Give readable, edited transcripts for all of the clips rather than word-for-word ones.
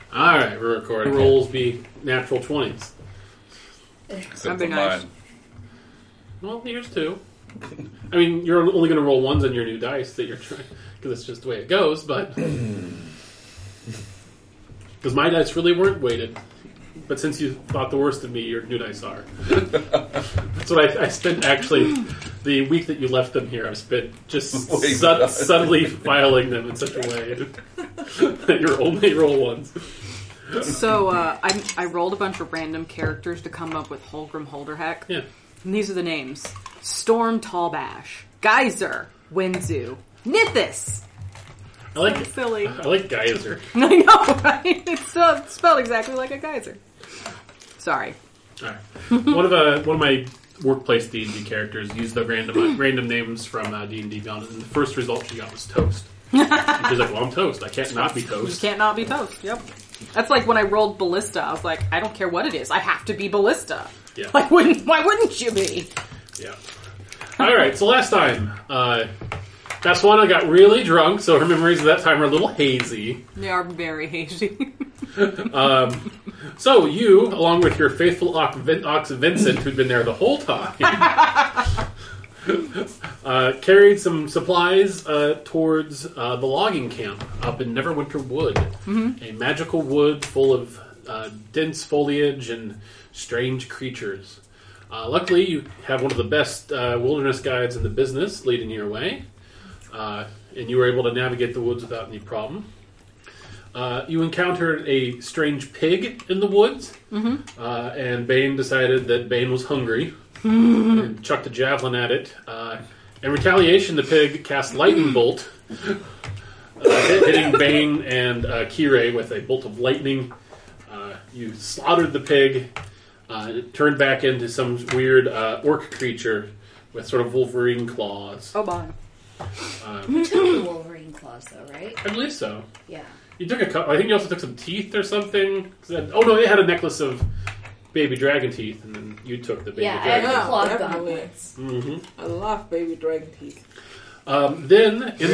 Alright, we're recording. Rolls be natural 20s. Except That'd be for nice. mine. Well, here's two. I mean, you're only going to roll ones on your new dice that you're trying, because it's just the way it goes, but... Because my dice really weren't weighted. But since you thought the worst of me, your new dice are. That's what I spent, actually, the week that you left them here, I spent just subtly filing them in such a way that you're only roll ones. So I rolled a bunch of random characters to come up with Holgrim Holderheck. Yeah. And these are the names. Storm Tallbash, Geyser, Winzu, Nithis. I like Silly. I like Geyser. I know, right? It's spelled exactly like a geyser. Sorry. All right. One of my workplace D&D characters used the random names from D&D Beyond, and the first result she got was Toast. She was like, "Well, I'm Toast. I can't not be You Toast." can't not be Toast. Yep. That's like when I rolled Ballista. I was like, I don't care what it is. I have to be Ballista. Yeah. Like, why wouldn't you be? Yeah. All right. So last time, that's one I got really drunk, so her memories of that time are a little hazy. They are very hazy. So you, along with your faithful Ox Vincent, who'd been there the whole time, carried some supplies towards the logging camp up in Neverwinter Wood, a magical wood full of dense foliage and strange creatures. Luckily, you have one of the best wilderness guides in the business leading your way, and you were able to navigate the woods without any problem. You encountered a strange pig in the woods, and Bane decided that Bane was hungry and chucked a javelin at it. In retaliation, the pig cast Lightning Bolt, hitting Bane and Kirei with a bolt of lightning. You slaughtered the pig. It turned back into some weird orc creature with sort of Wolverine claws. Oh, my. You took the Wolverine claws, though, right? I believe so. Yeah. You took a couple. I think you also took some teeth or something. Oh no, they had a necklace of baby dragon teeth, and then you took the baby Yeah, I dragon. have the claw definitely. gauntlets. Mm-hmm. I love baby dragon teeth. Then in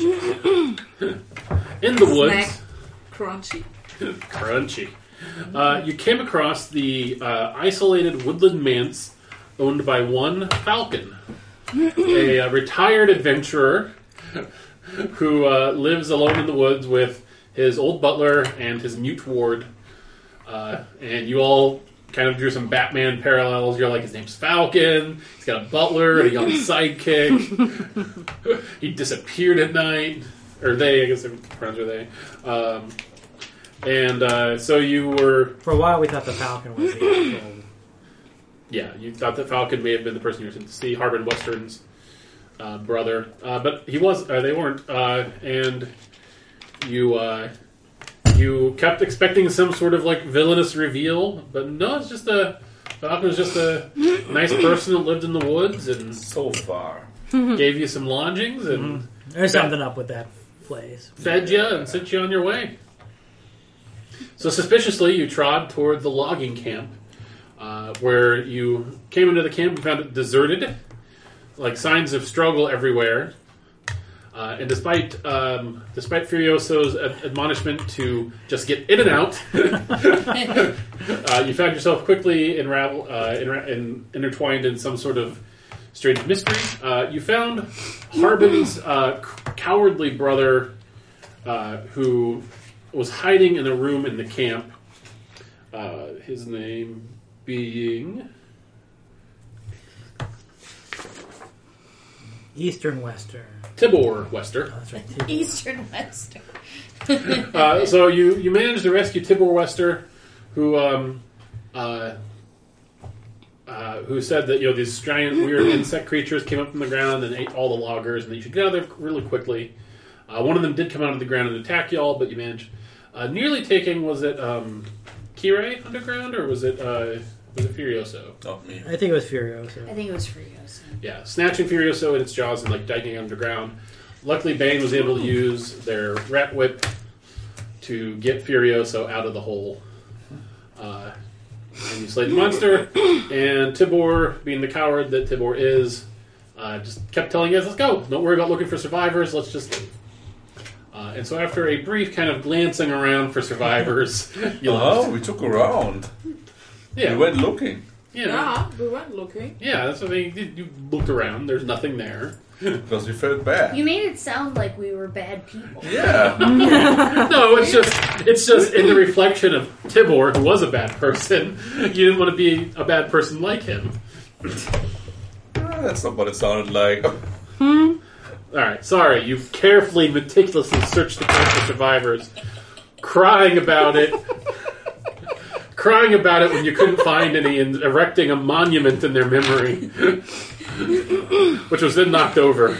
the woods, Snack. Crunchy. crunchy. You came across the isolated woodland manse owned by one Falcon, a retired adventurer who lives alone in the woods with his old butler and his mute ward. And you all kind of drew some Batman parallels. You're like, his name's Falcon, he's got a butler, a young sidekick, he disappeared at night. Or they, I guess their friends are they. So you were... For a while, we thought the Falcon was the actual. Yeah, you thought that Falcon may have been the person you were sent to see, Harbin Western's brother. But he was, they weren't. And you kept expecting some sort of like villainous reveal, but no, it's just Falcon was just a nice person that lived in the woods and So far. gave you some lodgings and There's something up with that place. fed you and sent you on your way. So suspiciously, you trod toward the logging camp, where you came into the camp and found it deserted, like signs of struggle everywhere. And despite Furioso's admonishment to just get in and out, you found yourself quickly intertwined in some sort of strange mystery. You found Harbin's cowardly brother, who was hiding in a room in the camp. His name being... Eastern Western. Tibor Wester. Oh, that's right. Eastern Western. So you managed to rescue Tibor Wester, who said that these giant weird insect creatures came up from the ground and ate all the loggers, and that you should get out of there really quickly. One of them did come out of the ground and attack y'all, but you managed nearly taking. Was it Kirei underground or was it Furioso? Not me. I think it was Furioso. I think it was Furioso. Yeah, snatching Furioso in its jaws and diving underground. Luckily, Bane was able to use their rat whip to get Furioso out of the hole. And you slayed the monster. And Tibor, being the coward that Tibor is, just kept telling you guys, "Let's go. Don't worry about looking for survivors. Let's just leave." And so after a brief kind of glancing around for survivors, you Oh, left. we took around. Yeah, We went looking. yeah, we went looking. yeah. That's what they did. You looked around. There's nothing there. Because we felt bad. You made it sound like we were bad people. Yeah. No, it's just in the reflection of Tibor, who was a bad person. You didn't want to be a bad person like him. That's not what it sounded like. All right, sorry. You carefully, meticulously searched the camp for survivors, crying about it when you couldn't find any, and erecting a monument in their memory, which was then knocked over.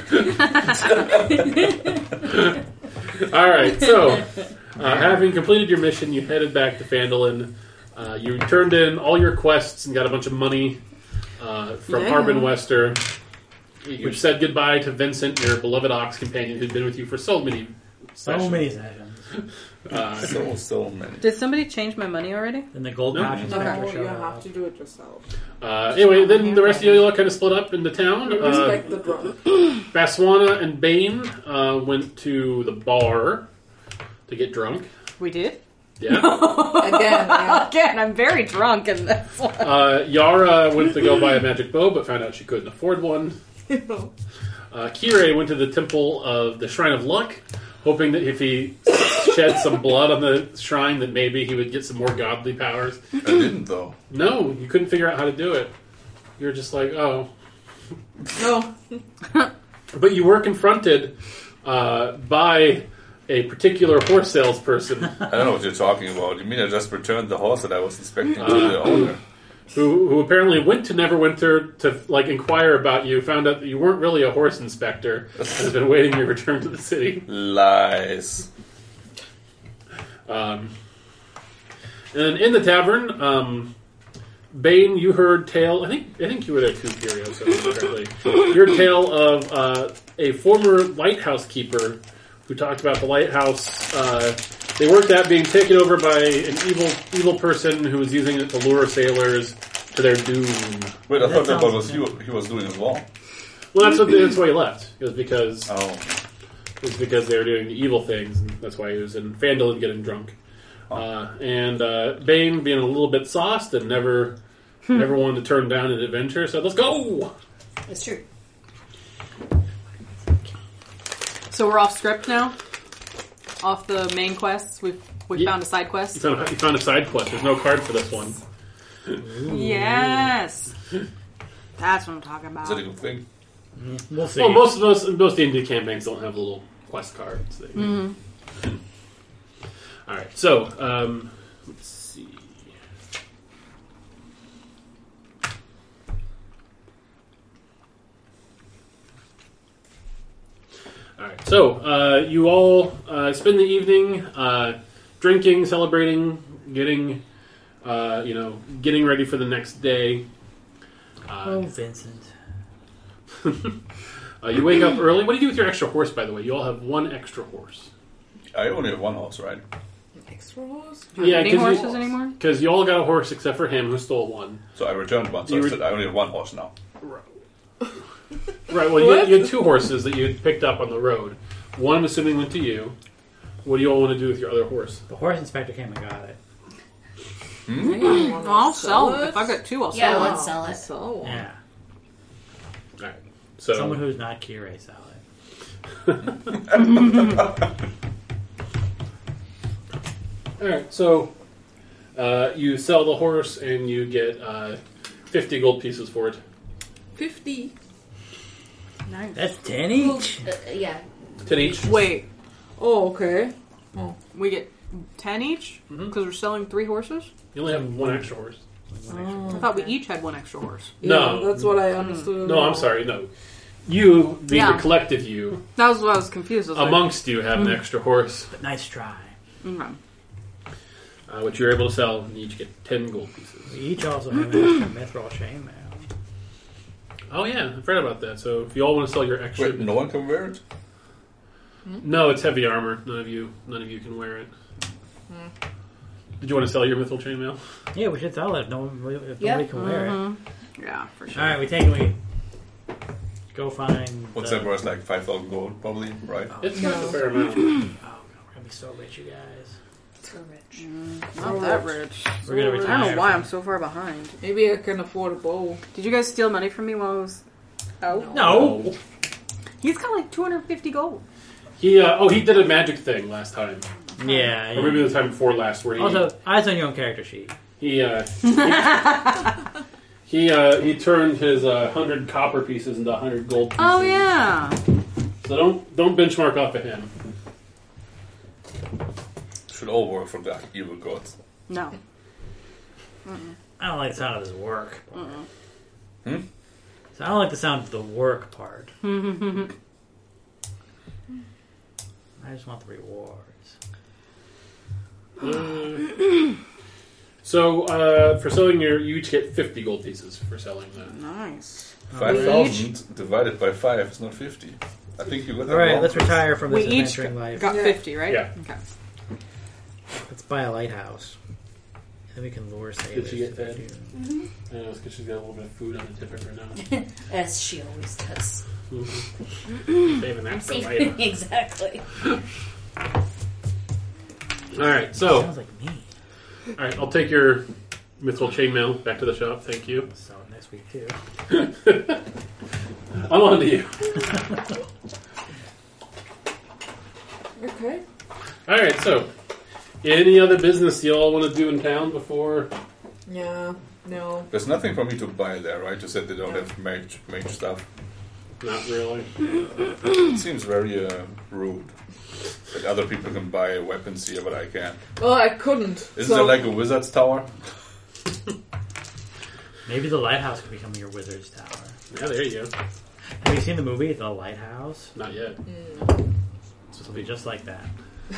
All right, so having completed your mission, you headed back to Phandalin. You turned in all your quests and got a bunch of money from Yeah. Harbin Wester. You said goodbye to Vincent, your beloved ox companion, who'd been with you for so many sessions. So many sessions. So many. Did somebody change my money already? Then the gold No. pouch No, inspector you showed have up. to do it yourself. Anyway, then the rest of you all kind of split up into town. Respect the drunk. Baswana and Bane went to the bar to get drunk. We did? Yeah. Again, yeah. Again, I'm very drunk in this one. Yara went to go buy a magic bow, but found out she couldn't afford one. Kirei went to the temple of the Shrine of Luck, hoping that if he shed some blood on the shrine, that maybe he would get some more godly powers. I didn't, though. No, you couldn't figure out how to do it. You were just like, oh. No. But you were confronted by a particular horse salesperson I don't know what you're talking about. You mean I just returned the horse that I was inspecting to the owner? who apparently went to Neverwinter to inquire about you, found out that you weren't really a horse inspector, and has been waiting your return to the city. Lies. And then in the tavern, Bane, you heard tale. I think you were there too, Furioso. You heard tale of a former lighthouse keeper who talked about the lighthouse they worked at being taken over by an evil person who was using it to lure sailors to their doom. Wait, I That thought that sounds was he was doing as well. Well, that's why he left. It was because Oh. they were doing evil things, and that's why he was in Phandalin getting drunk. And Bane, being a little bit sauced and never wanted to turn down an adventure, said, "Let's go." That's true. So we're off script now? Off the main quests? We've Yeah. found a side quest? You found a side quest. There's no card for this one. Yes! That's what I'm talking Is about. that a good thing? We'll see. Well, most D&D campaigns don't have little quest cards. All right, so let's see. All right, so you all spend the evening drinking, celebrating, getting ready for the next day. Oh, Vincent. You wake up early. What do you do with your extra horse, by the way? You all have one extra horse. I only have one horse, right? Extra horse? Yeah, Any horses anymore? because you all got a horse except for him who stole one. So I returned one, so You I said I only have one horse now. Right, well, you had two horses that you had picked up on the road. One, I'm assuming, went to you. What do you all want to do with your other horse? The horse inspector came and got it. I'll sell it. If I got two, I'll Yeah, sell it. let's sell it. So one. Yeah. All right, so Someone who's not Kirei sell it. all right, so you sell the horse and you get 50 gold pieces for it. 50. Nice. That's 10 each. Yeah. 10 each. Wait, Oh, okay. we get 10 each? Because we're selling 3 horses? You only have one extra horse. I thought we each had one extra horse. No. Yeah, that's what I understood. No, I'm sorry, no. You, being Yeah. the collective you, That was what I was confused. I was amongst you have an extra horse, But nice try. like, which you're able to sell, and you each get 10 gold pieces. We each also have an extra mithril chainmail. Oh yeah, I forgot about that. So if you all want to sell your extra, Wait, no one can wear it? no, it's heavy armor. None of you can wear it. Did you want to sell your mithril chainmail? Yeah, we should sell it if nobody Yep. can wear it. yeah, for sure. Alright, we take it. We go find. What's the- that worth? Like 5,000 gold, probably, right? It's got No. a fair amount. Oh, be so rich, you guys. So rich. Not that rich. We're gonna I retire. don't know why I'm so far behind. Maybe I can afford a bow. Did you guys steal money from me while I was out? No. He's got like 250 gold. He did a magic thing last time, Yeah. or maybe the time before last, where he Also, eyes on your own character sheet. he turned his 100 copper pieces into 100 gold pieces. Oh yeah. So don't benchmark off of him. Should all work for the evil gods. No. I don't like the sound of his work. Hmm? So I don't like the sound of the work part. I just want the rewards. So for selling you each get 50 gold pieces for selling that. Nice. 5,000 divided by 5 is not 50. I think you got that All right, wrong. let's retire from We this each adventuring life. got 50, right? Yeah. Okay. Let's buy a lighthouse. Then we can lure sailors. she get to the fed? dune. I know it's because she's got a little bit of food on the tip right now. As she always does. Saving that for later. Exactly. All right, so Sounds like me. all right, I'll take your mithril chainmail back to the shop. Thank you. So next week too. I'm on to you. Okay. All right, so any other business y'all want to do in town before? Yeah. No. There's nothing for me to buy there, right? You said they don't have mage stuff. Not really. It seems very rude that other people can buy weapons here, but I can't. Well, I couldn't. Isn't there like a wizard's tower? Maybe the lighthouse could become your wizard's tower. Yeah, there you go. Have you seen the movie The Lighthouse? Not yet. It'll be just like that.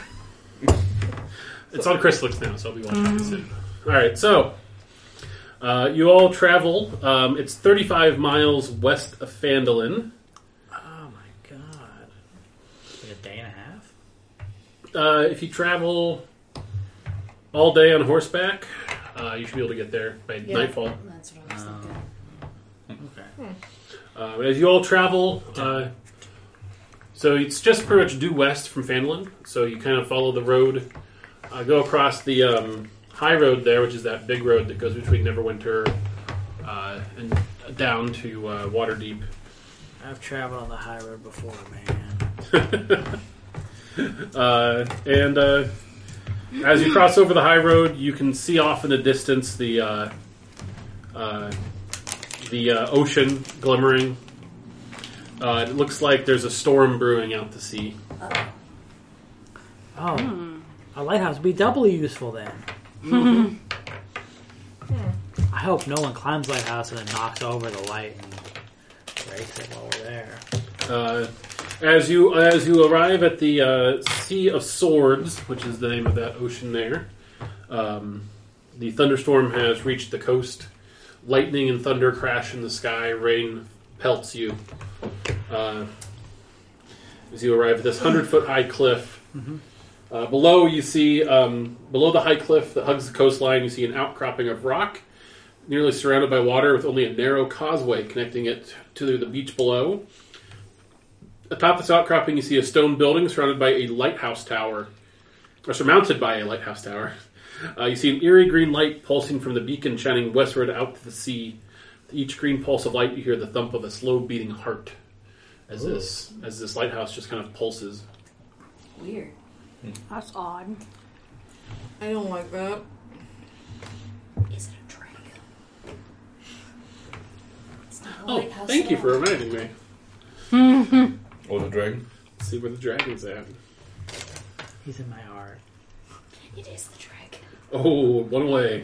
It's on Chrysalix now, so I'll be watching it soon. All right, so you all travel. It's 35 miles west of Phandalin. Oh my god. Like a day and a half? If you travel all day on horseback, you should be able to get there by nightfall. That's what I was thinking. Okay. As you all travel, so it's just pretty much due west from Phandalin. So you kind of follow the road, go across the high road there, which is that big road that goes between Neverwinter and down to Waterdeep. I've traveled on the high road before, man. And as you cross over the high road, you can see off in the distance the ocean glimmering. It looks like there's a storm brewing out to sea. Oh. A lighthouse would be doubly useful then. I hope no one climbs the lighthouse and then knocks over the light and breaks it while we're there. As you arrive at the Sea of Swords, which is the name of that ocean there, the thunderstorm has reached the coast. Lightning and thunder crash in the sky. Rain pelts you. As you arrive at this 100-foot high cliff. Below you see, below the high cliff that hugs the coastline, you see an outcropping of rock, nearly surrounded by water with only a narrow causeway connecting it to the beach below. Atop this outcropping, you see a stone building surrounded by a lighthouse tower, or surmounted by a lighthouse tower. You see an eerie green light pulsing from the beacon, shining westward out to the sea. With each green pulse of light, you hear the thump of a slow beating heart, as this lighthouse just kind of pulses. Weird. That's odd. I don't like that. Is it a dragon? It's not a Oh, lighthouse thank at you all. for reminding me. Or the dragon? Let's see where the dragon's at. He's in my heart. It is the dragon. Oh, one away.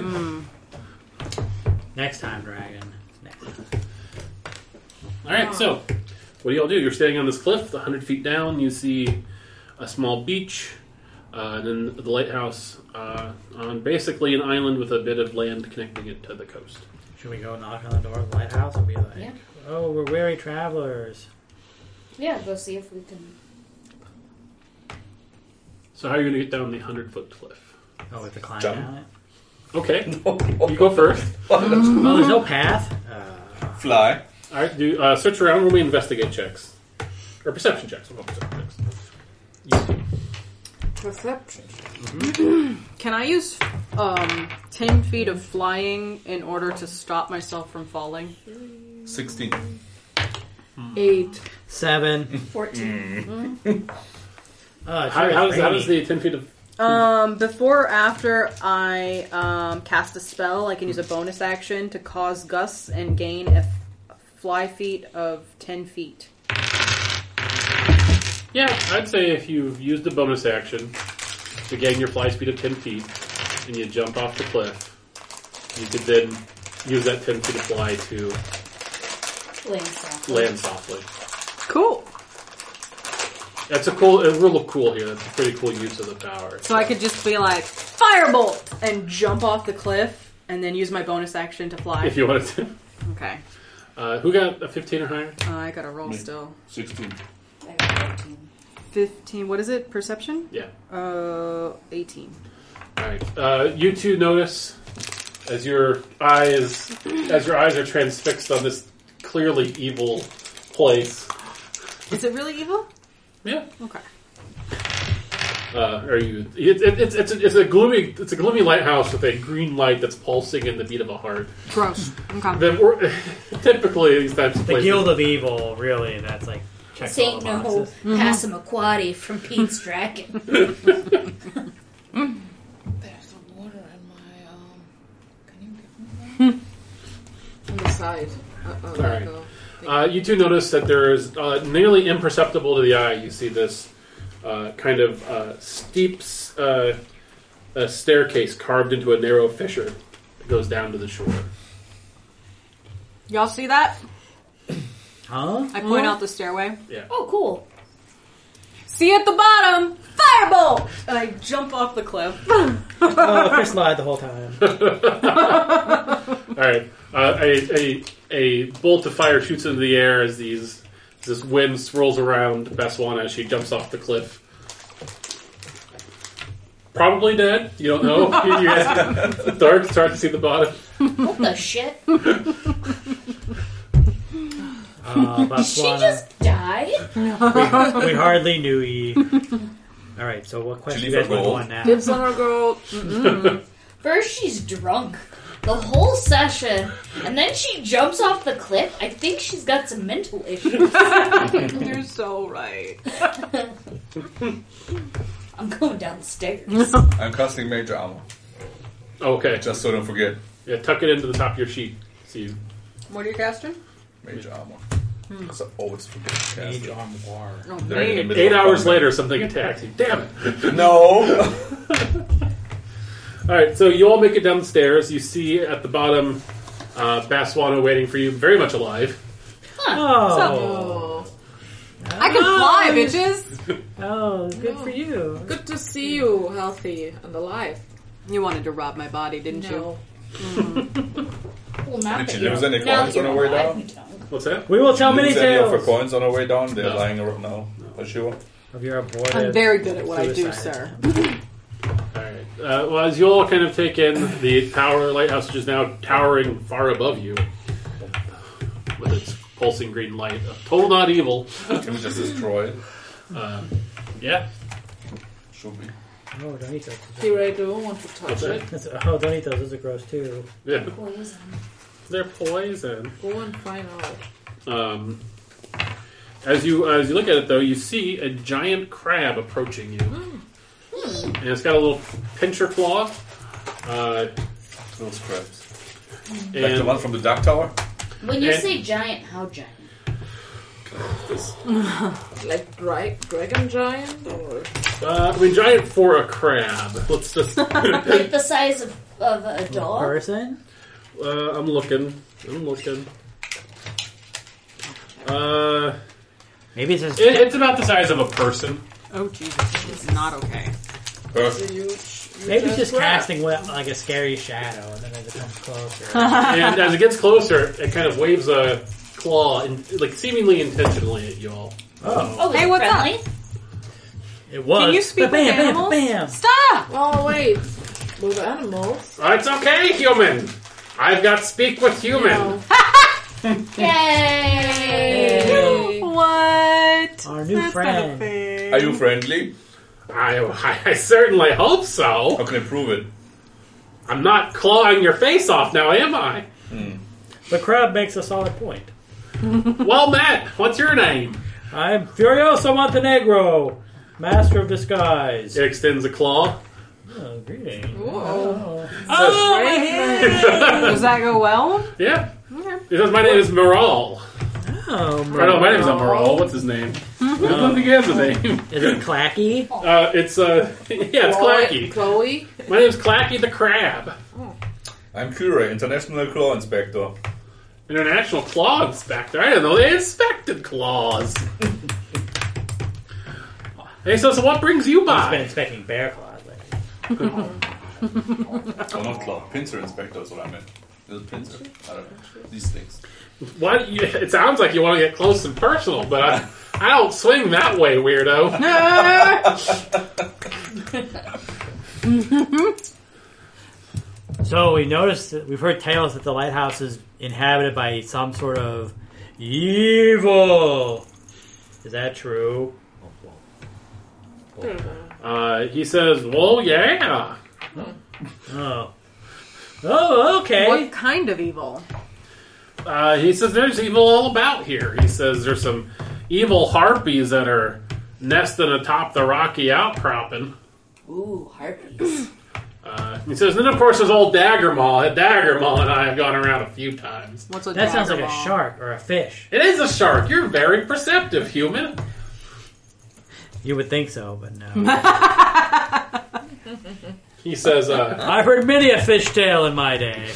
Next time, dragon. Next time. All right, so what do y'all do? You're standing on this cliff, 100 feet down. You see a small beach, and then the lighthouse on basically an island with a bit of land connecting it to the coast. Should we go knock on the door of the lighthouse and be like, Yeah. oh, we're weary travelers? Yeah, go see if we can. So how are you going to get down the 100-foot cliff? Oh, we have to climb Jump. down it? Okay, you go first. Oh, there's no path? Fly. All right, do search around. Roll me investigate checks or perception checks. We'll go perception checks. Perception. Can I use 10 feet of flying in order to stop myself from falling? 16. 8. 7. 14. How does the 10 feet of... Before or after I cast a spell, I can use a bonus action to cause gusts and gain a fly feet of 10 feet. Yeah, I'd say if you've used the bonus action to gain your fly speed of 10 feet and you jump off the cliff, you could then use that 10 feet of fly to land softly. Cool. That's it will look cool here. That's a pretty cool use of the power. So I could just be like, firebolt! And jump off the cliff and then use my bonus action to fly. If you wanted to. Okay. Who got a 15 or higher? I gotta roll Me. still. 16. I got 14. 15, what is it? Perception? Yeah. 18. Alright. You two notice as your eyes are transfixed on this clearly evil place. Is it really evil? Yeah. Okay. Are you? It's a gloomy lighthouse with a green light that's pulsing in the beat of a heart. Gross. Okay. Typically, these types of The places. Guild of Evil, really, that's like checks all Saint the No boxes. Passamaquoddy from Pete's Dragon. There's some water in my, can you give me that? On the side. Alright. You two notice that there is nearly imperceptible to the eye. You see this kind of steep staircase carved into a narrow fissure that goes down to the shore. Y'all see that? Huh? I point out the stairway. Yeah. Oh, cool. See at the bottom! Firebolt! And I jump off the cliff. Oh, Chris lied the whole time. All right. A bolt of fire shoots into the air as this wind swirls around Beswana as she jumps off the cliff. Probably dead. You don't know. You guys, it's dark. It's hard to see the bottom. What the shit? Did she Botswana, just die? we hardly knew ye. Alright, so what question you leave guys her want gold? on now? Dibs on our gold. First she's drunk the whole session, and then she jumps off the cliff. I think she's got some mental issues. You're so right. I'm going downstairs. I'm casting Major Armor. Okay. Just so I don't forget. Yeah, tuck it into the top of your sheet. See. What are you casting? Major Armor. Because I always forget to cast Age it. Armoire. Oh, They're in the man. middle 8 of hours combat. later, something attacks you. Damn it. No! Alright, so you all make it down the stairs. You see at the bottom Baswana waiting for you, very much alive. Oh. Oh. I can fly, bitches! Oh, good for you. Good to see you healthy and alive. You wanted to rob my body, didn't No. Well, not Did that you lose any now coins that on you're the way alive, down? you don't. What's that? We will tell many Lose any of her tales coins on our way down? They're No. lying around now. Are sure? of your aborted. I'm very good at what I do, suicide. sir. Alright. Well, as you all kind of take in the tower lighthouse, which is now towering far above you, with its pulsing green light, total not evil. Can we just destroy it? Yeah. Should we? Oh, don't eat those. Here I don't want to touch What's it. Oh, don't eat those. Those are gross too. Yeah. Poison. They're poison. Go and find out. As you look at it, though, you see a giant crab approaching you, and it's got a little pincher claw. Those crabs. And Like the one from the Dark Tower? When you And- say giant, how giant? This. Like dragon giant? Or I mean, giant for a crab. Let's just. Like the size of a dog? Person? I'm looking. Maybe it's just. It's about the size of a person. Oh, Jesus. This is not okay. Perfect. Maybe it's just casting like a scary shadow, and then as it comes closer. And as it gets closer, it kind of waves a claw, like seemingly intentionally at you all. Oh, Oh, is Hey, it what's friendly? it was. Can you speak bam, with bam, animals? bam. Stop! oh wait, with animals. It's okay, human. I've got speak with human. No. Yay! What? Our new That's friend. not a thing. Are you friendly? I certainly hope so. How can I prove it? I'm not clawing your face off now, am I? The crab makes a solid point. Well, Matt, what's your name? I'm Furioso Montenegro, Master of Disguise. He extends a claw. Oh, greetings. Whoa. Oh, my hand! Does that go well? Yeah. He says, my name is Moral. Oh, Or no, my name's not Moral. What's his name? Which one begins the name? Is it Clacky? It's Clacky. Chloe? My name's Clacky the Crab. I'm Kure, International Claw Inspector. International Claw Inspector. I didn't know they inspected claws. Hey, so what brings you I've been by? inspecting bear claws lately. Oh, not Claw. Pincer Inspector is what I meant. Little pincer. I don't know. These things. It sounds like you want to get close and personal, but I don't swing that way, weirdo. So we noticed that we've heard tales that the lighthouse is inhabited by some sort of evil. Is that true? He says, well, yeah. Oh. Oh, okay. What kind of evil? He says there's evil all about here. He says there's some evil harpies that are nesting atop the rocky outcropping. Ooh, harpies. He says, then of course there's old Daggermaw. Daggermaw and I have gone around a few times. What's a That sounds like a daggermaw? shark or a fish. It is a shark. You're very perceptive, human. You would think so, but no. He says, I've heard many a fish tale in my day.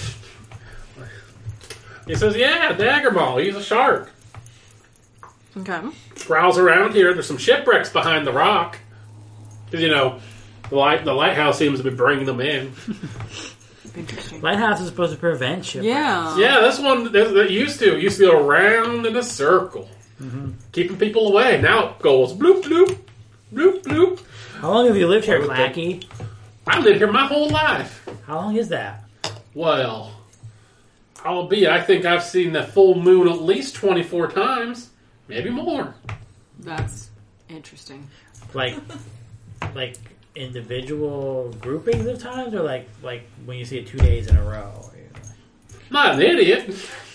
yeah, Daggermaw. He's a shark. Okay. Prowls around here. There's some shipwrecks behind the rock. Because, the lighthouse seems to be bringing them in. Interesting. Lighthouse is supposed to prevent shipwrecks. Yeah. Yeah, this one that used to go around in a circle, keeping people away. Now it goes bloop bloop, bloop bloop. How long have you lived here, I would Clacky? I lived here my whole life. How long is that? Well, I think I've seen the full moon at least 24 times, maybe more. That's interesting. Like individual groupings of times, or like when you see it 2 days in a row? Not an idiot.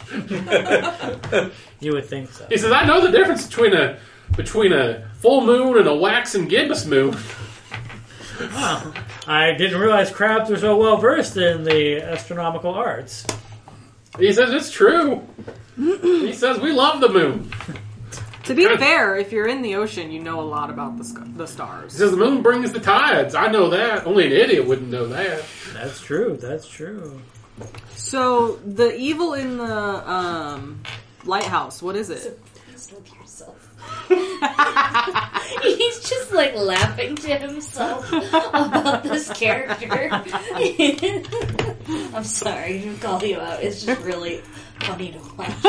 You would think so. He says, I know the difference between a full moon and a waxing gibbous moon. Wow. I didn't realize crabs were so well versed in the astronomical arts. He says, it's true. He says, we love the moon. To be fair, if you're in the ocean, you know a lot about the He stars. says, the moon brings the tides. I know that. Only an idiot wouldn't know that. That's true. That's true. So, the evil in the lighthouse, what is it? Please look yourself. He's just like laughing to himself about this character. I'm sorry to call you out. It's just really funny to watch.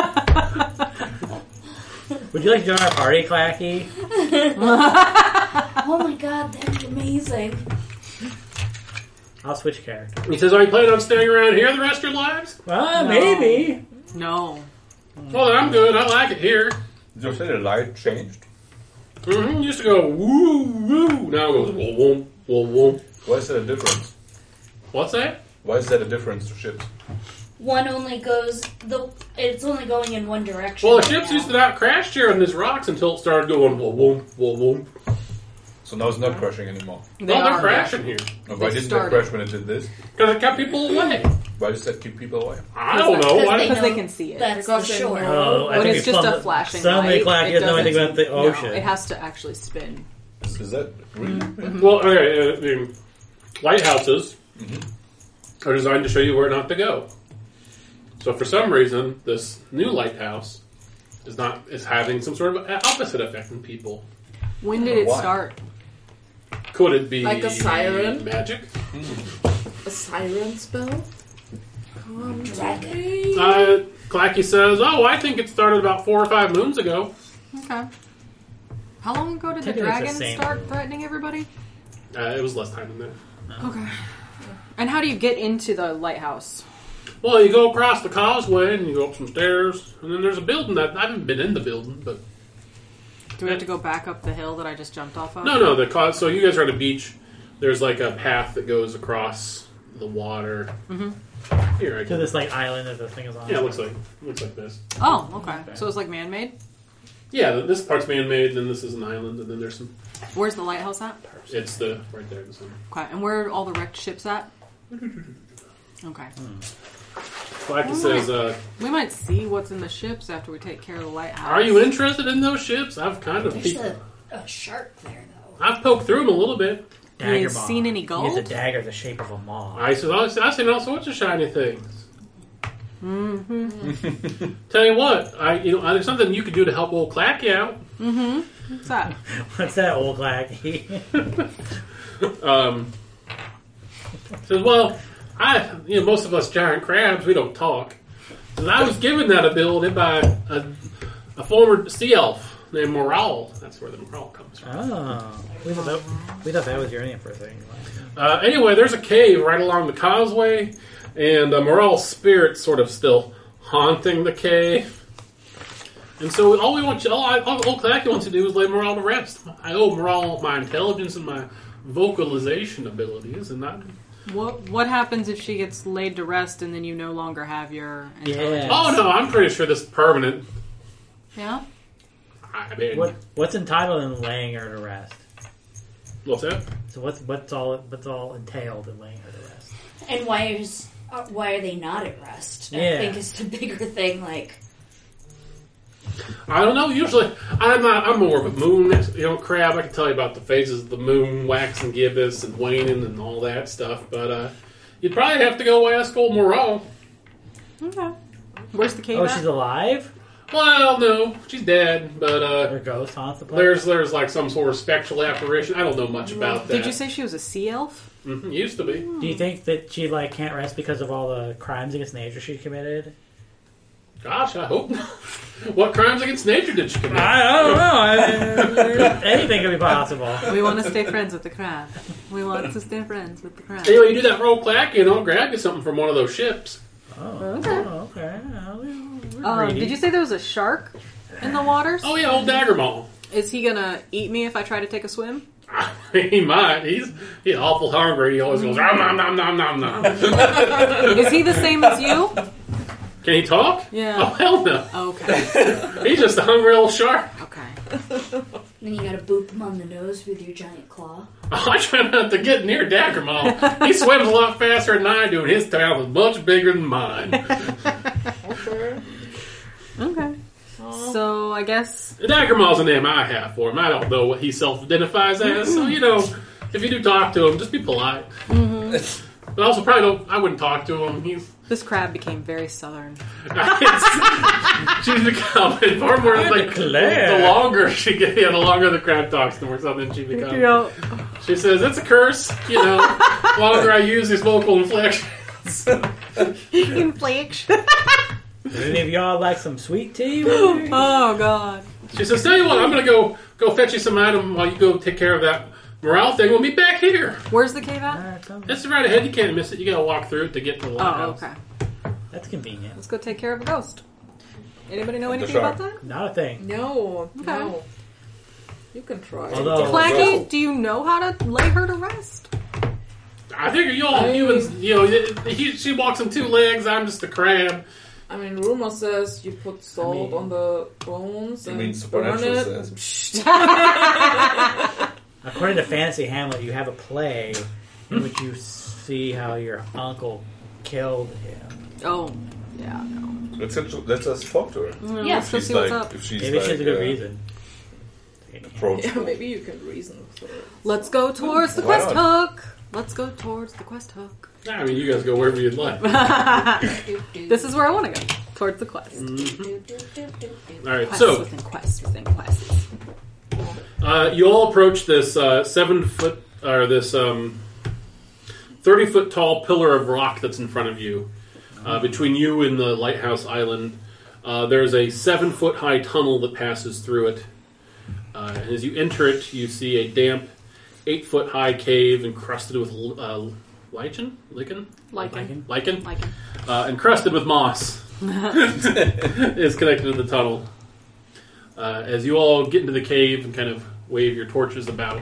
Would you like to join our party, Clacky? Oh my god, that'd be amazing. I'll switch characters. He says, are you planning on staying around here the rest of your lives? Well, No. maybe. No. Well, then I'm good. I like it here. Did you say the light changed? Used to go woo woo. Now it goes whoa whoa whoa whoa. Why is that a difference? What's that? Why is that a difference to ships? One only goes it's only going in one direction. Well, the right ships now. used to not crash here on these rocks until it started going whoa whoa whoa whoa. So now it's not crashing anymore. They're crashing here No, why They didn't started. they crash when it did this? because it kept people away. Why does that keep people away? I don't know. Because Why? Because they know can see it. That's Because the they shore. know. I When think it's we just a plumbed- flashing Suddenly, light, Clacky it doesn't know anything about the no, ocean. it has to actually spin. Is that really? Well, okay. Lighthouses are designed to show you where not to go. So for some reason, this new lighthouse is having some sort of opposite effect on people. When did it Why? start? Could it be Like a siren? magic? A siren spell? Come Dragon. Clacky says, "Oh, I think it started about 4 or 5 moons ago." Okay. How long ago did the Technically, it's the dragon same start moon. threatening everybody? It was less time than that. Okay. And how do you get into the lighthouse? Well, you go across the causeway and you go up some stairs, and then there's a building that I haven't been in the building, but Do we have to go back up the hill that I just jumped off of? No. So you guys are on a beach. There's like a path that goes across the water. Mm-hmm. Here, To this like island that the thing is on. Yeah, it looks like this. Oh, okay. So it's like man-made? Yeah, this part's man-made, and then this is an island, and then there's some. Where's the lighthouse at? It's the right there. This one. Okay, and where are all the wrecked ships at? Okay. Like it says, We might see what's in the ships after we take care of the lighthouse. "Are you interested in those ships?" I've kind of There's a shark there, though. I've poked through them a little bit. Dagger You maw. seen any gold? He has a dagger the shape of a maw. I've seen all sorts of shiny things. Mm-hmm. Tell you what, there's something you could do to help old Clacky out. Mm-hmm. What's that? What's that, old Clacky? Says, well, most of us giant crabs, we don't talk. Says, I was given that ability by a former sea elf named Moral. That's where the Moral comes from. Oh. We thought that was your name for a second. Anyway, there's a cave right along the causeway, and Moral's spirit's sort of still haunting the cave. And so all Clacky wants to do is lay Moral to rest. I owe Moral my intelligence and my vocalization abilities, and that. What happens if she gets laid to rest and then you no longer have your intelligence? Yeah. Oh no, I'm pretty sure this is permanent. Yeah? I mean, What's entitled in laying her to rest? what's that? So what's all entailed in laying her to rest? And why are they not at rest? I Yeah. think is the bigger thing. Like, I don't know. Usually, I'm more of a moon, crab. I can tell you about the phases of the moon, waxing gibbous and waning and all that stuff. But you'd probably have to go ask old Moreau. Okay. Where's the cave Oh, at? she's alive? Well, no, she's dead. But Her ghost haunts the place? there's like some sort of spectral apparition. I don't know much about that. Did you say she was a sea elf? Used to be. Do you think that she can't rest because of all the crimes against nature she committed? Gosh, I hope not. What crimes against nature did she commit? I don't know. Anything could be possible. We want to stay friends with the crab. We want to stay friends with the crab. Anyway, you do that for old Clacky, grab you something from one of those ships. Okay. Well, Did you say there was a shark in the waters? Oh yeah, old Dagger Maw. Is he gonna eat me if I try to take a swim? He might. He's awful hungry. He always goes, nom, nom, nom, nom, nom. Is he the same as you? Can he talk? Yeah. Oh, hell no. Okay. He's just a hungry old shark. Okay. then you gotta boop him on the nose with your giant claw. I try not to get near Dagger Maw. He swims a lot faster than I do, and his tail is much bigger than mine. Okay. So I guess Dagger Maw's a name I have for him. I don't know what he self-identifies as, so, if you do talk to him, just be polite. Mm-hmm. But also, I wouldn't talk to him. this crab became very southern. She's becoming far more like the longer she gets, the longer the crab talks, the more southern she becomes. She says, "It's a curse, the longer I use these vocal inflections." Inflection. Would any of y'all like some sweet tea? Oh God. She says, "Tell you what, I'm going to go fetch you some item while you go take care of that morale thing. We'll meet back here. Where's the cave at? It's right ahead. You can't miss it. You got to walk through it to get to the Oh, lighthouse." okay. That's convenient. Let's go take care of a ghost. Anybody know The anything shark. about that? Not a thing. No, Okay. no. You can try. Although- Clacky, do you know how to lay her to rest? I figure you all humans, she walks on two legs. I'm just a crab. I mean, rumor says you put salt on the bones You and mean burn Supernatural it. says? According to Fantasy Hamlet, you have a play in which you see how your uncle killed him. Oh, yeah. No. Let's just talk to her. Yeah. Let's go She's see what's like, up. if she's Maybe she has a good like, reason. approachable. Yeah, maybe you can reason for it. Let's go towards the Why quest not? hook. Let's go towards the quest hook. I mean, you guys go wherever you'd like. This is where I want to go. Towards the quest. All right, Quests so within quests within quests. you all approach this 7-foot or this 30-foot tall pillar of rock that's in front of you. Between you and the lighthouse island, there's a 7-foot high tunnel that passes through it. And as you enter it, you see a damp 8-foot high cave encrusted with lichen, encrusted with moss. Is connected to the tunnel. As you all get into the cave and kind of wave your torches about,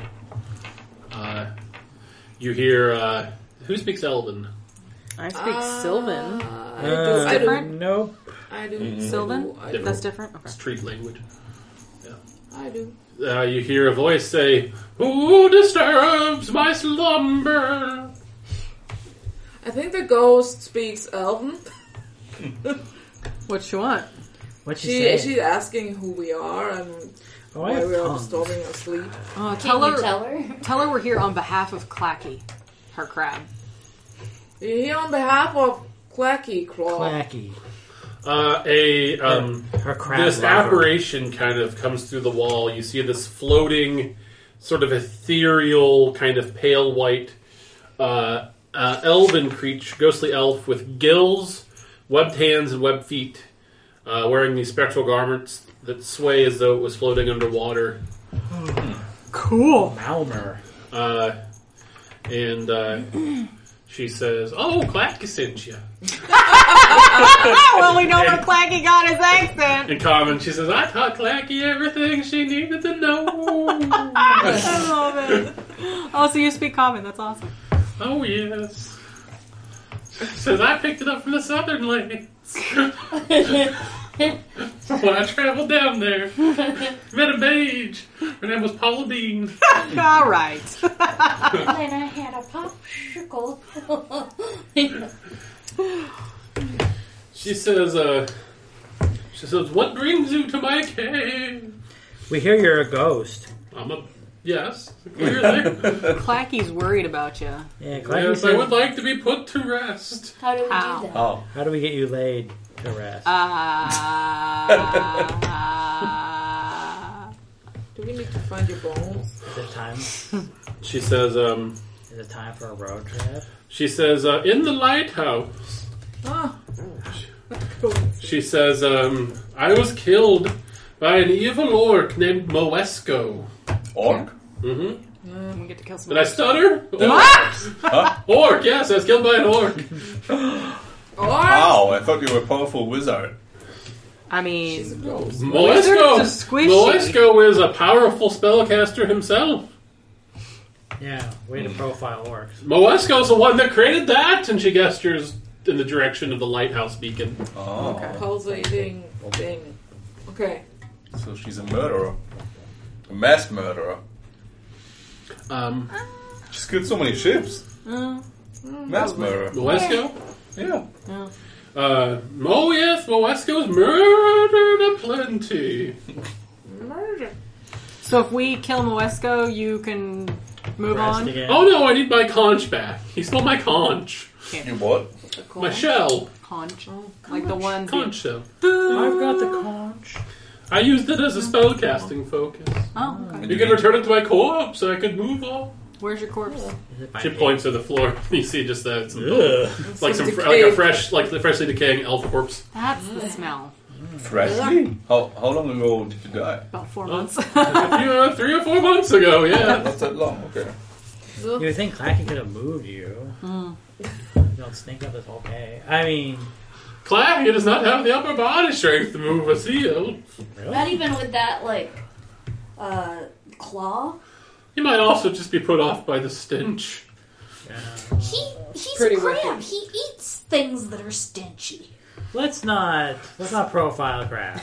you hear who speaks Elven? I speak Sylvan. I do. Different? Nope. I do. Sylvan? I do. That's different? Okay. It's treat language. I do. You hear a voice say, "Who disturbs my slumber?" I think the ghost speaks Elven. What you want? What'd she say? She's asking who we are and Oh, I why have we are tongues. disturbing her sleep. Tell Can you her, tell her? tell her we're here on behalf of Clacky, her crab. You're here on behalf of Clacky Claw. Clacky. Her crab This lover. apparition kind of comes through the wall. You see this floating, sort of ethereal, kind of pale white elven creature, ghostly elf with gills, webbed hands, and webbed feet, wearing these spectral garments that sway as though it was floating underwater. Cool. Malmer. And she says, "Oh, Clacky sent you." Well, we know where Clacky got his accent. In common, she says, "I taught Clacky everything she needed to know." I love it. Oh, so you speak common. That's awesome. Oh, yes. She says, "I picked it up from the southern lands." When I traveled down there, met a mage. Her name was Paula Dean. All right. And then I had a popsicle. She says, "What brings you to my cave?" We hear you're a ghost. Yes, clearly. Clacky's worried about you. Yeah, Clacky Yes, I said, would like to be put to rest. How do we How? do that? Oh, how do we get you laid to rest? Do we need to find your bones? Is it time? She says, Is it time for a road trip? "In the lighthouse." Ah. She says, "I was killed by an evil orc named Moesco." orc? Mm-hmm. We get to kill some. Did I stutter? Huh? Orc, yes, I was killed by an orc. Wow, I thought you were a powerful wizard. I She's a mean, ghost. Moesco Wizard's a squishy. is a powerful spellcaster himself. Yeah, way to profile orcs. Moesco's the one that created that, and she gestures in the direction of the lighthouse beacon. Oh, Pulsating thing. Okay. so she's a murderer. A mass murderer. She's killed so many ships. Mass murderer. Moesco? Yeah. Yes, Moesco's murdered aplenty. Murder. so if we kill Moesco, you can move Rest on. again. Oh no, I need my conch back. He stole my conch. You what? My shell. Conch. Like the one. Conch shell. I've got the conch. I used it as a spellcasting focus. Oh, okay. You can return it to my corpse so I can move on. Where's your corpse? Is it by She name? points to the floor. You see just that. Some, Ugh. like some decayed. like a fresh, like the freshly decaying elf corpse. That's the smell. Freshly? How long ago did you die? About 4 months. 3 or 4 months ago, yeah. Not that long, okay. You would think Clacky could have moved you. Don't stink up this whole cave. I mean, Clacky does not have the upper body strength to move a seal. really? Not even with that, like, claw. He might also just be put off by the stench. Yeah. He's Pretty a crab. wicked. He eats things that are stinchy. Let's not profile crab.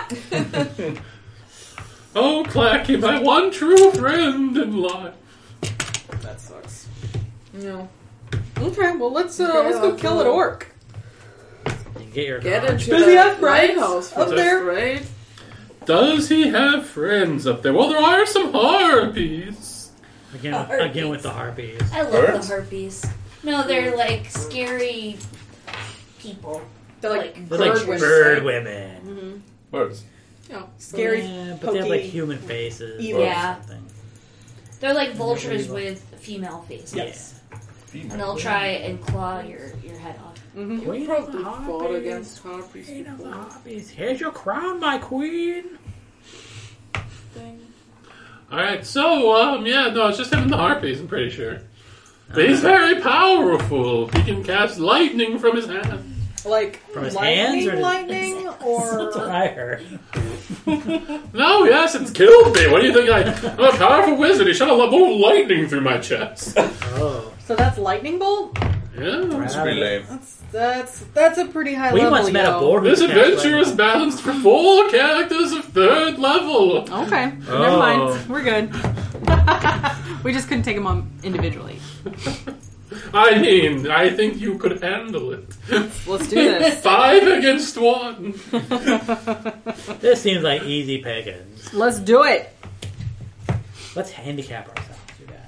Oh, Clacky, my one true friend in life. That sucks. No. Okay, well let's go kill an orc. Get your Get conch. into Does he the have friends lighthouse up first, there? right? Does he have friends up there? Well, there are some harpies. Again with the harpies. I love Birds? the harpies. No, they're like scary people. They're like They're like bird women. bird women. Birds. Yeah, scary, Yeah, but they have like pokey, human faces. evil. or Yeah. something. They're like vultures with female faces. Yes. And they'll try and claw your head off. You Queen probably of the fought harpies. against harpies Queen of the before. harpies. Here's your crown, my queen. Thing. Alright, so, it's just him and the harpies, I'm pretty sure. But he's very powerful. He can cast lightning from his hand. Like From his hands, or lightning, That's or what I heard. No, yes, it's killed me. What do you think? I'm a powerful wizard. He shot a bolt of lightning through my chest. Oh. so that's lightning bolt. Yeah. It's pretty lame. That's a pretty high We level. once met a yo. board. This adventure is balanced for 4 characters of 3rd level. Okay, Oh. never mind. We're good. We just couldn't take them on individually. I mean, I think you could handle it. Let's do this. 5 against 1. This seems like easy pickings. Let's do it. Let's handicap ourselves,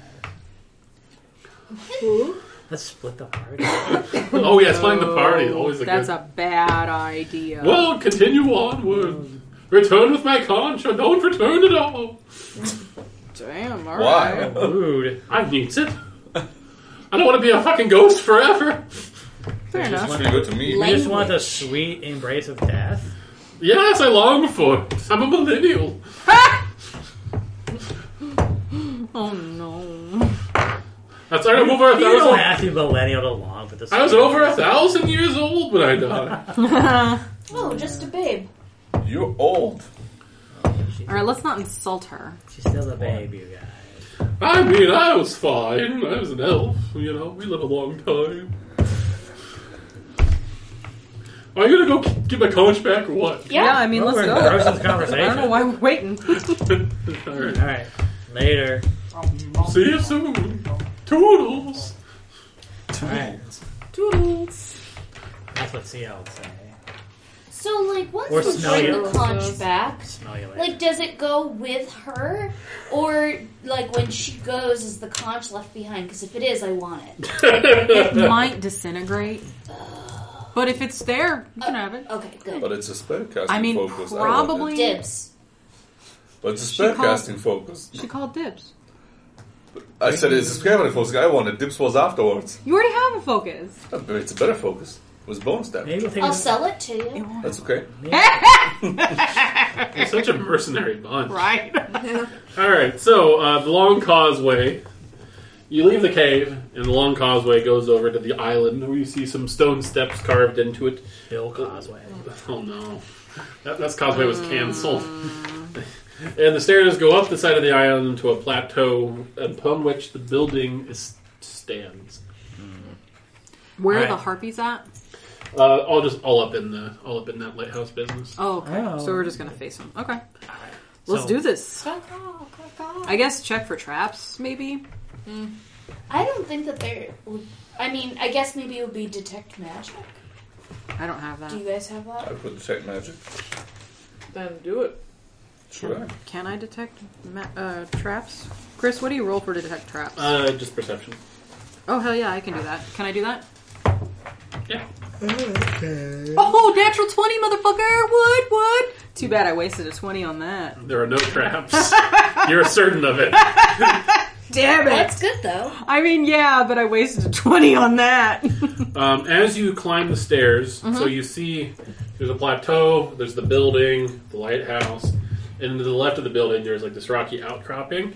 you guys. Let's split the party. Oh yeah, playing the party is always a That's good. a bad idea. Well, continue onward. Return with my conch, or don't return at all. Damn. All Why? right. Rude. I needs it. I don't want to be a fucking ghost forever. Fair enough. It's pretty good to me. You just want the sweet embrace of death? Yes, I long for it. I'm a millennial. Oh no. That's right. I'm over You don't 1,000. have to be millennial to long for this. I was over 1,000 years old when I died. Oh, just a babe. You're old. All right, let's not insult her. She's still a babe, you guys. I mean, I was fine. I was an elf. You know, we live a long time. Are you gonna go get my conch back or what? Yeah, I mean, Well, let's we're go. engrossed in this I conversation. don't know why we're waiting. Alright. Alright. Later. See you soon. Toodles. Alright. Toodles. That's what CL would say. So, like, once Or we smell bring you. the conch back, Smell you later. like, does it go with her? Or, like, when she goes, is the conch left behind? Because if it is, I want it. It might disintegrate, but if it's there, you can have it. Okay, good. But it's a spellcasting I mean, focus. probably- Dibs. But it's a She called- spellcasting focus. She called dibs. I said it's a spellcasting focus. I wanted. Dips was afterwards. You already have a focus. But it's a better focus. It was bonus damage. Maybe we'll take I'll this- sell it to you. That's okay. You're such a mercenary bunch. Right. Alright, so the Long Causeway. You leave the cave, and the Long Causeway goes over to the island where you see some stone steps carved into it. Bill Causeway. Oh no. That's Causeway was cancelled. And the stairs go up the side of the island to a plateau upon which the building stands. Where are Right. the harpies at? All up in that lighthouse business. Oh, okay. Oh. So we're just gonna face them. Okay. Let's So- do this. I guess check for traps, maybe. I don't think that there would... I mean, I guess maybe it would be detect magic. I don't have that. Do you guys have I that? could detect magic. Then do it. Sure. Can I detect traps? Chris, what do you roll for to detect traps? Just perception. Oh, hell yeah, I can do that. Can I do that? Yeah. Oh, natural 20, motherfucker! Would. Too bad I wasted a 20 on that. There are no traps. You're certain of it. Damn it! That's good, though. I mean, yeah, but I wasted a 20 on that. As you climb the stairs, so you see there's a plateau, there's the building, the lighthouse, and to the left of the building there's like this rocky outcropping.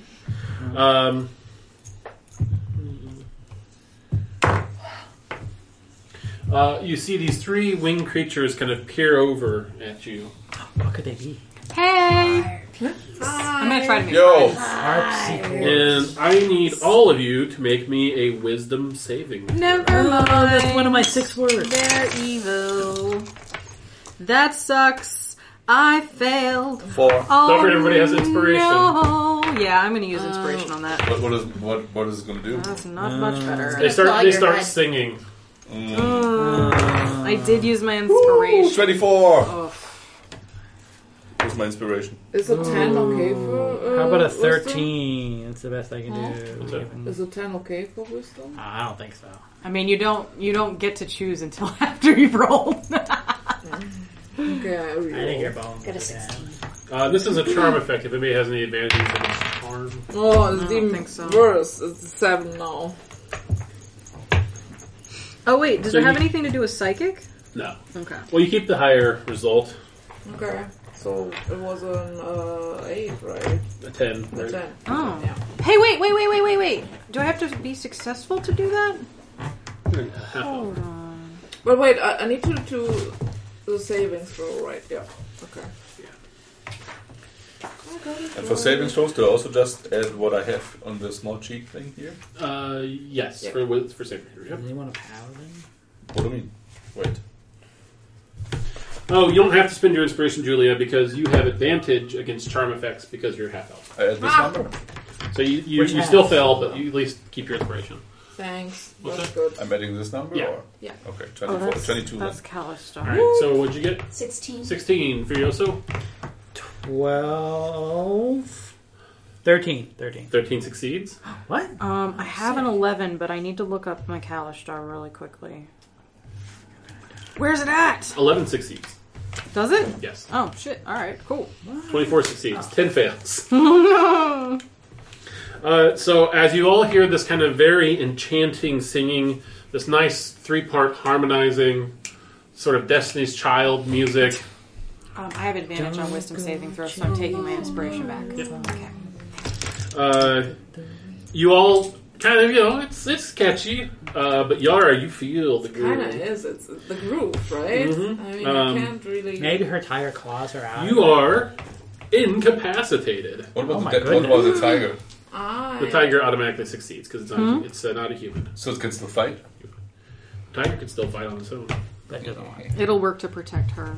You see these 3 winged creatures kind of peer over at you. What could they be? Hey! I'm gonna try to make Yo, friends. And I need all of you to make me a wisdom saving. Never mind. That's one of my 6 words. They're evil. That sucks. I failed. 4. Oh, Don't forget everybody has inspiration. No. Yeah, I'm gonna use inspiration on that. What is it going to do? That's not much better. They Claw start your start head. singing. I did use my Ooh, inspiration. 24. Oh, Where's my inspiration? Is a 10 okay for How about a wisdom? 13? That's the best I can What's do. that? Is a 10 okay for wisdom? I don't think so. I mean, you don't get to choose until after you've rolled. Okay, I I think your reroll. bones. Got a are 16. This is a charm effect. If anybody has any advantages against charm. Oh, it's I don't even think so. worse. It's a 7 now. Oh wait, does So it have you- anything to do with psychic? No. Okay. Well, you keep the higher result, Okay, so it was an 8, right? a 10. A Right? 10. Oh. Yeah. Hey, wait. Do I have to be successful to do that? Hold on. But wait, I need to do the savings throw, right? Yeah. Okay. And for saving throws, do I also just add what I have on the small cheat thing here? Yes, Yeah. for saving throws. Yep. Does anyone have paladin? What do you mean? Wait. Oh, you don't have to spend your inspiration, Julia, because you have advantage against charm effects because you're half elf. I add this number? So you Which still half? fail, but you at least keep your inspiration. Thanks. What's That's that? good. I'm adding this number? Yeah. Or? Yeah. Okay, Oh, 24, that's 22 that's then. Calistar. All right. So what'd you get? 16. 16. Furioso? 12. 13. 13 succeeds. What? I have an 11, but I need to look up my Calistar really quickly. Where's it at? 11 succeeds. Does it? Yes. Oh shit! All right, cool. 24 succeeds. 10 fails. Oh no! So as you all hear this kind of very enchanting singing, this nice 3-part harmonizing sort of Destiny's Child music. I have advantage on Wisdom saving throws, so I'm taking my inspiration back. Okay. You all kind of, it's catchy, but Yara, you feel the groove. Kind of is. It's the groove, right? Mhm. I mean, Um, you can't really. Maybe her tire claws are out. You are incapacitated. What about, Oh my what about the goodness. tiger? The tiger automatically succeeds because it's not a human. So it can still fight? The tiger can still fight on its own. That doesn't work. It'll work to protect her.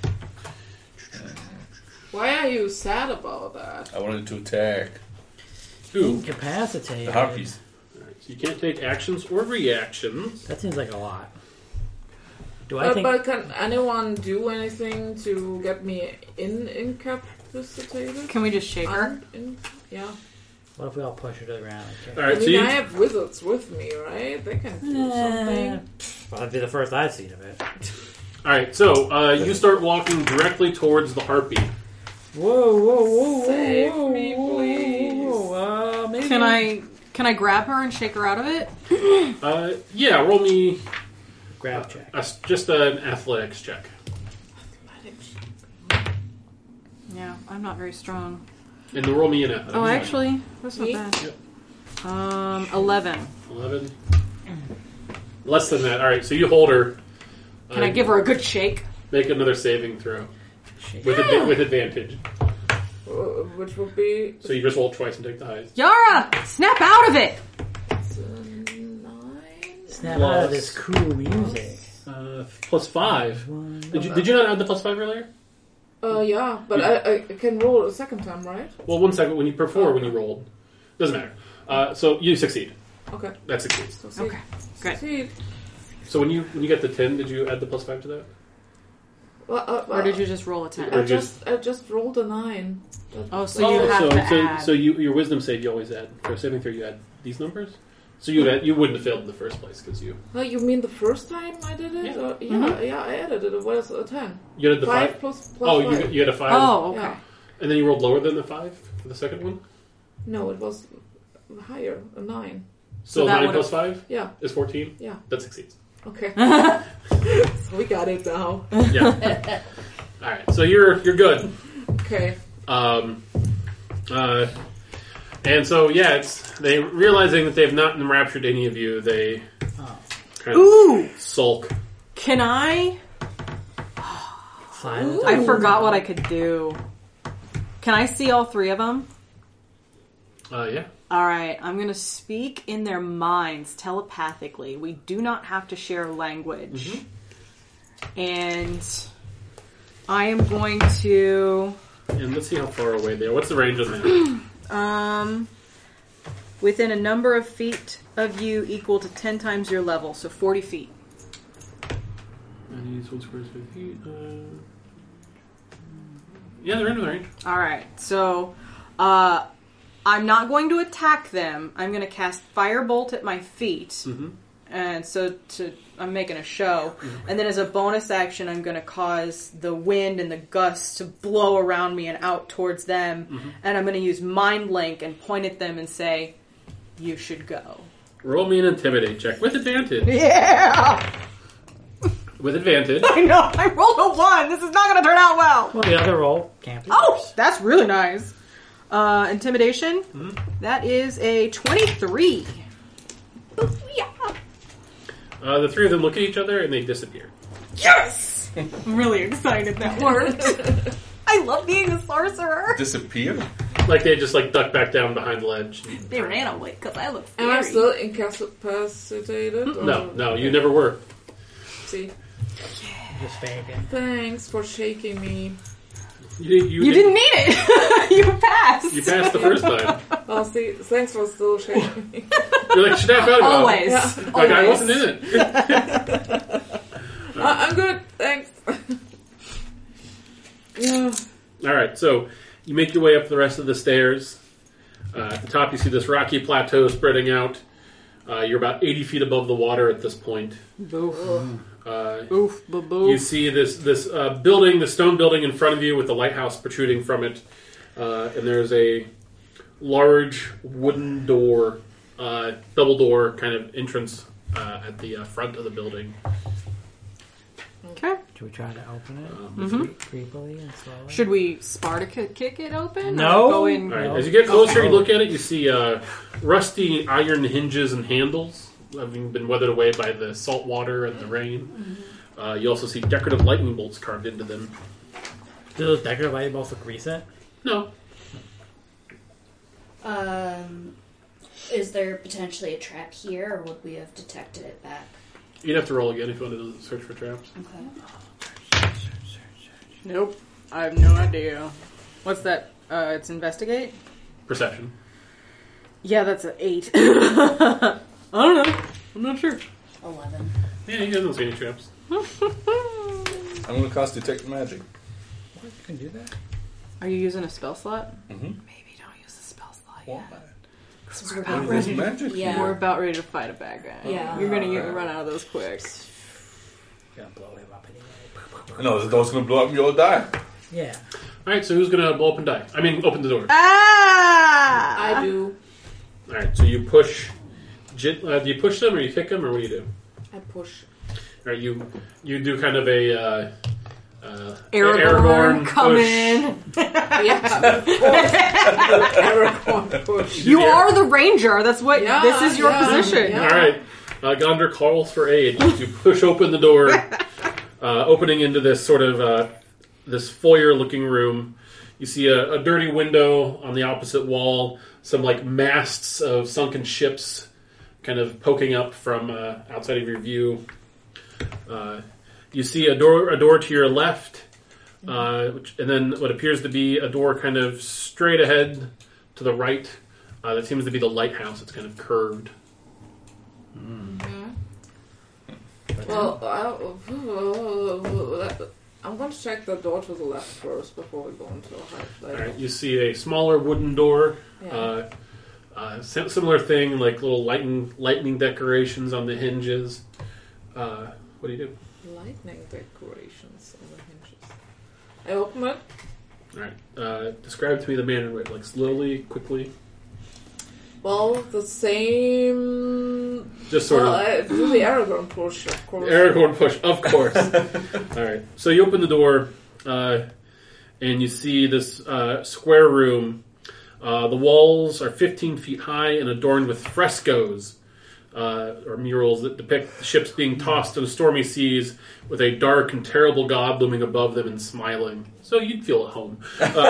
Why are you sad about that? I wanted to attack Who? Incapacitated. the harpies. Alright, so you can't take actions or reactions. That seems like a lot. Do I think... But can anyone do anything to get me incapacitated? Can we just shake her? Yeah. What if we all push her to the ground? Okay. Alright, I so mean, you, I have wizards with me, right? They can do something. Well, that'd be the first I've seen of it. alright, so you start walking directly towards the harpy. Whoa. Save me, please. Maybe. Can I grab her and shake her out of it? Yeah, roll me Grab check. just an athletics check. Yeah, I'm not very strong. And then roll me an athletics Oh, check. actually, that's not Me? bad. Yep. 11. 11. Less than that. Alright, so you hold her. Can I give her a good shake? Make another saving throw. Shake. With advantage. Which would be So you just roll twice and take the highest. Yara, snap out of it! 9. Snap out of this cool music. Plus 5. Did you not add the plus 5 earlier? Yeah, but I can roll a second time, right? Well, one second. When you rolled. Doesn't matter. So you succeed. Okay. That succeeds. Succeed. Okay, good. Succeed. So when you get the 10, did you add the plus 5 to that? Well, Or did you just roll a 10? Or I just rolled a 9. Oh, so you have to add. So your wisdom save you always add. For saving throw, you add these numbers. So you wouldn't have failed in the first place because you You mean the first time I did it? Yeah. Yeah, I added it. It was a 10. you added the 5. plus Oh, 5. you had a 5. Oh, okay. Yeah. And then you rolled lower than the 5 for the second one. No, it was higher, a 9. So that 9 would've- plus 5 Yeah, is 14. yeah. That succeeds. Okay. So we got it now. Yeah. All right. So you're good. Okay. And so it's they realizing that they have not enraptured any of you. They kind of Ooh! sulk. Can I? Silent. I forgot what I could do. Can I see all 3 of them? Yeah. Alright, I'm gonna speak in their minds telepathically. We do not have to share language. And I am going to... And let's see how far away they are. What's the range on that? Within a number of feet of you equal to 10 times your level, so 40 feet. And use 1 square 5 feet. Yeah, they're in the range. Alright, so I'm not going to attack them. I'm going to cast Firebolt at my feet. Mm-hmm. And so I'm making a show. And then as a bonus action, I'm going to cause the wind and the gusts to blow around me and out towards them. And I'm going to use Mind Link and point at them and say, you should go. Roll me an intimidate check with advantage. Yeah! With advantage. I know, I rolled a 1. This is not going to turn out well. Well, the other roll can't be Oh, worse. that's really nice. Intimidation. That is a 23. The three of them look at each other and they disappear. Yes! I'm really excited that worked. I love being a sorcerer. Disappear? Like they just like duck back down behind the ledge. They ran away because I look Am I scary. still incapacitated? Or- No, you never were. See, Just faking. thanks for shaking me. You didn't need it. You passed. You passed the first time. Oh, see, thanks for still shaking me. You're like, snap out of it. Always. Yeah. Like I Always. wasn't in it. I'm good, thanks. Yeah. All right, so you make your way up the rest of the stairs. At the top, you see this rocky plateau spreading out. You're about 80 feet above the water at this point. Boof. Uh, Boof. You Boof. see this building, the stone building in front of you with the lighthouse protruding from it, and there's a large wooden door, double door kind of entrance at the front of the building. Okay. Should we try to open it? Creepily and slowly? Should we Spartacus kick it open? No. Or go in? All right, No. as you get closer, Okay. you look at it, you see rusty iron hinges and handles having been weathered away by the salt water and the rain. You also see decorative lightning bolts carved into them. Do those decorative light bulbs look recent? No. Is there potentially a trap here, or would we have detected it back? You'd have to roll again if you wanted to search for traps. Okay. Nope. I have no idea. What's that? It's investigate? Perception. Yeah, that's an 8. I don't know. I'm not sure. 11. Yeah, you guys don't see any traps. I'm going to cast Detect Magic. You can do that? Are you using a spell slot? Mm-hmm. Maybe don't use the spell slot yet. Because we're What about is ready. magic? Yeah. We're about ready to fight a bad guy. Yeah. You're gonna run out of those quick. Gonna blow him up anyway. No, the door's going to blow up and you'll die. Yeah. All right, so who's going to blow up and die? I mean, open the door. Ah! I do. All right, so you push. Do you push them, or you kick them, or what do you do? I push. All right, you do kind of a Aragorn, come push. in. Yeah. Aragorn push. You are the ranger. That's what. Yeah, this is your yeah, position. yeah. All right, Gondor calls for aid. You push open the door, opening into this sort of this foyer-looking room. You see a dirty window on the opposite wall. Some like masts of sunken ships, kind of poking up from outside of your view. You see a door to your left, and then what appears to be a door kind of straight ahead to the right. That seems to be the lighthouse. It's kind of curved. Well, I'm going to check the door to the left first before we go into a high place. All right, you see a smaller wooden door. Yeah. Similar thing, like little lightning decorations on the hinges. What do you do? Lightning decorations on the hinges. I open it. All right, describe to me the manner of it, like slowly, quickly, Well, the same. just sort of. I do the Aragorn push, of course. Aragorn push, of course. All right, so you open the door, and you see this square room. The walls are 15 feet high and adorned with frescoes or murals that depict the ships being tossed in stormy seas with a dark and terrible god looming above them and smiling. So you'd feel at home.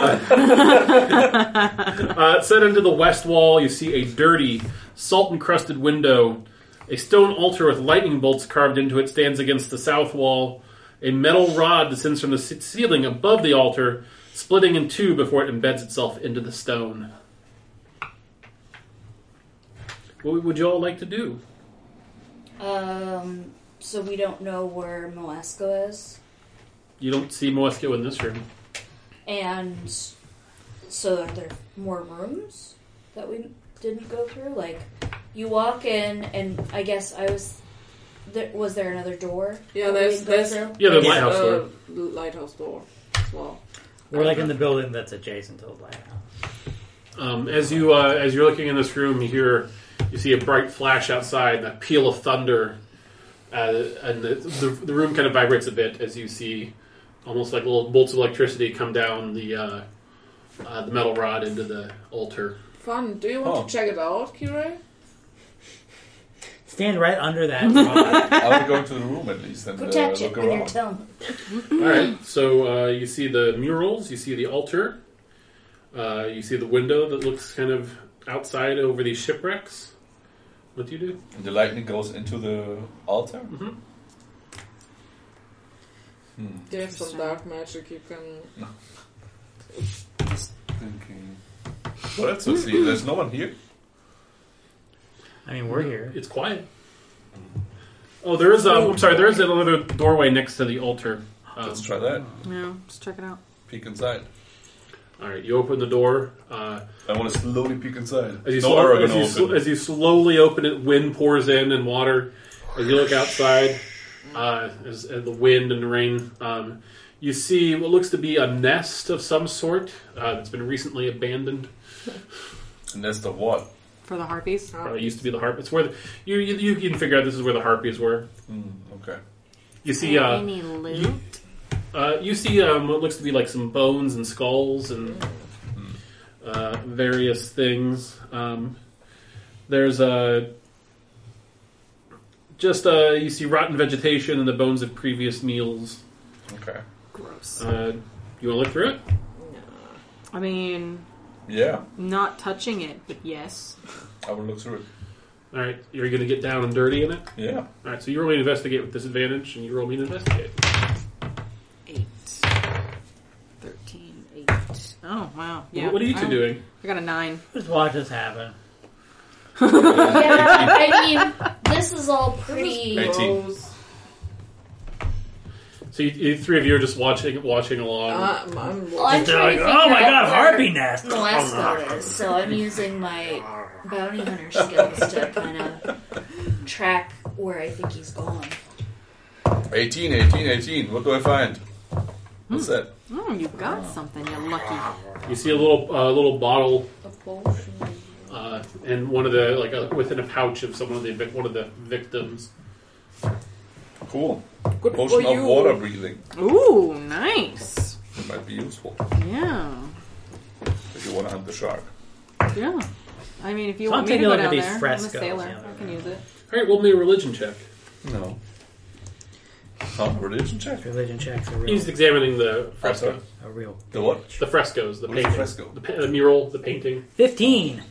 Set into the west wall, you see a dirty, salt-encrusted window. A stone altar with lightning bolts carved into it stands against the south wall. A metal rod descends from the ceiling above the altar, splitting in two before it embeds itself into the stone. What would you all like to do? So we don't know where Moesco is, You don't see Moesco in this room. and so are there more rooms that we didn't go through? Like, you walk in, and I guess was there another door? Yeah, that we there's didn't go there's through? Yeah, the lighthouse door. lighthouse door as well. We're like in the building that's adjacent to the lighthouse. As you're looking in this room, you see a bright flash outside and a peal of thunder, and the room kind of vibrates a bit as you see almost like little bolts of electricity come down the metal rod into the altar. Fun. Do you want to check it out, Kirei? Stand right under that rod. I would go into the room at least and Go touch it look with your around. tongue. Alright, so you see the murals, you see the altar, you see the window that looks kind of outside over these shipwrecks. What do you do? And the lightning goes into the altar? Mm-hmm. Do you have some dark magic you can... Thinking. Well, let's see. There's no one here. I mean, we're here. It's quiet. Oh, there is I'm sorry, there is another doorway next to the altar. Let's try that. Yeah, let's check it out. Peek inside. Alright, you open the door. I want to slowly peek inside. As you, No slow, arrow as, gonna you open. as you slowly open it, wind pours in and water. As you look outside, as the wind and the rain, you see what looks to be a nest of some sort that's been recently abandoned. Nest of what? For the harpies. It used to be the harp. It's where you can figure out this is where the harpies were. Okay. You see, Any loot? you see what looks to be like some bones and skulls and various things. There's you see rotten vegetation and the bones of previous meals. Okay. Gross. You want to look through it? I mean, Yeah. not touching it, but yes. I will look through it. All right, you're going to get down and dirty in it. Yeah. All right, so you roll me to investigate with disadvantage, and you roll me to investigate. 8. 13, 8. Oh, wow. Yeah. What are you two doing? I got a 9. Just watch this happen. Yeah, I mean, this is all pretty... 18. So you three of you are just watching along. I'm Well, I'm They're trying like, to oh figure my out god, where harpy nest! Noesco is, so I'm using my bounty hunter skills to kind of track where I think he's gone. 18. What do I find? What's that? Oh, you got something. You're lucky. You see a little bottle, A potion. and one of the within a pouch of one of the victims. Cool. Good Potion for of you. water breathing. Ooh, nice. It might be useful Yeah. if you want to hunt the shark. Yeah. I mean, if you So want I'm me to taking a go look at down these there, frescoes, I'm a sailor. yeah. I can use it. All right, roll me a religion check. No. Huh? Religion check? Religion checks are real. He's examining the fresco, sorry. A real. The what? the frescoes, the What is painting, a fresco? the mural, the painting. 15!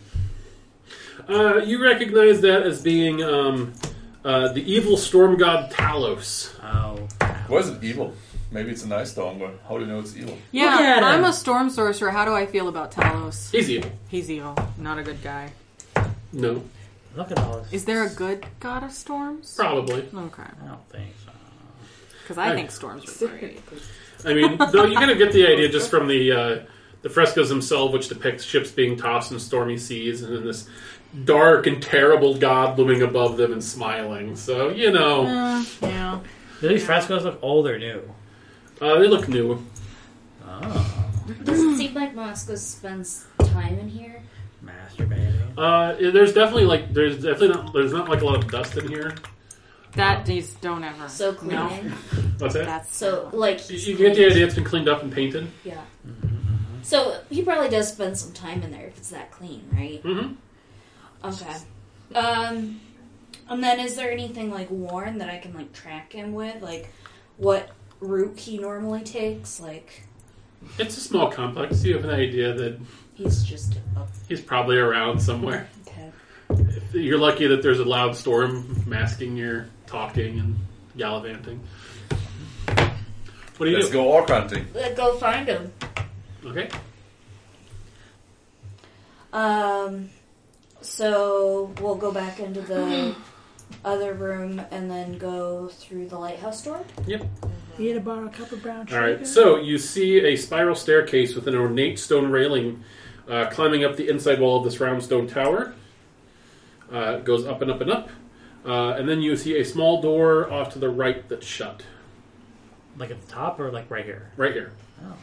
You recognize that as being the evil storm god Talos. Oh. Why is it evil? Maybe it's a nice storm, but how do you know it's evil? Yeah, Look at I'm him. a storm sorcerer. How do I feel about Talos? He's evil. He's evil. Not a good guy. No, Look at all this. Is there a good god of storms? probably. Okay. I don't think so. Because I think storms are great. I mean, though you kind of get the idea just from the frescoes themselves, which depict ships being tossed in stormy seas, and then this dark and terrible god looming above them and smiling. So you know, Yeah. Do these frescoes look old or new? they look new. Oh. Does it seem like Noesco spends time in here? Masturbating. There's definitely there's not like a lot of dust in here. That these don't ever. So cleaning? What's that? That's So, like, he's You get the idea it's been cleaned up and painted. Yeah. So, he probably does spend some time in there if it's that clean, right? Mm-hmm. Okay. And then is there anything, like, worn that I can, like, track him with? Like, what route he normally takes? Like, It's a small complex. You have an idea that he's just he's probably around somewhere. okay. You're lucky that there's a loud storm masking your talking and gallivanting. What do you Let's do? go orc hunting. Go find him. Okay. So we'll go back into the other room and then go through the lighthouse door. Yep. You need to borrow a couple brown sugar? All right. So you see a spiral staircase with an ornate stone railing climbing up the inside wall of this round stone tower. It goes up and up and up. And then you see a small door off to the right that's shut. Like at the top or like right here? Right here. Oh.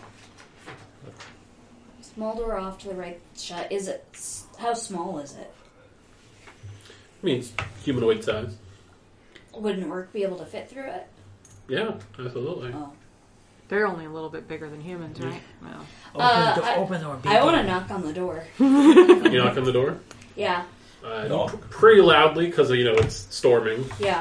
Small door off to the right shut. Is it? How small is it? I mean, it's humanoid size. Wouldn't orc be able to fit through it? Yeah, absolutely. Oh. They're only a little bit bigger than humans, right? Well. Open the door, I want to knock on the door. You knock on the door? Yeah. No. Pretty loudly because it's storming. Yeah.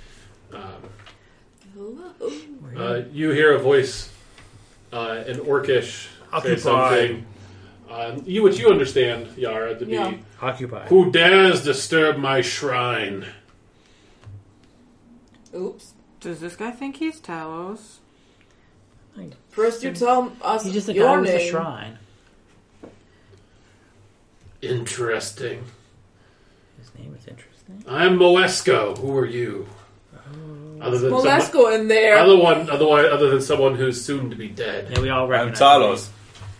You hear a voice in Orcish say something. Which you understand, Yara, to be Yeah. Occupied. "Who dares disturb my shrine?" Oops. Does this guy think he's Talos? First you tell us He's just the guy your with the name. shrine. Interesting. His name is interesting. I'm Moesco. Who are you? Other than Well, let's go in there. other than someone who's soon to be dead. Yeah, we all I'm recognize Talos,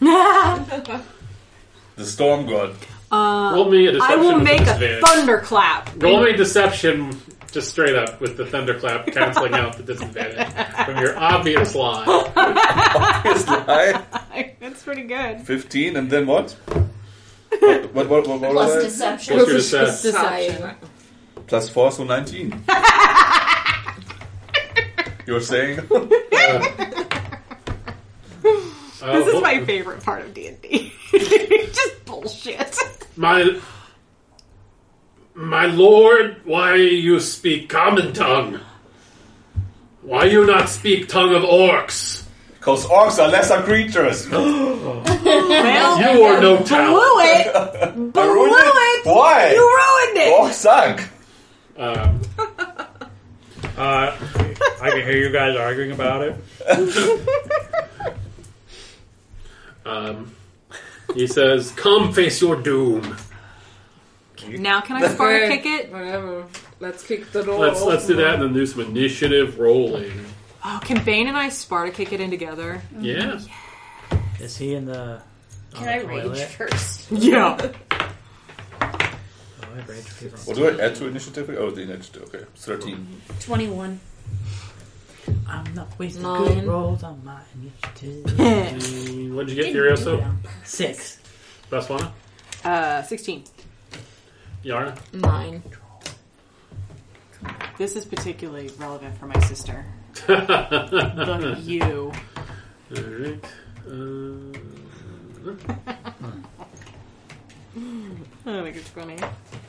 the storm god. Roll me a I deception will with make a disadvantage. thunderclap. Roll me deception, just straight up, with the thunderclap canceling out the disadvantage from your obvious lie. His lie. That's pretty good. 15, and then what? What Plus was that? deception. What's your deception? Deception. Plus 4, so 19. You were saying? This is my favorite part of D&D. Just bullshit. My lord, why you speak common tongue? Why you not speak tongue of orcs? Because orcs are lesser creatures. Well, You are no talent. blew it. I Blew ruined it. Why? You ruined it. Orcs suck. I can hear you guys arguing about it. He says, "Come face your doom." Now can I Sparta Okay, kick it? Whatever. Let's kick the door. Let's do that and then do some initiative rolling. Oh, can Bane and I Sparta kick it in together? Yeah. Is he in the? Can I rage first? Yeah. Oh, I rage fever. What do I add to initiative? Oh, the initiative. Okay, 13. 21. I'm not wasting 9. good rolls on my initiative. What'd you get, Furioso? 6. Vaswana? 16. Yara? 9. This is particularly relevant for my sister. Look, you. Alright. I think it's funny.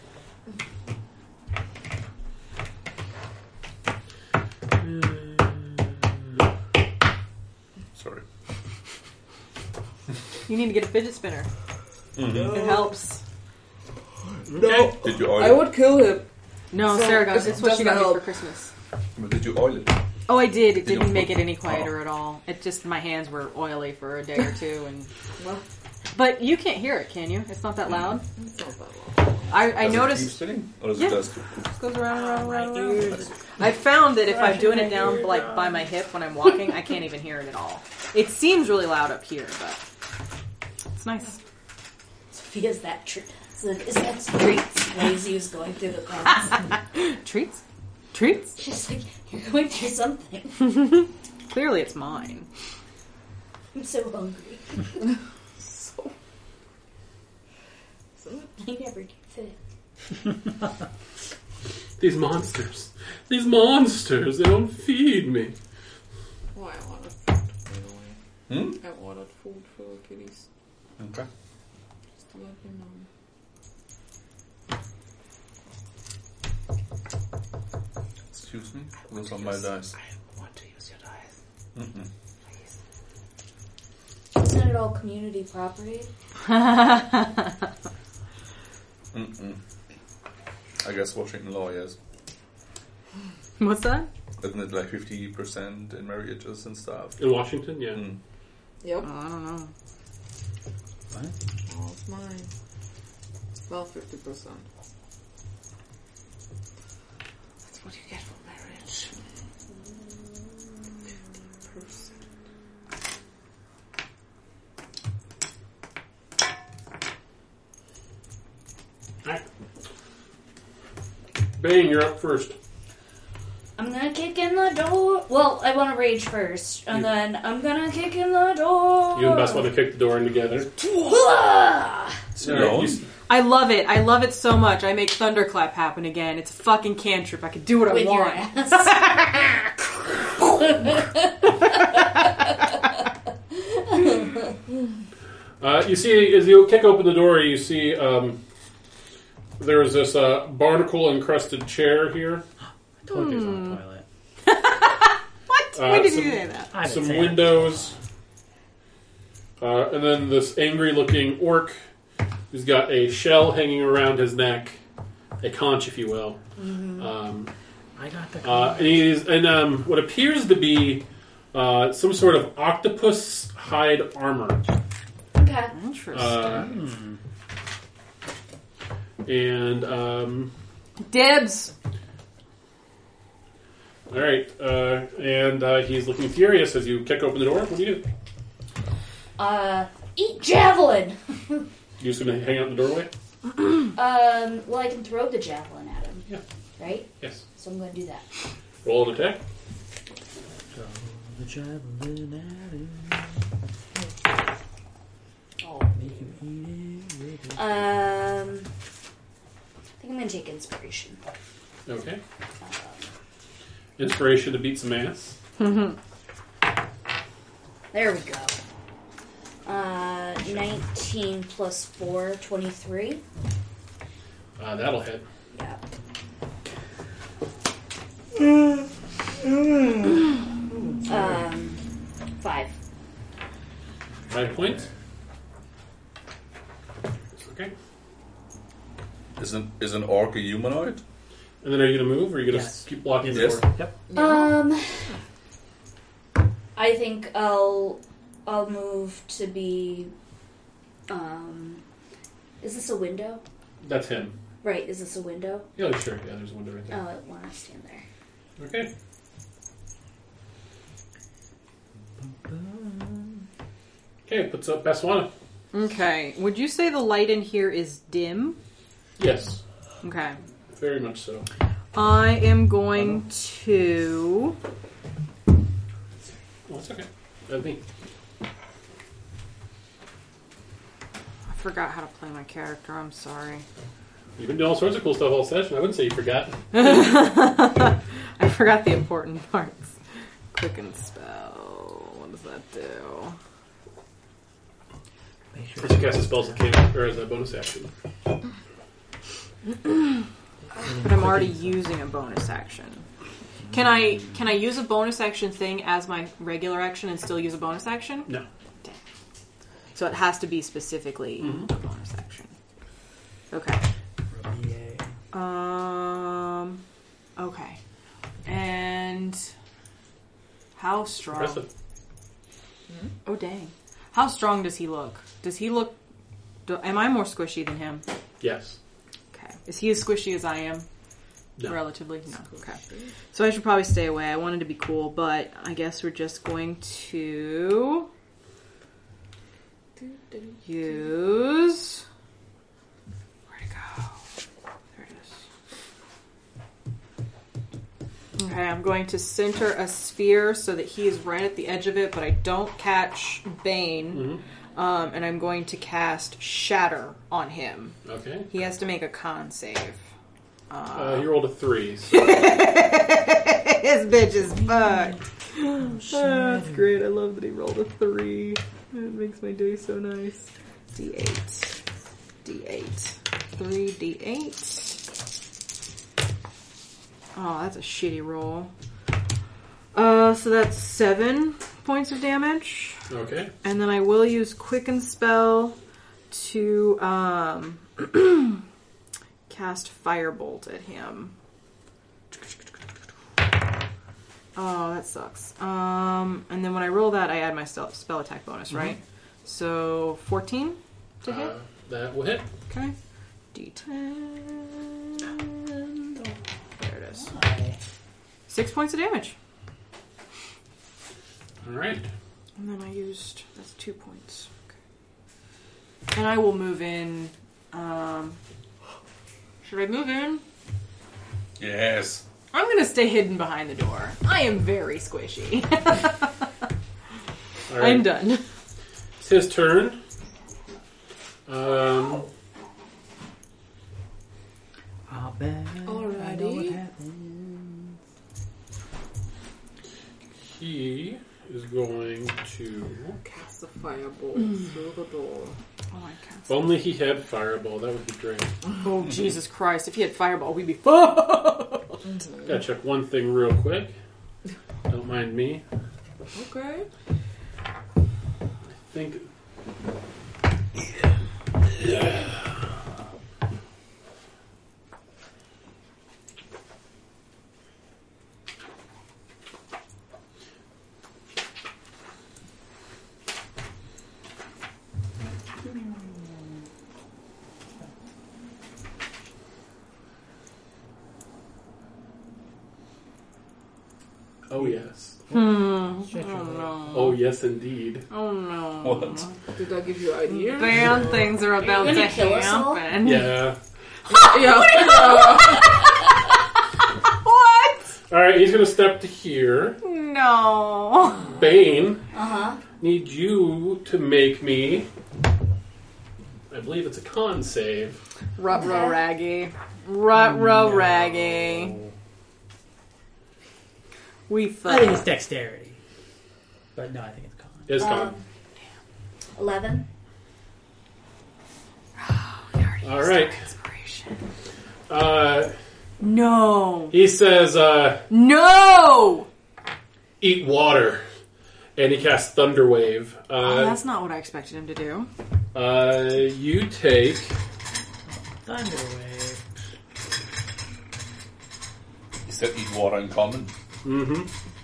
Sorry. You need to get a fidget spinner. It helps. No. Did you oil I it? would kill him. No, So, Sarah got it it's what she got doesn't me for help. Christmas. But did you oil it? Oh, I did. It Did you didn't make put- it any quieter at all. It just my hands were oily for a day or two, and Well, but you can't hear it, can you? It's not that loud. it's not that long. I Does it keep noticed spinning? Or does Yeah. it just... it goes around, around, around, around. I found that if I'm doing it down like by my hip when I'm walking, I can't even hear it at all. It seems really loud up here, but it's nice. Sophia's that is that treats? Lazy was going through the pens. Treats, treats. She's like, you're going through something. Clearly, it's mine. I'm so hungry. So, I never get fit. These monsters. These monsters. They don't feed me. oh, I wanted food, by the way. Hmm? I wanted food for the kitties. Okay. Just to let you know. Excuse me? Those are my dice. I want to use your dice. Mm-mm. Isn't it all community property? Mm-mm. I guess Washington law, yes. What's that? Isn't it like 50% in marriages and stuff? In Washington, yeah. Mm. Yep. Oh, I don't know. What? Oh, it's mine. Well, 50%. That's what you get for marriage. 50%. Alright. Bane, you're up first. I'm gonna kick in the door. Well, I want to rage first, and You- then I'm gonna kick in the door. You and Bess want to kick the door in together. Ah! Alone? I love it. I love it so much. I make Thunderclap happen again. It's a fucking cantrip. I can do what With I your want. ass. You see, as you kick open the door, you see There's this barnacle-encrusted chair here. I told you it was on the toilet. What? When did some- you say that? I didn't Some say it. windows. And then this angry-looking orc who's got a shell hanging around his neck. A conch, if you will. I got the. And he's in what appears to be some sort of octopus hide armor. Okay. Interesting. And Dibs. all right, and he's looking furious as you kick open the door. What do you do? Eat javelin. You just gonna hang out in the doorway? Well, I can throw the javelin at him. Yeah. Right? Yes. So I'm going to do that. Roll an attack. The javelin at him. Oh. Make him eat it with it. I think I'm going to take inspiration. Okay. Inspiration to beat some ass. There we go. 19 plus 4, 23. That'll hit. Yeah. 5. 5 points. Okay. Is an orc a humanoid? And then are you gonna move, or are you gonna Yes. keep blocking the Yes. door? Yep. I think I'll move to be. Is this a window? That's him. Right. Is this a window? Yeah, sure. Yeah, there's a window right Oh, there. I want to stand there. Okay. Okay, puts up Baswana. Okay. Would you say the light in here is dim? Yes, Okay. very much so. I am going to. Oh, it's okay. That'd be. I forgot how to play my character. I'm sorry. You've been doing all sorts of cool stuff all session. I wouldn't say you forgot. I forgot the important parts. Quicken spell. What does that do? Make sure. First, you cast a spell as a cantrip or as a bonus action. But I'm already using a bonus action. Can I use a bonus action thing as my regular action and still use a bonus action? No. So it has to be specifically a bonus action. Okay. Okay. And how strong? Impressive. Oh dang! How strong does he look? Does he look? Am I more squishy than him? Yes. Okay. Is he as squishy as I am? No. Relatively? No. Okay. So I should probably stay away. I wanted to be cool, but I guess we're just going to use. Where'd it go? There it is. Okay, I'm going to center a sphere so that he is right at the edge of it, but I don't catch Bane. And I'm going to cast Shatter on him. Okay. He has to make a con save. He rolled a 3. So. His bitch is fucked. That's great. I love that he rolled a 3. It makes my day so nice. D8. D8. 3 D8. Oh, that's a shitty roll. So that's 7 points of damage. Okay. And then I will use Quicken Spell to cast Firebolt at him. Oh, that sucks. And then when I roll that, I add my spell attack bonus, right? So 14 to hit. That will hit. Okay. D10. There it is. 6 points of damage. All right. And then I used... That's 2 points. Okay. And I will move in... should I move in? Yes. I'm going to stay hidden behind the door. I am very squishy. All right. I'm done. It's his turn. I'll bet. Alrighty. I know what happened. He is going to... Cast the firebolt through the door. Oh, I can't. If only he had Fireball, that would be great. Oh, Jesus Christ. If he had Fireball, we'd be fucked. Gotta check one thing real quick. Don't mind me. Okay. I think... Oh, yes. Shut your Oh, mouth. no. Oh, yes, indeed. Oh, no. What? Did I give you ideas? Bad things are about you to gonna kill us all? happen. Yeah. Yeah. What? Alright, he's gonna step to here. No. Bane, Uh-huh. need you to make me... I believe it's a con save. Ruh-roh raggy. Ruh-roh raggy. We I think it's fuck. dexterity. But no, I think it's con. It's con. 11. Alright. Inspiration. No. He says, No! eat water. And he casts Thunderwave. That's not what I expected him to do. You take... Thunderwave. He said eat water in common. Mm-hmm.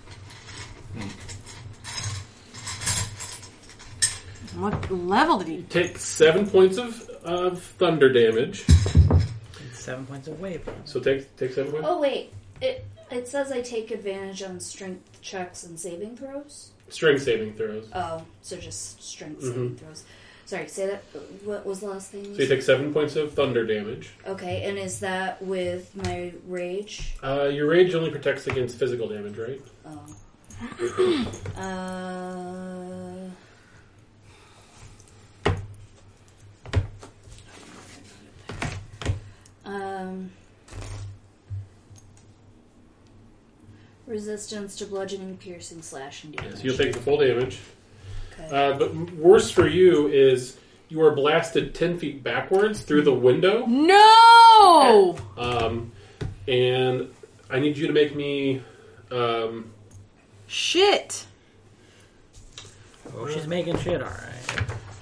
What level did he... Take 7 points of thunder damage. And 7 points of wave. So take 7 points. Oh, wait. It says I take advantage on strength checks and saving throws. Strength saving throws. Oh, so just strength Mhm. saving throws. Sorry, say that. What was the last thing? So you take 7 points of thunder damage. Okay, and is that with my rage? Your rage only protects against physical damage, right? Resistance to bludgeoning, piercing, slash, and damage. So you'll take the full damage. Okay. But worse for you is you are blasted 10 feet backwards through the window. No! And I need you to make me... Shit. Oh, she's making shit, alright.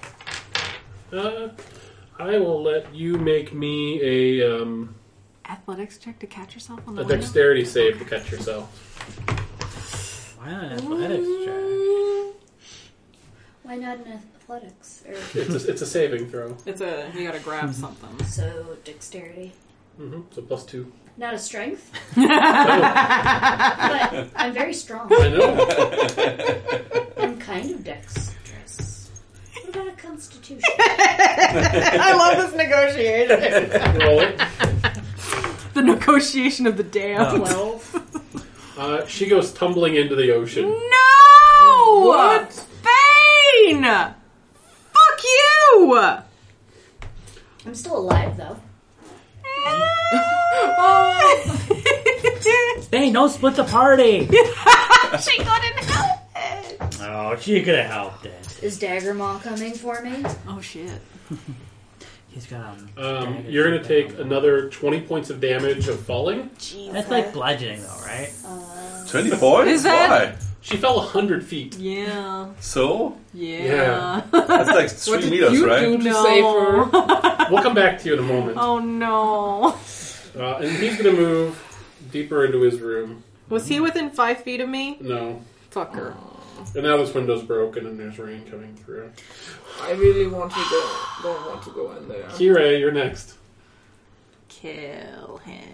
I will let you make me a Athletics check to catch yourself on the a window? dexterity save to catch yourself. Why not an athletics check? Why not in athletics? Or, It's a saving throw. You gotta grab something. so, dexterity. So +2. Not a strength, Oh, but I'm very strong. I know. I'm kind of dexterous. What about a constitution? I love this negotiation. Roll it. The negotiation of the damned. 12. She goes tumbling into the ocean. No! What? Bane! Fuck you! I'm still alive, though. Hey, don't split the party! She couldn't help it. Oh, she could have helped it. Is Daggermaw coming for me? Oh shit. He's got You're going to take another 20 points of damage of falling. That's like bludgeoning, though, right? 24? Is that- Why? She fell 100 feet. Yeah. So? Yeah. That's like 3 What did meters, you right? do to No. save her? We'll come back to you in a moment. Oh no. And he's going to move deeper into his room. Was he within 5 feet of me? No. Fucker. And now this window's broken and there's rain coming through. I really don't want to go in there. Kira, you're next. Kill him.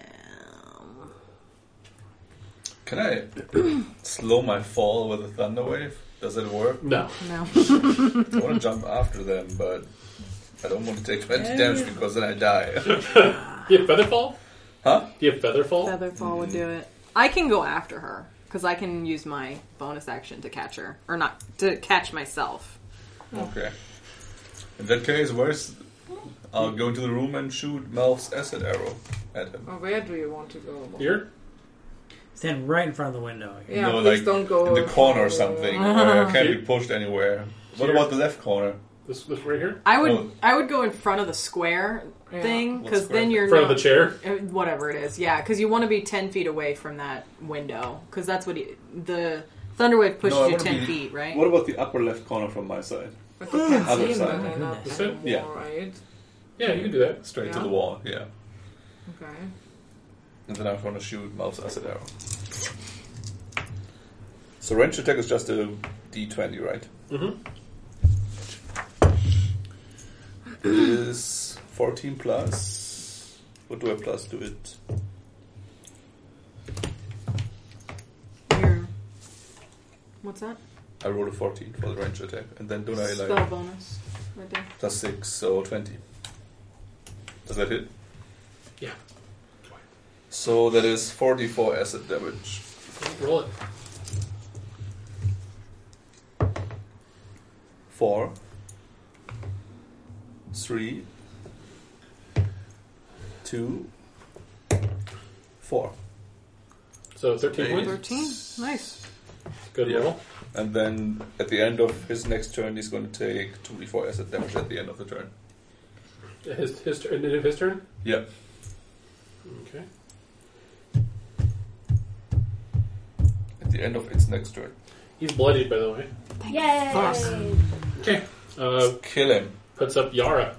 Can I slow my fall with a thunder wave? Does it work? No. No. I want to jump after them, but I don't want to take 20 damage because then I die. Do you have Featherfall? Huh? Do you have Featherfall? Featherfall would do it. I can go after her because I can use my bonus action to catch her, or not to catch myself. Okay. In that case, I'll go into the room and shoot Mel's acid arrow at him. Oh, where do you want to go? Here? Stand right in front of the window. Yeah, No, please like don't go in the corner or something where I can't be pushed anywhere. What Here. about the left corner? This right here? I would Oh. I would go in front of the square Yeah. thing What because square? then you're In front not, of the chair? whatever it is. Yeah, because you want to be 10 feet away from that window because that's what the Thunderwave pushes No, I you wanna 10 be- feet, right? What about the upper left corner from my side? But you can't Other see him side. then at This the it? wall, Yeah. right? Yeah, you can do that. Straight to Yeah. the wall, yeah. Okay. And then I'm going to shoot Mel's acid arrow. So range attack is just a D20, right? Mm-hmm. It is 14 plus. What do I plus to it? Here. What's that? I rolled a 14 for the range attack. And then don't I Spell like bonus. Right there. plus 6, so 20. Does that hit? Yeah. So that is 44 acid damage. Roll it. 4, 3, 2, 4. So 13 Eight. points. 13. Nice. Good Yeah. roll. And then at the end of his next turn, he's going to take 2d4 acid damage at the end of the turn. His turn. Did it have his turn? Yeah. Okay. At the end of its next turn. He's bloodied, by the way. Yay! Okay. Kill him. Puts up Yara.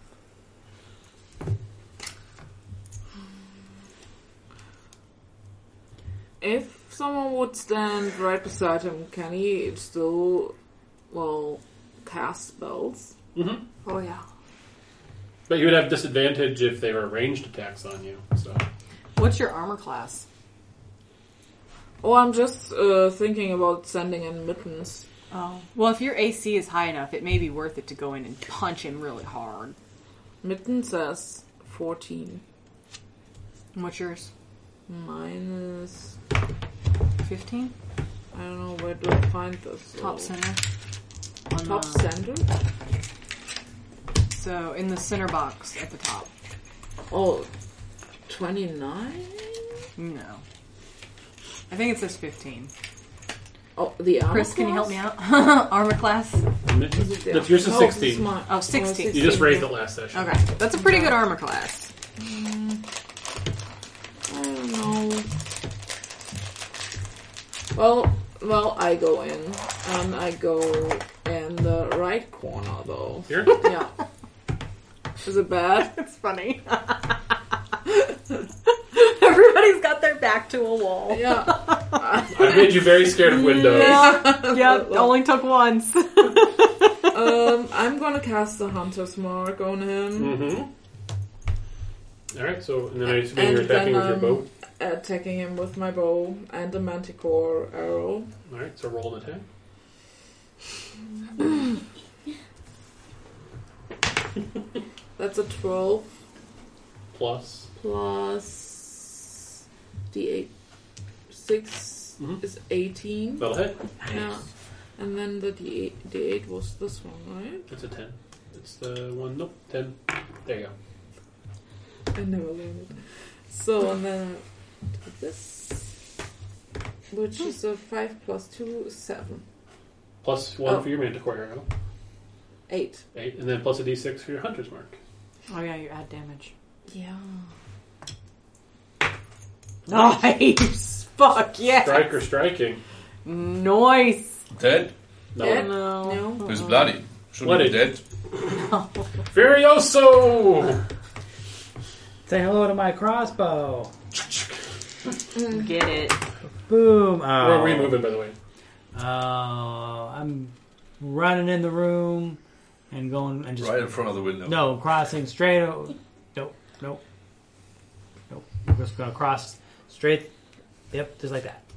If someone would stand right beside him, can he still, cast spells? Mm-hmm. Oh, yeah. But you would have disadvantage if they were ranged attacks on you. So What's your armor class? Oh, I'm just thinking about sending in mittens. Oh. Well, if your AC is high enough, it may be worth it to go in and punch him really hard. Mitten says 14. And what's yours? Mine is... 15? I don't know, where do I find this? Top center. On Top the- center? So, in the center box at the top. Oh, 29? No. I think it says 15. Oh, the armor Chris, can you class? help me out? Armor class? Yeah. That's yours is Oh, 16. this is mine. Oh, 16. You just raised it last session. Okay. That's a pretty good armor class. I don't know. Well, I go in, and I go in the right corner, though. Here? Yeah. Is it bad? It's funny. Everybody's got their back to a wall. Yeah. I made you very scared of windows. Yeah, only took once. I'm gonna cast the Hunter's Mark on him. Mm-hmm. Alright, so and then I assume you're And attacking then, with your bow. Attacking him with my bow and the Manticore arrow. Alright, so roll an attack. That's a 12 Plus. plus D8. 6 Mhm. is 18. That'll hit. Yeah. And then the D8 was this one, right? It's a 10. It's the one. Nope, 10. There you go. I never learned it. So, and then I do this, which is a 5 plus 2 is 7. Plus 1 Oh. for your Manticore arrow. 8. 8. And then plus a d6 for your Hunter's Mark. Oh yeah, you add damage. Yeah. Nice! Fuck yeah! Strike or striking? Nice! Dead? No. Dead? No. No. Who's bloody? Should Bloody. be dead. Furioso! Say hello to my crossbow. Get it. Boom. Where are we moving, by the way? I'm running in the room and going and just Right in front of the window. no crossing straight. Nope. We're just gonna cross straight. Yep, just like that.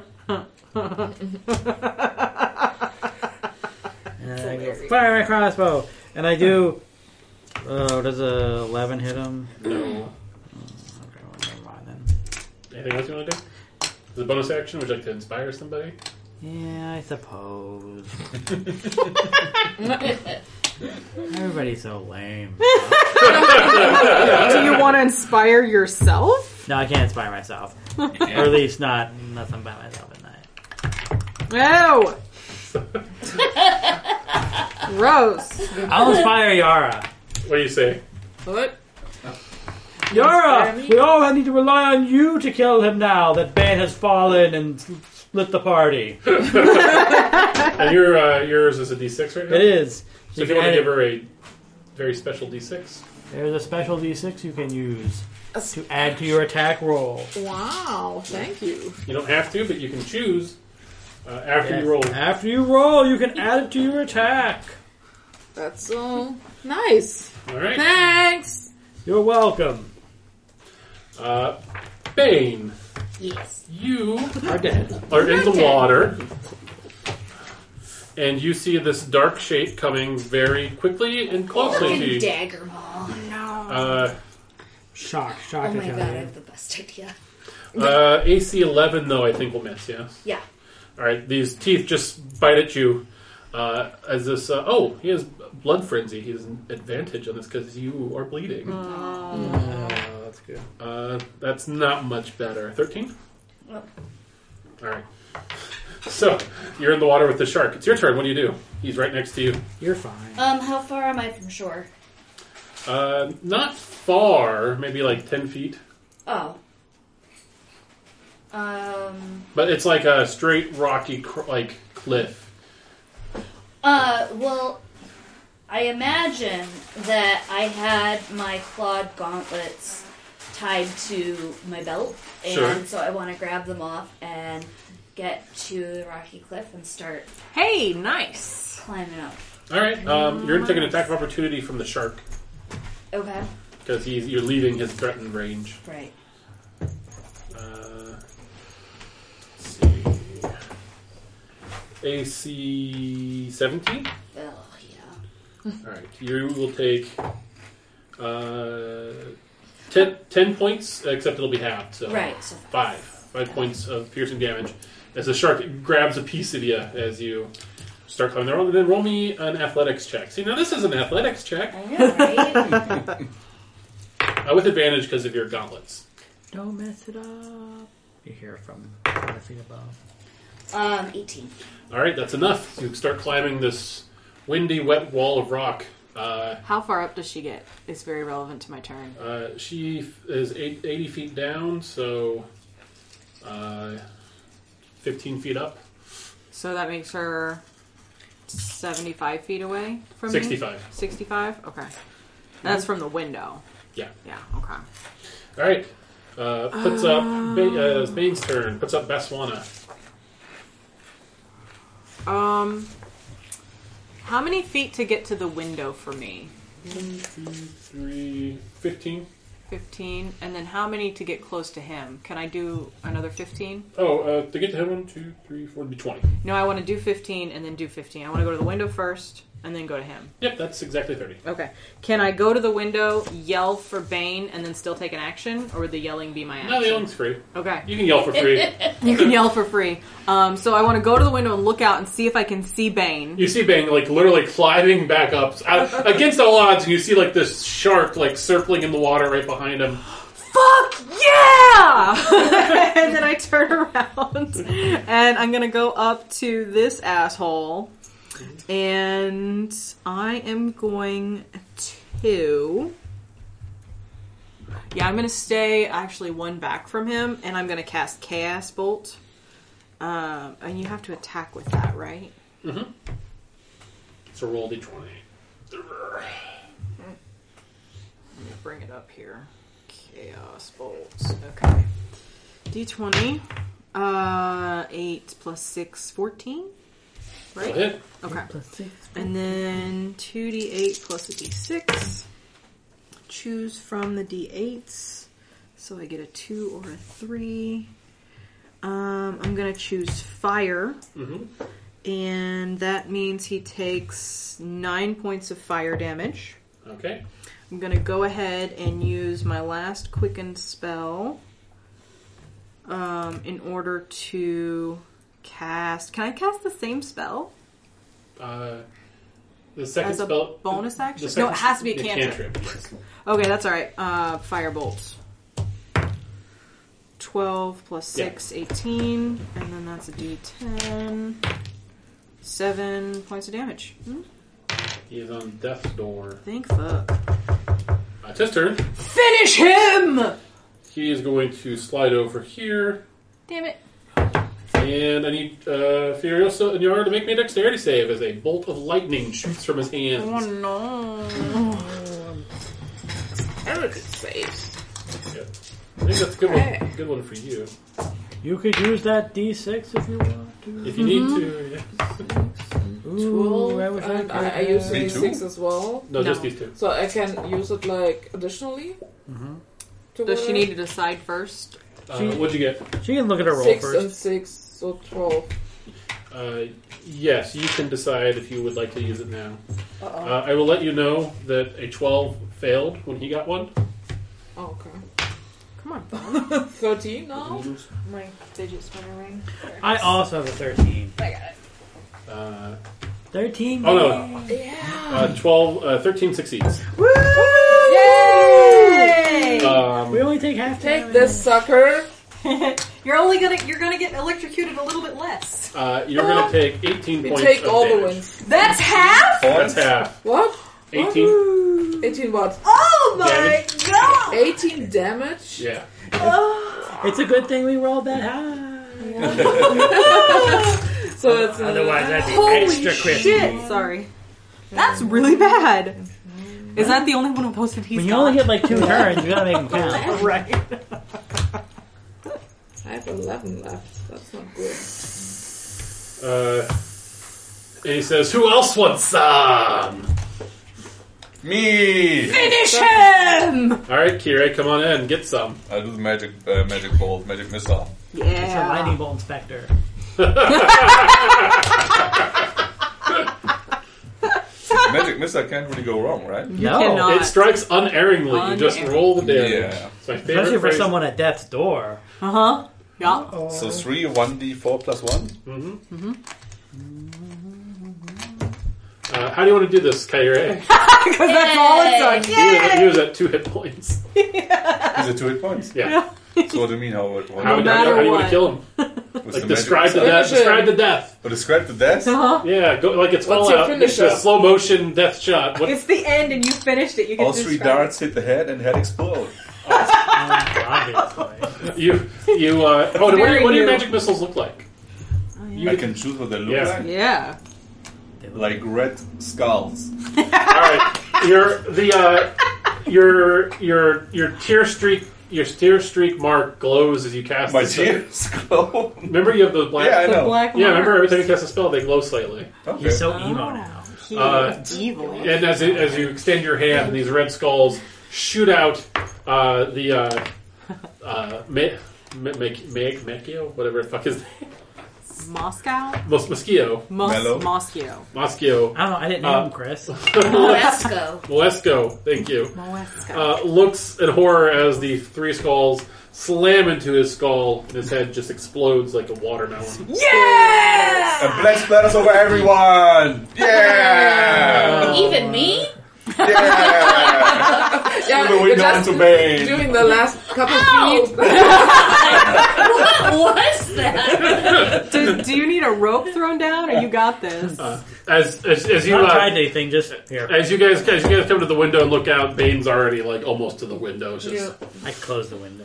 And I go fire my crossbow, and I do. Oh, does a 11 hit him? No. Okay, well, never mind then. Anything else you want to do? As a bonus action, would you like to inspire somebody? Yeah, I suppose. Everybody's so lame. Do you want to inspire yourself? No, I can't inspire myself. Or at least not unless I'm by myself at night. No! Gross. I'll inspire Yara. What do you say? What? Yara, Jeremy? we all need to rely on you to kill him now that Bane has fallen and split the party. And yours is a D6 right now? It is. So if you want to give her a very special D6. There's a special D6 you can use to add to your attack roll. Wow, thank you. You don't have to, but you can choose after you roll. After you roll, you can add it to your attack. That's so nice. All right. Thanks. You're welcome. Bane, Yes. you Are dead. are in the Okay. water, and you see this dark shape coming very quickly and closely to Fucking you. dagger maw. Shock Oh my attack. god, I have the best idea. AC 11, though, I think will miss, yeah? Yeah. All right, these teeth just bite at you as this... he has blood frenzy. He has an advantage on this because you are bleeding. That's good. That's not much better. 13? Well. All right. So, you're in the water with the shark. It's your turn. What do you do? He's right next to you. You're fine. How far am I from shore? Not far. Maybe like 10 feet. Oh. But it's like a straight rocky cliff. Well, I imagine that I had my clawed gauntlets tied to my belt, and Sure. so I want to grab them off and get to the rocky cliff and start Hey, nice. climbing up. All right. You're going to take an attack of opportunity from the shark Okay. because you're leaving his threatened range. Right. Let's see. AC 17? Oh, yeah. All right. You will take 10 points, except it'll be halved. So Right, so 5 points of piercing damage as the shark grabs a piece of you as you start climbing. Then roll me an athletics check. See, now this is an athletics check I know, right? with advantage because of your gauntlets. Don't mess it up. You hear from 5 feet above. 18. All right, that's enough. You start climbing this windy, wet wall of rock. How far up does she get? It's very relevant to my turn. She is 80 feet down, so 15 feet up. So that makes her 75 feet away from 65. me? 65? Okay. That's from the window. Yeah. Yeah, okay. All right. Puts up Bane's turn. Puts up Baswana. How many feet to get to the window for me? 1, 2, 3, 15. 15. And then how many to get close to him? Can I do another 15? To get to him, 1, 2, 3, 4, would be 20. No, I want to do 15 and then do 15. I want to go to the window first and then go to him. Yep, that's exactly 30. Okay. Can I go to the window, yell for Bane, and then still take an action? Or would the yelling be my action? No, the yelling's free. Okay. You can yell for free. You can yell for free. So I want to go to the window and look out and see if I can see Bane. You see Bane literally climbing back up against all odds, and you see this shark circling in the water right behind him. Fuck yeah! And then I turn around and I'm gonna go up to this asshole and I am going to... Yeah, I'm gonna stay actually one back from him and I'm gonna cast Chaos Bolt. And you have to attack with that, right? Mm-hmm. So roll d20. Let me bring it up here. Chaos bolts. Okay. D20. 8 plus 6, 14. Right? Hit. Okay. Plus 6. And then 2d8 plus a d6. Choose from the d8s. So I get a 2 or a 3. I'm going to choose fire. Mm-hmm. And that means he takes 9 points of fire damage. Okay. I'm going to go ahead and use my last quickened spell in order to cast... Can I cast the same spell The second as a spell... bonus action? the second No, it has to be a cantrip. Yes. Okay, that's alright. Firebolt. 12 plus 6, 18. And then that's a d10. 7 points of damage. He is on death's door. Think fuck. It's his turn. Finish him! He is going to slide over here. Damn it. And I need Furiosa and Yara to make me a dexterity save as a bolt of lightning shoots from his hands. Oh no. Eric is safe. Yeah. I think that's a good one for you. You could use that D6 if you want to. If you need to, yeah. Ooh, I wish And could. I use Me the too? 6 as well. No, just these two. So I can use it like additionally. To Does she work. need to decide first? What'd you get? She can look at her roll 6 first. and 6, so 12. Yes, you can decide if you would like to use it now. I will let you know that a 12 failed when he got one. Oh, okay. Come on. 13 now? My fidget spinner ring. I also have a 13. I got it. 13? Oh, no. Yeah. 13 succeeds. Woo! Yay! We only take half Take damage. this, sucker. you're gonna get electrocuted a little bit less. You're going to take 18 We points take of all the damage. wins. That's half? That's half. What? 18? 18 what? Oh my Damage. god! 18 damage? Yeah. It's a good thing we rolled that high. So it's Otherwise, that'd be Holy extra crispy. shit! Sorry. That's really bad. Is that the only one of those that he's When you got? only get like 2 turns, you gotta make them count. Right. I have 11 left. That's not good. And he says, "Who else wants some?" Me! Finish him! All right, Kirei, come on in, get some. I do the magic bolt, magic missile. It's a Yeah. lightning bolt inspector. Magic missile can't really go wrong, right? No. cannot. It strikes unerringly. You just Unerring. roll the damage. Yeah. It's my favorite Especially for phrase. someone at death's door. Uh huh. Yeah. So 3, 1d4 plus 1? How do you want to do this, Kaire? Because that's all it took. He was at 2 hit points. Is it 2 hit points? Yeah. So what do you mean? How How, do how do you want what. to kill him? What's Like the describe the magic death. Finish him. Describe the death. Oh, describe the death? Uh-huh. Yeah, go like it's What's Fallout. your It's a finisher? slow motion death shot. What? It's the end and you finished it. You get All to 3 describe darts hit the head and the head explode. Obviously. You. What do Very your new. magic missiles look like? I can choose what they look Yeah. like. it. Yeah. Like red skulls. All right, your tear streak mark glows as you cast. My the spell. tears glow. Remember, you have the black. Yeah, I The know. black Yeah, remember every marks. time you cast a spell, they glow slightly. Okay. He's so emo now. He is evil. And as you extend your hand, these red skulls shoot out Mekio, whatever the fuck his name. Moscow? Mosquito. Mellow. Moscow. Mosquito. I don't know. I didn't name him Chris. Moresco. Moesco, thank you. Moscow. Looks in horror as the 3 skulls slam into his skull, and his head just explodes like a watermelon. Yeah! And blood splatters over everyone! Yeah! Even me? Yeah! Yeah, Through the window just into Bane. doing the last couple Ow! feet. What was that? Do you need a rope thrown down, or you got this? As you Not tried anything, just here. as you guys come to the window and look out, Bane's already like almost to the window. It's just I closed the window.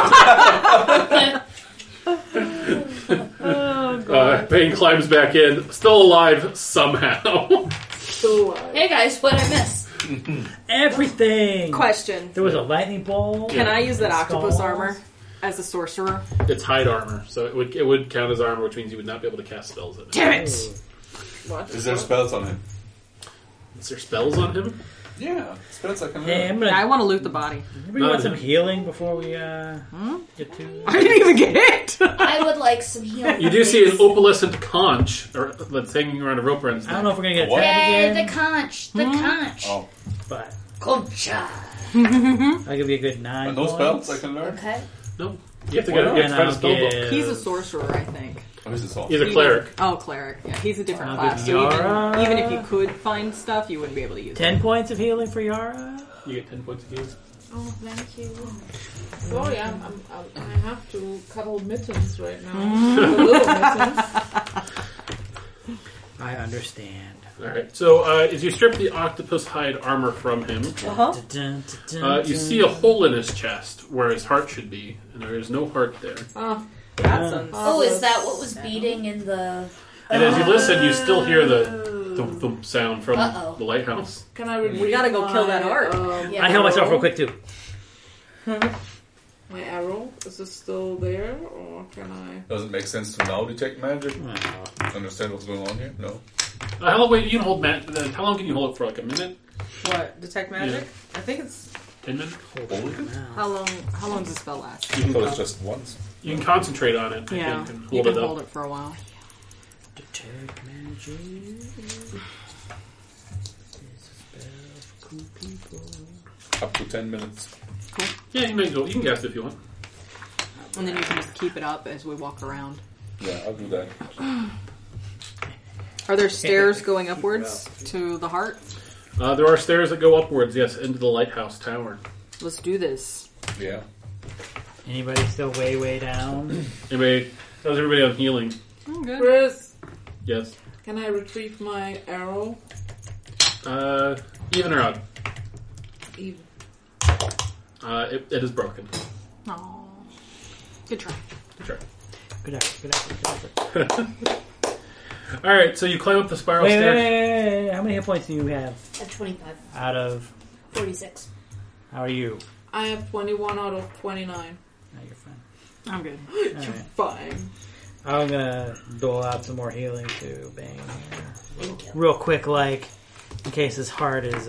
Bane climbs back in, still alive somehow. So, Hey guys, what I miss? Everything! Question: There was a lightning bolt. Can I use that octopus Skulls. armor as a sorcerer? It's hide armor, so it would count as armor, which means you would not be able to cast spells in it. Damn it! what? Is there spells on him? Is there spells on him? Yeah, spells I can Hey, I'm learn. I gonna. want to loot the body. We want some healing before we get to. I didn't even get hit. I would like some healing. You do see an please. opalescent conch, or that's hanging around a rope around his I don't neck. know if we're gonna get What? attacked Yay, again, the conch. The conch. Oh, but Concha. I'll give you a good 9. and those points. spells I can learn? Okay. No, you have to Why go. not? You have to And find a I'll spell book. give. He's a sorcerer, I think. Oh, is this all? He's a cleric. Oh, cleric. Yeah, he's a different I'll class. give So Yara- even if you could find stuff, you wouldn't be able to use 10 points of healing for Yara. You get 10 points of healing. Oh, thank you. Oh, yeah, I have to cuddle mittens right now. The little mittens. I I understand. All right. So as you strip the octopus hide armor from him, you see a hole in his chest where his heart should be, and there is no heart there. Oh, That's un- Oh, is that what was beating in the... And as you listen, you still hear the thump sound from Uh-oh. the lighthouse. can I retrieve We gotta go kill that heart. Yeah. I heal myself real quick too. My arrow, is it still there, or can I? Does it make sense to now detect magic? Oh. Understand what's going on here? No. How long? Wait, you can hold how long can you hold it for? Like a minute? What? Detect magic? I think it's 10 minutes? Hold it? how long? How long does the spell last? You can, So it's just once. you can concentrate on it. Yeah, I think, and you hold can it up. hold it for a while. Detect magic. It's a spell for cool people. Up to 10 minutes. Yeah, you may go. You can guess if you want. And then you can just keep it up as we walk around. Yeah, I'll do that. Are there stairs going upwards to the heart? There are stairs that go upwards, yes, into the lighthouse tower. Let's do this. Yeah. Anybody still way down? Anyway, how's everybody on healing? Oh, good. Chris, Yes. can I retrieve my arrow? Even or odd? Even. It is broken. Aw. Good try. Sure. Good effort. All right, so you climb up the spiral Wait, stairs. wait. How many hit points do you have At 25. out of? 46. How are you? I have 21 out of 29. No, you're fine. I'm good. You're Alright. fine. I'm gonna dole out some more healing to Bang here. Thank you. Real quick, like, in case his heart is,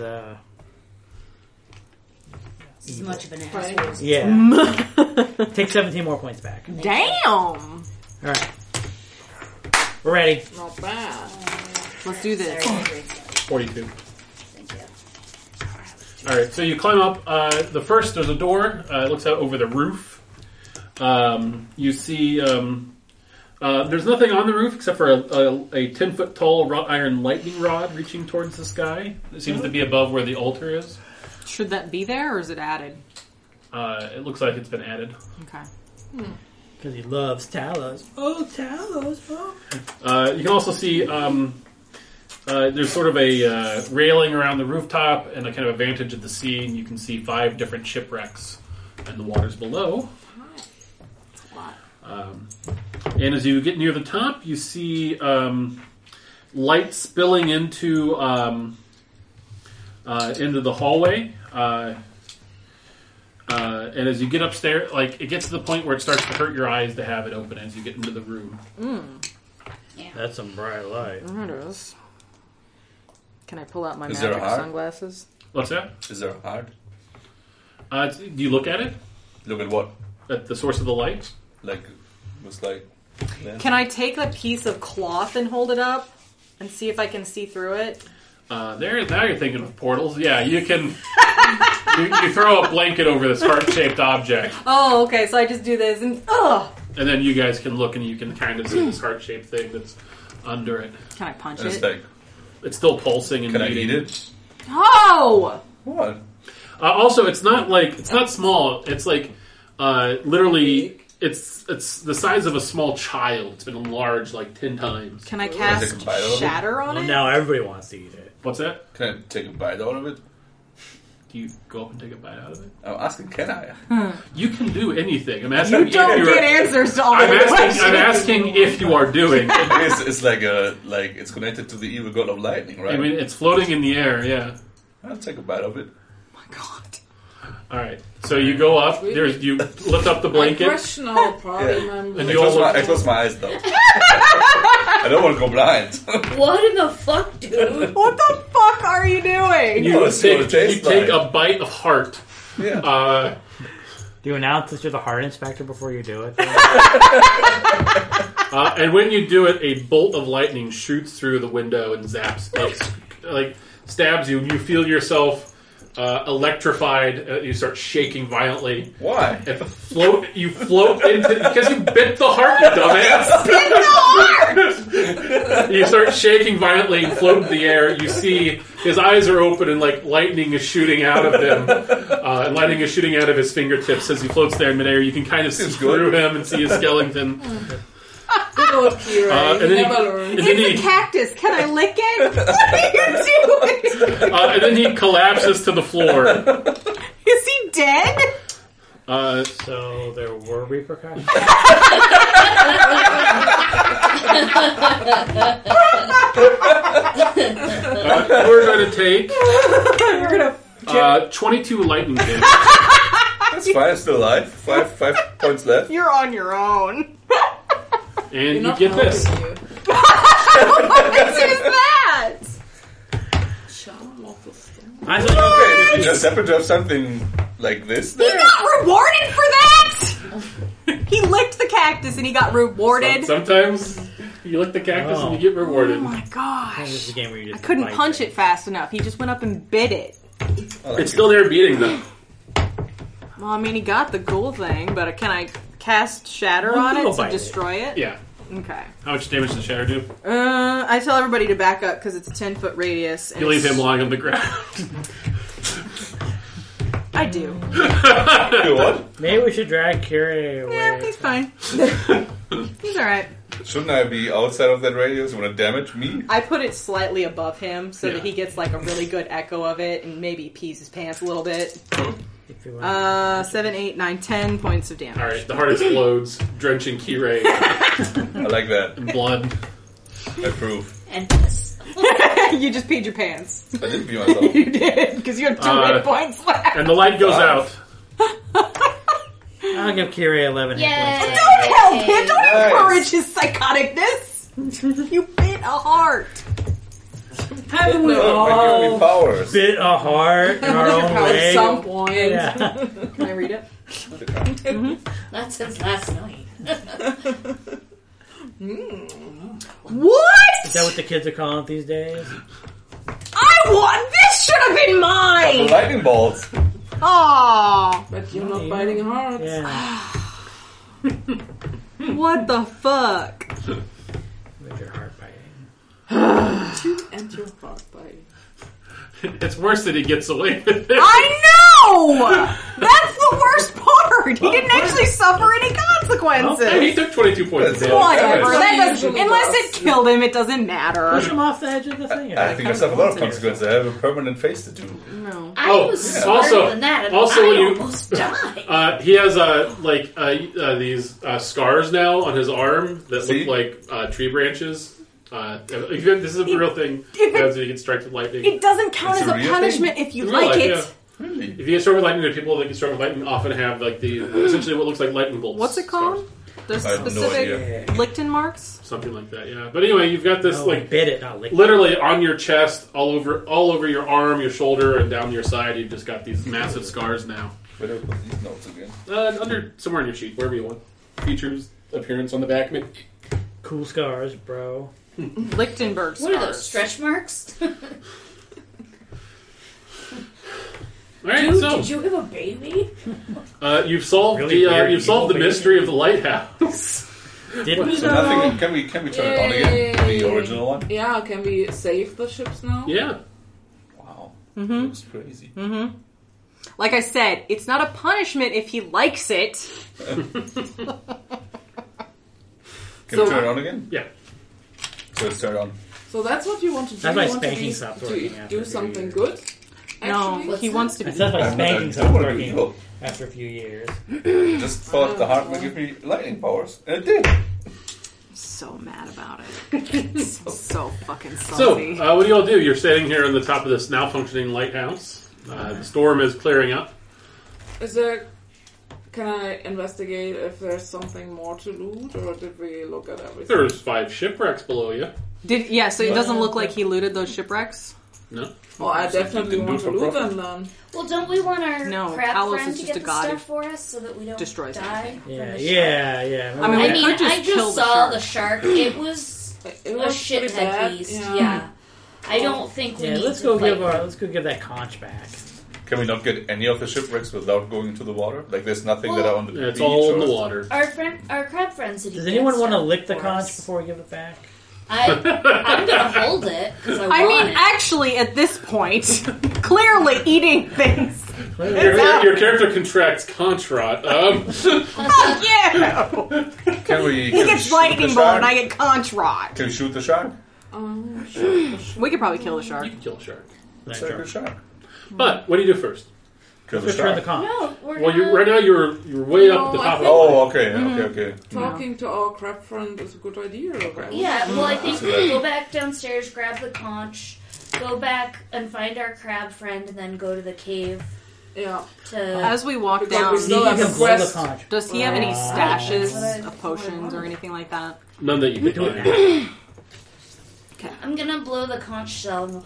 This is much of an Right. asshole. yeah. Take 17 more points back. Damn! Alright. We're ready. Not bad. Let's do this. Sorry, I agree. 42. Thank you. All right, so you climb up. There's a door. It looks out over the roof. You see there's nothing on the roof except for a 10-foot tall wrought iron lightning rod reaching towards the sky. It seems to be above where the altar is. Should that be there or is it added? It looks like it's been added. Okay. Because he loves Talos. Oh, Talos. Oh. You can also see there's sort of a railing around the rooftop and a kind of a vantage of the sea, and you can see 5 different shipwrecks and the waters below. And as you get near the top, you see light spilling into the hallway. And as you get upstairs, like it gets to the point where it starts to hurt your eyes to have it open as you get into the room. That's some bright light. There it is. Can I pull out my Is there a magic heart? sunglasses? What's that? Is there a heart? Do you look at it? Look at what? At the source of the light? Like, was like. Can I take a piece of cloth and hold it up and see if I can see through it? Now you're thinking of portals. Yeah, you can. you throw a blanket over this heart-shaped object, Oh, okay. So I just do this and and then you guys can look and you can kind of see this heart-shaped thing that's under it. Can I punch And it's it? like, It's still pulsing and can I beating. eat it? Oh! What? Also, it's not small. It's like literally, it's the size of a small child. It's been enlarged like 10 times. Can I Take cast a bite out of it? shatter on Well, it? now everybody wants to eat it. What's that? Can I take a bite out of it? Do you go up and take a bite out of it? I'm asking, can I? You can do anything. I'm asking You don't if you're. get answers to all I'm the asking. questions. I'm asking if you are doing. It's like it's connected to the evil god of lightning, right? I mean, it's floating in the air. Yeah. I'll take a bite of it. Oh my god. All right. So you go up. You lift up the I blanket. question all party Yeah. members. And I you all close my eyes though. I don't want to go blind. What in the fuck, dude? What the fuck are you doing? You Let's see what take, it you tastes take like. a bite of heart. Yeah. Do you announce that you're the heart inspector before you do it? And when you do it, a bolt of lightning shoots through the window and zaps, like stabs you, and you feel yourself electrified. You start shaking violently. Why? You float into because you bit the heart, you dumbass. You start shaking violently and float in the air. You see his eyes are open and like lightning is shooting out of them. And lightning is shooting out of his fingertips as he floats there in midair. You can kind of see Seems good. through him and see his skeleton. Good old Kira. and then Never he- learned. and then It's a cactus. Can I lick it? What are you doing? and then he collapses to the floor. Is he dead? So there were repercussions. We're going to take You're gonna. 22 lightning damage. That's fine. I'm still alive. 5 points left. You're on your own. And You're you not get this. helping you. What is that? Charm of the storm. I thought Wait, just happen to have something like this He there? got rewarded for that. He licked the cactus and he got rewarded. Sometimes you lick the cactus and you get rewarded. Oh my this gosh! is a game where you I just couldn't bite punch things. it fast enough. He just went up and bit it. It's still there beating them. Well, I mean, he got the ghoul thing, but can I cast Shatter Well, on you it go to bite it. destroy it? Yeah. Okay. How much damage does Shatter do? I tell everybody to back up because it's a 10-foot radius. And You leave it's- him lying on the ground. I do. You what? Maybe we should drag Kira away. Yeah, he's fine. He's alright. Shouldn't I be outside of that radius? You want to damage me? I put it slightly above him so Yeah. that he gets like a really good echo of it and maybe pees his pants a little bit. If you want. 7, 8, 9, 10 points of damage. Alright, the heart explodes, drenching Kirei I like that. in blood. I approve. And piss. You just peed your pants. I didn't be myself. You did, because you have 2 hit points left. And the light goes out. I'll give Kira 11 hit Yay. points. Don't help him! Don't Nice. encourage his psychoticness! You bit a heart. Haven't we Look, I give me all powers. bit a heart in our own At way? some point. Yeah. Can I read it? Not since last night. What? Is that what the kids are calling it these days? I won! This should have been The mine! lightning bolts. Aww. But you're not biting hearts. Yeah. What the fuck? Make your heart biting. And your heart biting. It's worse that he gets away with it. I know! That's the worst part! He didn't actually suffer any consequences! Hey, he took 22 points of damage. Whatever. Damage. That doesn't, Usually unless does. it killed him, it doesn't matter. Push him off the edge of the thing. I think I suffer a lot of consequences. I have a permanent face to do. No. I Oh, was yeah. smarter Also- than that, and also I when you- almost died. He has these scars now on his arm that See? look like tree branches. This is a real thing. As you get struck with lightning. It doesn't count It's as a a real punishment if you In real like life, it. yeah. Really? If you get struck with lightning, the people that get struck with lightning often have like the essentially what looks like lightning bolts. What's it called? There's I have no specific idea. Lichten marks? Something like that, yeah. But anyway, you've got this No, like bit it, not lick it. literally on your chest, all over your arm, your shoulder, and down your side. You've just got these massive scars now. Where do I put these notes again? Under somewhere in your sheet, wherever you want. Features, appearance on the back. Maybe. Cool scars, bro. Lichtenberg scars. What are those, stretch marks? All right, Dude, so did you have a baby? you've solved Really weird you've solved the evil mystery of the lighthouse. Did we So though? nothing. Can we turn it on again? Yay. The original one. Yeah, can we save the ships now? Yeah. Wow. Mm-hmm. Looks crazy. Mm-hmm. Like I said, it's not a punishment if he likes it. Can we turn it on again? Yeah. So let's turn it on. So that's what you want to do. That's why You want to spanking be- stopped to working after do a few something years. good. No, Actually, he wants to be. It says like I spanking don't stopped want to do working evil. after a few years. Just thought the heart would give me lightning powers, and it did. So mad about it. so fucking So, salty. what do y'all do? You're standing here on the top of this now functioning lighthouse. The storm is clearing up. Is there? Can I investigate if there's something more to loot, or did we look at everything? There's 5 shipwrecks below you. So it doesn't look like he looted those shipwrecks? No. Well, I definitely didn't do want it to for loot profit? them then. Well, don't we want our No, crab Talos friend is to just get a the god stuff who for us so that we don't destroys die? from Yeah, the yeah, shark? yeah. I mean, I we mean, could just I kill just the saw shark. the shark. It was It a was shit pretty bad. head beast. Yeah. Yeah. I don't think we Yeah, need let's to go fight let's go give that conch back. Can we not get any of the shipwrecks without going into the water? Like, there's nothing that are on the Yeah, it's beach. all in or- the water. Our crab friend said he Does could anyone get want to stuff lick the for conch us. before we give it back? I'm gonna hold it because I I want mean, it. actually, at this point, clearly eating things Your character contracts Contrat. Yeah! Can we? He Can we gets shoot lightning the bolt shark? and I get Contrat. Can we shoot the shark? We could probably kill the shark. You can kill a shark. It's like a shark. But what do you do first? Kill the Let's return the shark. conch. No, we're Well, not. right now you're way up at the No, top of the Oh, okay. Talking to our crab friend is a good idea. Right? Yeah, well, I think we go back downstairs, grab the conch, go back and find our crab friend, and then go to the cave Yeah. to. As we walk Because down, we You still have can a blow the quest. conch. does he have any stashes Right. of potions or anything like that? None that you can find. I'm gonna blow the conch shell.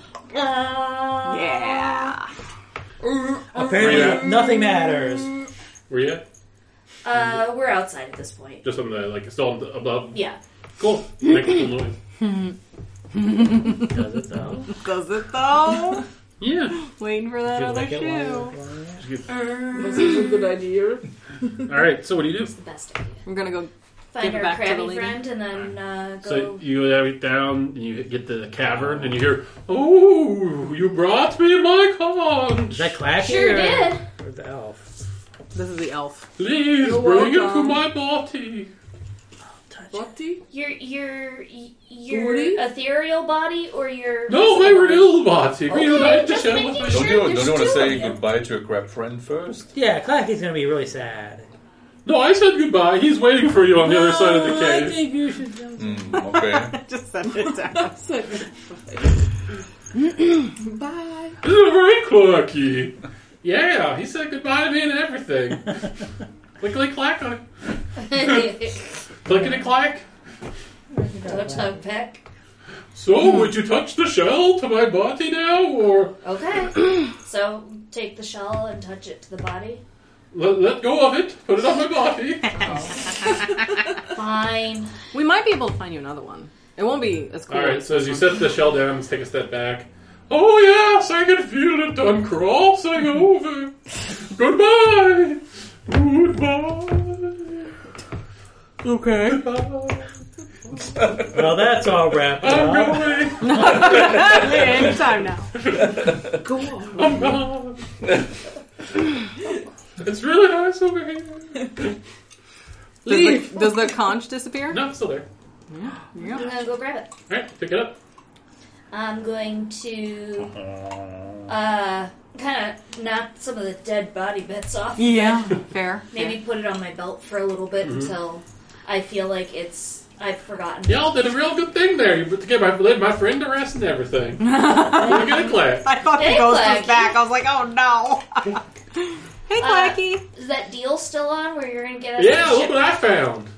Yeah. Apparently, nothing matters. Were you? We're outside at this point. Just on the, like, still on the, above? Yeah. Cool. Make a cool noise. Does it though? Does it though? Yeah. Waiting for that You other like it while shoe. you're flying it? This is a good idea. Alright, so what do you do? It's the best idea. I'm gonna go. Find Give it our back to the crabby lady. friend and then go. So you go down and you get to the cavern and you hear, "Oh, you brought me my conch. Is that Clacky? Sure or, did. Or the elf? This is the elf. Please You're bring it to welcome. my body." Body? Your Booty? ethereal body or your No, my real body. Okay, Reunite the just shell making with my sure. Don't you there's want to two say of you. goodbye to your crab friend first? Yeah, Clacky's gonna be really sad. No, I said goodbye. He's waiting for you on the other side of the I cave. think you should. Okay. Just set it down. Bye. This is very quirky. Yeah, he said goodbye to me and everything. Clickety clack on it. Clickety clack. Toe peck. So, would you touch the shell to my body now, or Okay. So take the shell and touch it to the body. let go of it, put it on my body? Fine. We might be able to find you another one. It won't be as cool. Alright, so as you set the shell down, let's take a step back. Oh yes, I can feel it uncrossing over. Goodbye. Goodbye. Okay. Goodbye. Well, that's all wrapped I'm up. going. Anytime now. Go on. I'm gone. It's really nice over here. Does the conch disappear? No, it's still there. Yeah. I'm gonna go grab it. Alright, pick it up. I'm going to kind of knock some of the dead body bits off. Yeah. Fair. Maybe put it on my belt for a little bit until I feel like I've forgotten. Y'all did a real good thing there. You put together, led my friend to rest and everything. Look at it, clap. I thought Hey, the ghost Clacky. was back. I was like, oh no. Hey, Clacky. Is that deal still on where you're gonna get us? Yeah, the look ship? what I found.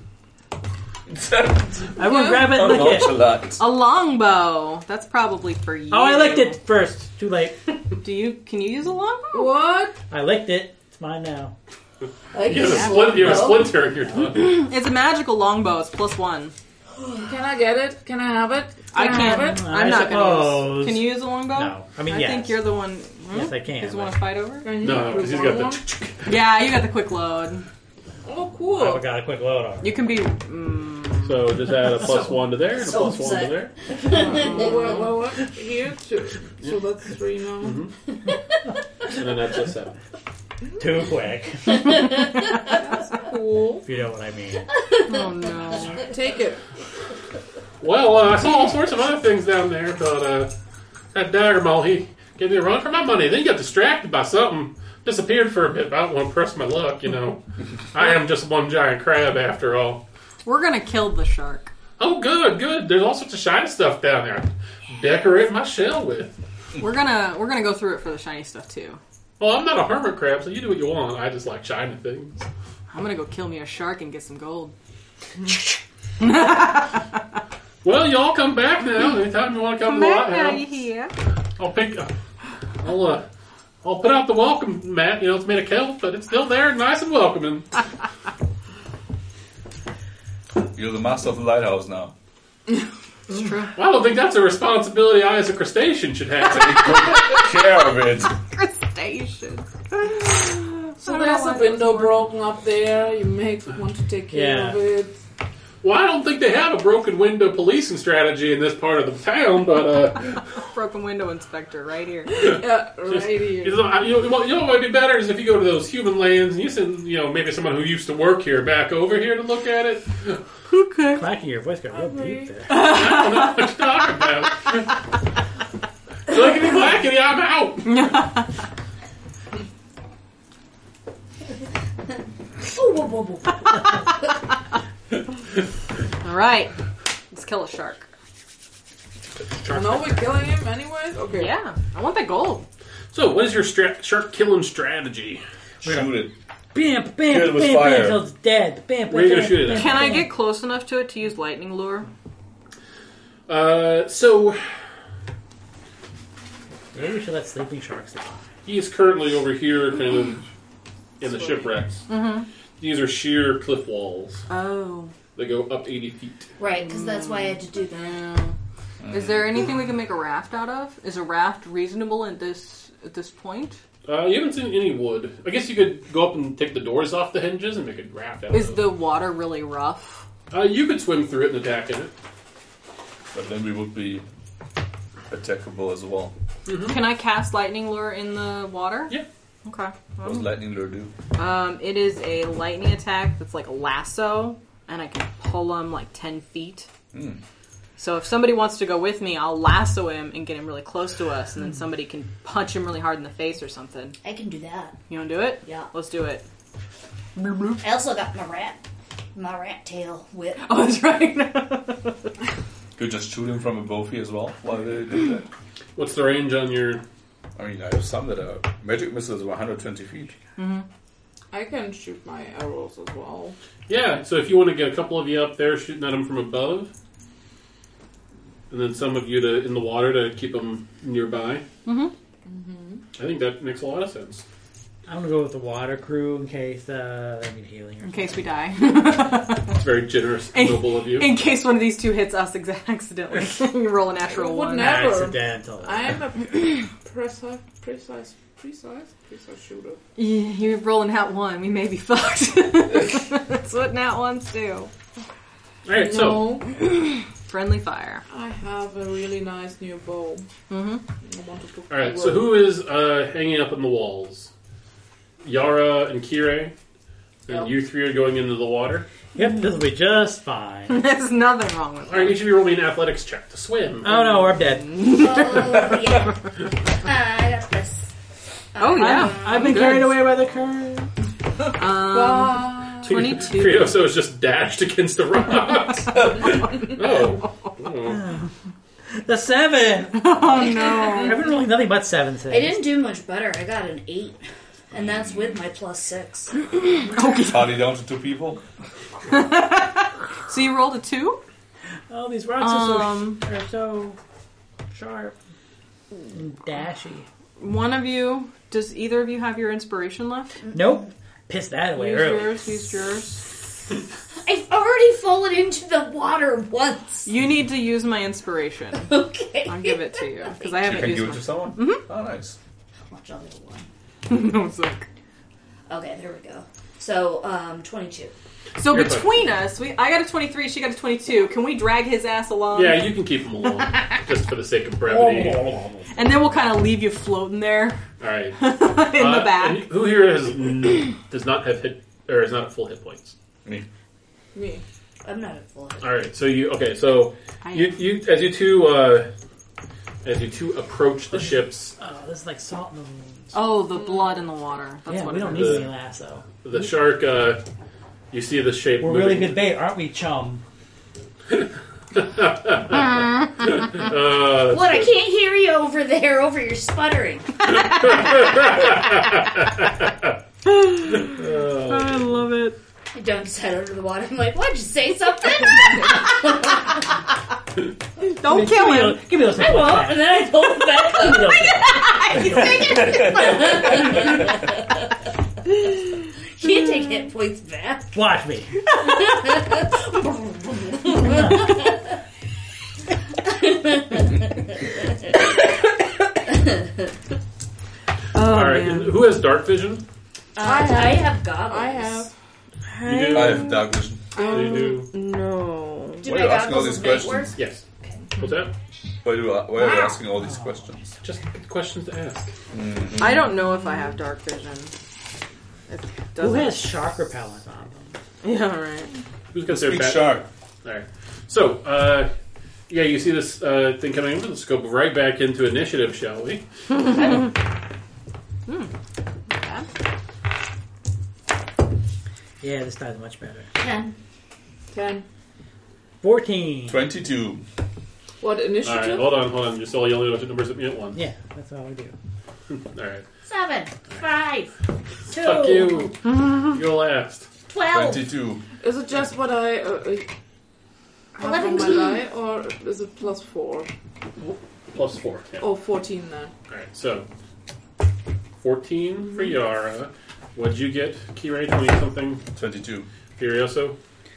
I will grab it and lick it. Nonchalant. A longbow. That's probably for you. Oh, I licked it first. Too late. Can you use a longbow? What? I licked it. It's mine now. You have a splinter in your tongue. It's a magical longbow. It's +1. Can I get it? Can I have it? I can't. have it? I'm not gonna suppose. use. Can you use a longbow? No. I mean, I yes. think you're the one. Yes, I can. He's the but one to fight over. Can you No, because he's got one? the. Yeah, you got the quick load. Oh, I cool. got a quick load on it. You can be. So just add a +1 to there and a so +1 to upset. there. What? Here, 2. So that's 3 now. And then that's a 7. Too quick. Cool. If you know what I mean. Oh no. Take it. Well, I saw all sorts of other things down there, but that dagger mole, he gave me a run for my money. Then he got distracted by something, disappeared for a bit. I don't want to press my luck, you know. I am just one giant crab after all. We're gonna kill the shark. Oh, good, good. There's all sorts of shiny stuff down there. Decorate my shell with. We're gonna go through it for the shiny stuff too. Well, I'm not a hermit crab, so you do what you want. I just like shiny things. I'm gonna go kill me a shark and get some gold. Well, y'all come back now. Anytime you want to come to the lighthouse. here. I'll pick. I'll put out the welcome mat. You know, it's made of kelp, but it's still there, nice and welcoming. You're the master of the lighthouse now. It's true. Well, I don't think that's a responsibility I, as a crustacean, should have. Take care of it. Crustacean. So there's a window broken up there. You may want to take care Yeah. of it. Well, I don't think they have a broken window policing strategy in this part of the town, but Broken window inspector right here. Yeah, right here. you know what might be better is if you go to those human lands and you send maybe someone who used to work here back over here to look at it. Okay. Clacking your voice got real deep there. I don't know what you're talking about. Clickety clackety, I'm out. All right. Let's kill a shark. No, we're killing him anyways? Okay. Yeah. I want that gold. So, what is your shark killing strategy? Shoot it. Bam, Kill bam, it with bam, fire. bam, till it's dead. Bam, Where are you bam, gonna shoot it bam, at? Can I bam. get close enough to it to use lightning lure? So Maybe we should let sleeping sharks do it. he is currently over here, kind of in the shipwrecks. Mm-hmm. These are sheer cliff walls. Oh. They go up 80 feet. Right, because that's why I had to do that. Yeah. Is there anything we can make a raft out of? Is a raft reasonable at this point? You haven't seen any wood. I guess you could go up and take the doors off the hinges and make a raft out Is of it. the water really rough? You could swim through it and attack in it. But then we would be attackable as well. Can I cast lightning lure in the water? Yeah. Okay. What does lightning lure do? It is a lightning attack that's like a lasso, and I can pull him like 10 feet. So if somebody wants to go with me, I'll lasso him and get him really close to us, and then somebody can punch him really hard in the face or something. I can do that. You want to do it? Yeah. Let's do it. I also got my rat tail whip. Oh, that's right. You just shoot him from above here as well while they do that. What's the range on your... I mean, I have some that are magic missiles 120 feet. I can shoot my arrows as well. Yeah, so if you want to get a couple of you up there shooting at them from above, and then some of you in the water to keep them nearby, I think that makes a lot of sense. I'm gonna go with the water crew in case they need healing. Or In case we die. It's very generous and noble of you. In case one of these two hits us accidentally. You roll a natural Would one. never. Accidental. I'm a precise shooter. You're rolling nat 1. We may be fucked. That's what nat 1s do. Alright, so... No, Friendly fire. I have a really nice new bow. Mm-hmm. I wanted to Alright, so who is hanging up in the walls? Yara and Kirei? And you three are going into the water? Yep, this will be just fine. There's nothing wrong with Alright, that. each of you roll me an athletics check to swim. Oh no, we're dead. Oh, yeah. I got this. Oh, yeah. I've been Good. carried away by the current. 22. Frioso is just dashed against the rocks. Oh. The 7. Oh, no. I've been rolling nothing but 7 things. I didn't do much better. I got an 8. And that's with my +6. Party down to 2 people. So you rolled a 2? Oh, these rocks are so sharp and dashy. One of you, does either of you have your inspiration left? Nope. Pissed that away Use early. yours, use yours. I've already fallen into the water once. You need to use my inspiration. Okay. I'll give it to you, because I You haven't can give it used to someone? Mm-hmm. Oh, nice. Watch out, little one. mine. No, it's like... Okay, there we go. So, 22. So You're between us, I got a 23, she got a 22. Can we drag his ass along? Yeah, you can keep him along, just for the sake of brevity. And then we'll kind of leave you floating there Alright. in the back. And who here does not have is not at full hit points? Me. Me. I'm not at full. Alright, so you as you two approach the ships, Oh, this is like salt in the wounds. Oh, the blood in the water. That's Yeah, what we it don't is. need any lasso. the shark, you see the shape We're moving. really good bait, aren't we, chum? What? I can't hear you over there, over your sputtering. I love it. I don't set under the water. I'm like, what'd you say something? Don't kill him. Give me those I things won't. back. And then I pull it back up. Can't take hit points back. Watch me. Oh, Alright, man. who has dark vision? I have goggles. I have. You do? I have dark vision. They do. No. Do Why are my you asking all goggles these of night questions? work? Yes. What's that? Why are you asking all these questions? Just good questions to ask. I don't know if I have dark vision. It Who doesn't. has shark repellent on them? Yeah, right. Who's got their Speak bat? shark. All right. So, yeah, you see this thing coming in. Let's go right back into initiative, shall we? Yeah, this time's much better. 10. 10. 14. 22. What All right, initiative? hold on. Just all yelling out the numbers at me at once. Yeah, that's all we do. All right. 7. 5. 2. Fuck you. You're last. 12. 22. Is it just what I have on my 11. die, or is it plus 4? Plus 4. Yeah. Oh, 14 then. All right. So, 14 for Yara. What'd you get, Kirai? 20 something. 22. Furioso.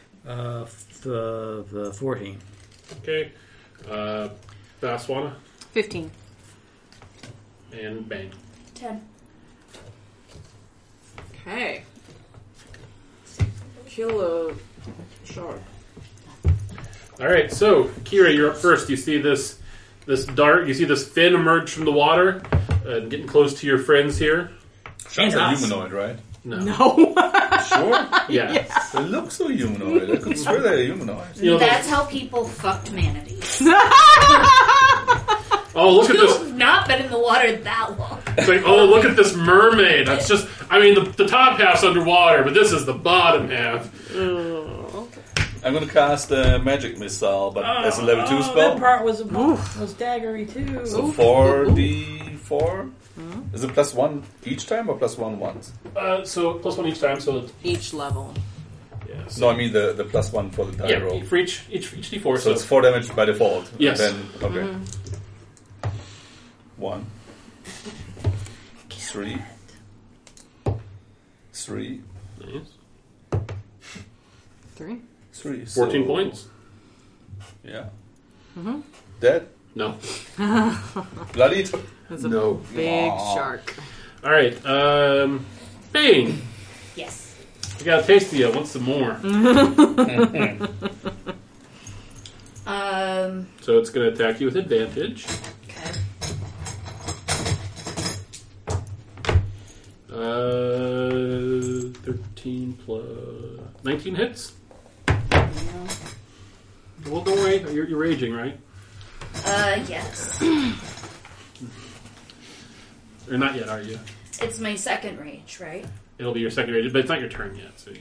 The 14. Okay. Baswana 15. and Bane. 10. Okay. Kill a shark. All right. So, Kira, you're up first. You see this dart. You see this fin emerge from the water, getting close to your friends here. Sharks And are us. humanoid, right? No. Sure. Yeah. They look so humanoid. I could swear they're humanoid. You know, That's how people fucked manatees. oh, look at this. You've not been in the water that long. It's like, oh, look at this mermaid. That's just, I mean, the top half's underwater, but this is the bottom half. I'm gonna cast a magic missile, but as a level 2 That spell. part was daggery too. So 4d4. Is it plus 1 each time or plus 1 once? So plus 1 each time, so it's, Each level. yeah. So, No, I mean the plus 1 for the die yeah, roll. for each d4. So it's 4 damage by default. Yes. Then okay. 1, 3, 3, Nice. 3. 3. 14 points. Yeah. Dead. No. Bloodied. That's a No. big Aw. shark. All right. Bane, Yes. I got a taste of you. I want some more. So it's going to attack you with advantage. Okay. 13 plus 19 hits. Well, don't worry. You're raging, right? Yes. Or not yet, are you? It's my second rage, right? It'll be your second rage, but it's not your turn yet. So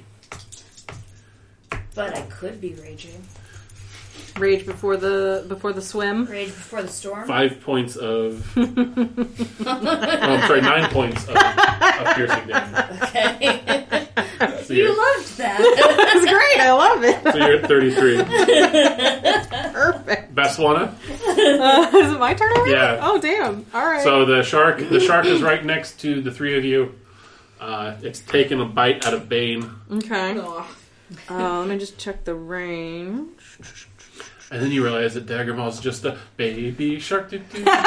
But I could be raging. Rage before the swim. Rage before the storm. 5 points of. I'm sorry, 9 points of piercing damage. Okay. So You you're, loved that. That's great. I love it. so you're at 33. Perfect. Baswana. Is it my turn already? Yeah. Oh, damn. All right. So the shark is right next to the three of you. It's taken a bite out of Bane, Okay. Oh, Let me just check the range. and then you realize that Daggermaw's just a baby shark dude.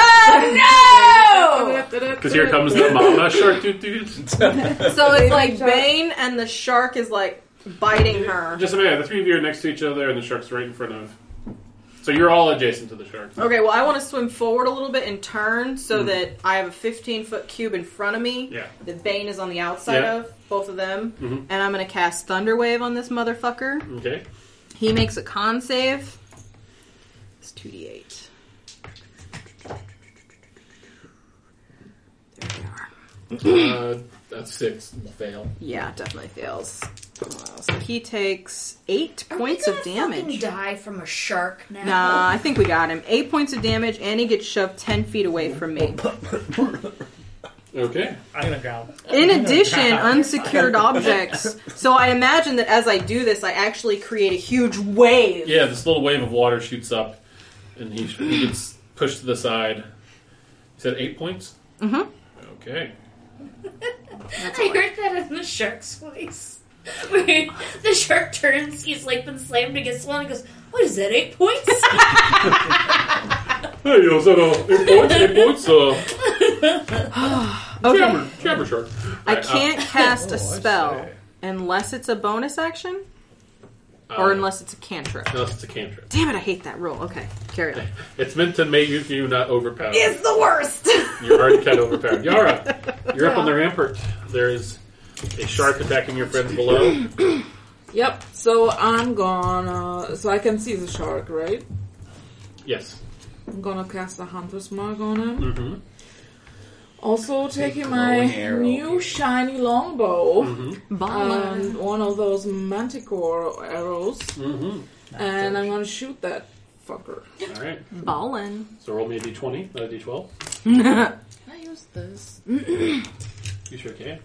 No! Because here comes the mama shark dude. So it's like Bane and the shark is like biting her. Just imagine the three of you are next to each other, and the shark's right in front of. So you're all adjacent to the shark. Okay, well, I want to swim forward a little bit and turn so that I have a 15-foot cube in front of me. Yeah. The Bane is on the outside Yeah. of both of them. Mhm. And I'm going to cast Thunder Wave on this motherfucker. Okay. He makes a con save. It's 2d8. There we are. That's 6. Fail. Yeah, definitely fails. So he takes 8 points of damage. Fucking die from a shark now. Nah, I think we got him. 8 points of damage, and he gets shoved 10 feet away from me. Okay. I'm gonna growl. In addition, unsecured objects. So I imagine that as I do this, I actually create a huge wave. Yeah, this little wave of water shoots up, and he gets pushed to the side. You said 8 points? Mm-hmm. Okay. I heard that in the shark's voice. Where the shark turns, he's like been slammed against one and goes, "What is that, 8 points?" Hey, is that 8 points? 8 points? Okay. Jabber shark. I Right, can't cast a I spell see. unless it's a bonus action. Or unless it's a cantrip. Unless it's a cantrip. Damn it, I hate that rule. Okay, carry on. It's meant to make you not overpowered. It's the worst! You're already kind of overpowered. Yara, you're up on the rampart. There is a shark attacking your friends below. Yep, so I'm gonna... So I can see the shark, right? Yes. I'm gonna cast a Hunter's Mark on him. Mm-hmm. Also taking my new shiny longbow and one of those manticore arrows. Mm-hmm. And I'm gonna shoot that fucker. All right. Ballin'. So roll me a d20, not a d12. Can I use this? You sure can.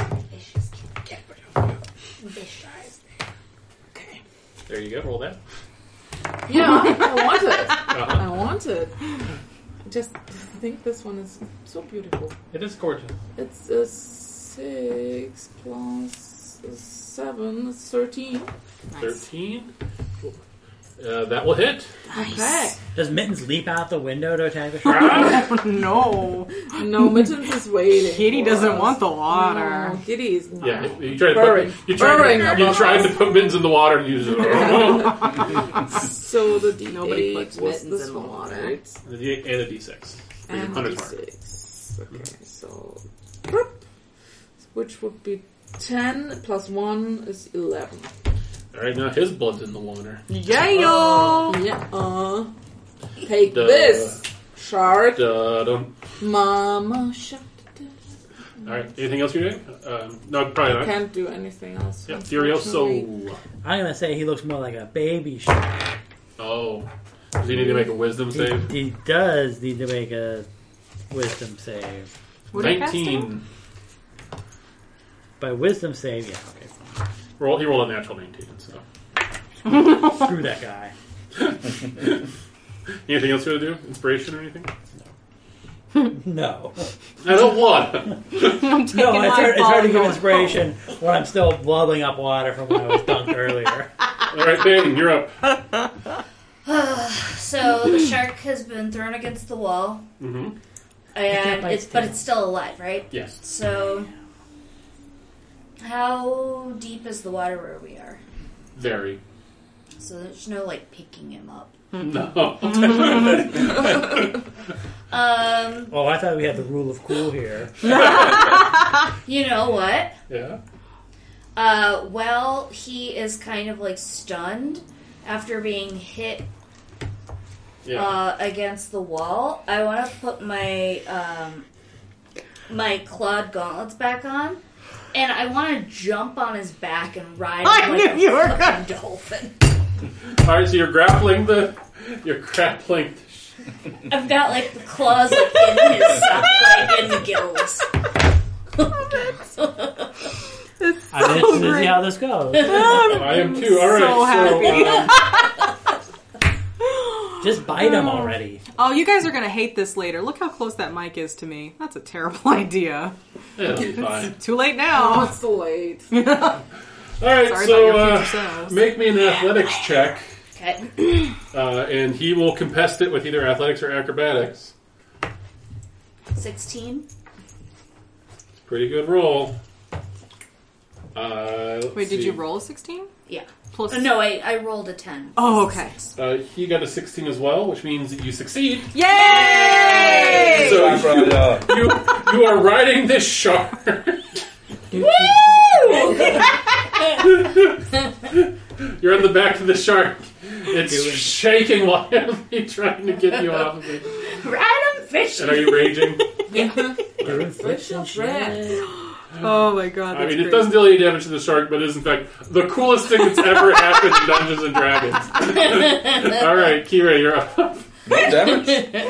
Okay. There you go. Roll that. Yeah, I want it. Uh-huh. I want it. Just think this one is so beautiful. It is gorgeous. It's a 6 plus 7, it's 13. 13. That will hit. Okay. Does Mittens leap out the window to attack the shark? No. No, Mittens is waiting. Kitty for doesn't us. want the water. No, Kitty is not. Yeah, you tried to Burrowing. put, you tried Burrowing to, you above tried us. to put mittens in the water and use it. So the D8 Nobody puts was mittens this in the one, water. right? And a D6. For your And hunter's mark. D6. Okay, so... Which would be 10 plus 1 is 11. Alright, now his blood's in the water. Yeah. Yeah. Take Duh. this, shark. Dun. Mama shark. Alright, anything else you're doing? No, probably not. Can't do anything else. Yep, unfortunately. Furioso. I'm gonna say he looks more like a baby shark. Oh. Does he need to make a wisdom save? He does need to make a wisdom save. What did I cast 19. By wisdom save, yeah, okay, fine. He rolled a natural 19, so. Screw that guy. Anything else you want to do? Inspiration or anything? No. I don't want. I'm taking No, it's my hard ball to and give going inspiration when I'm still bubbling up water from when I was dunked earlier. Alright, Bane, you're up. So the shark has been thrown against the wall, Mm-hmm. and it's still alive, right? Yes. So how deep is the water where we are? Very. So there's no like picking him up. No. Oh, I thought we had the rule of cool here. You know what? Yeah. Well, he is kind of like stunned after being hit Yeah. against the wall. I want to put my my clawed gauntlets back on, and I want to jump on his back and ride I him like knew you were a fucking dolphin. Alright, so you're grappling the. I've got like the claws like in his side, like in the gills. I'm interested to see how this goes. I am too. Alright, so happy. Just bite him already. Oh, you guys are going to hate this later. Look how close that mic is to me. That's a terrible idea. it'll be fine. Too late Oh, now. it's so late. Alright, Sorry about so your future selves. make me an athletics check. Okay. And he will contest it with either athletics or acrobatics. 16. Pretty good roll. Let's Wait, did see. you roll a 16? Yeah. Plus... No, I rolled a 10. Oh, okay. He got a 16 as well, which means that you succeed. Yay! So Right, you are riding this shark. You're on the back of the shark. It's shaking wildly, trying to get you off of it. Ride him fish. And are you raging? Doing flips and shit. Oh my god, I that's mean, it great. doesn't deal any damage to the shark, but is in fact the coolest thing that's ever happened in Dungeons and Dragons. All right, Kira, you're up. No damage.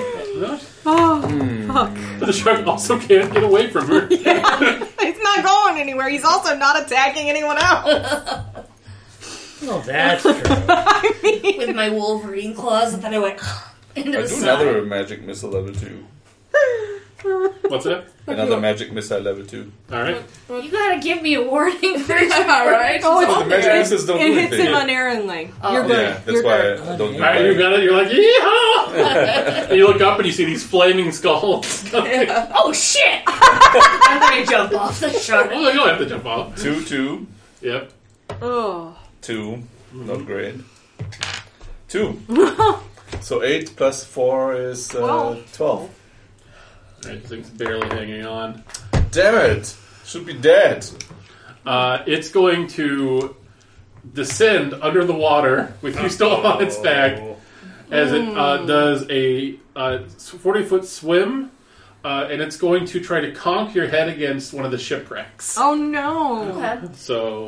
Oh, fuck. The shark also can't get away from her. He's not going anywhere. He's also not attacking anyone else. Oh, that's true. I mean, With my Wolverine claws, and then I went into I the do side. another magic missile level 2. What's that? Another magic missile level 2. All right. You gotta give me a warning first. Alright. Oh, the magic missiles don't it do hits anything. him unerringly. Oh. You're good. Yeah, that's You're why good. I don't do All right, you that. got it. You're like, yeehaw! And you look up and you see these flaming skulls. Oh shit! I'm gonna jump off the shark. Oh, you don't have to jump off. 2, 2, Yep. Oh. 2, Not great. 2. So 8 plus 4 is 12. Alright, thing's barely hanging on. Damn it! Should be dead. It's going to descend under the water with you still on its back as it does a 40-foot swim, and it's going to try to conk your head against one of the shipwrecks. Oh no! Okay. So,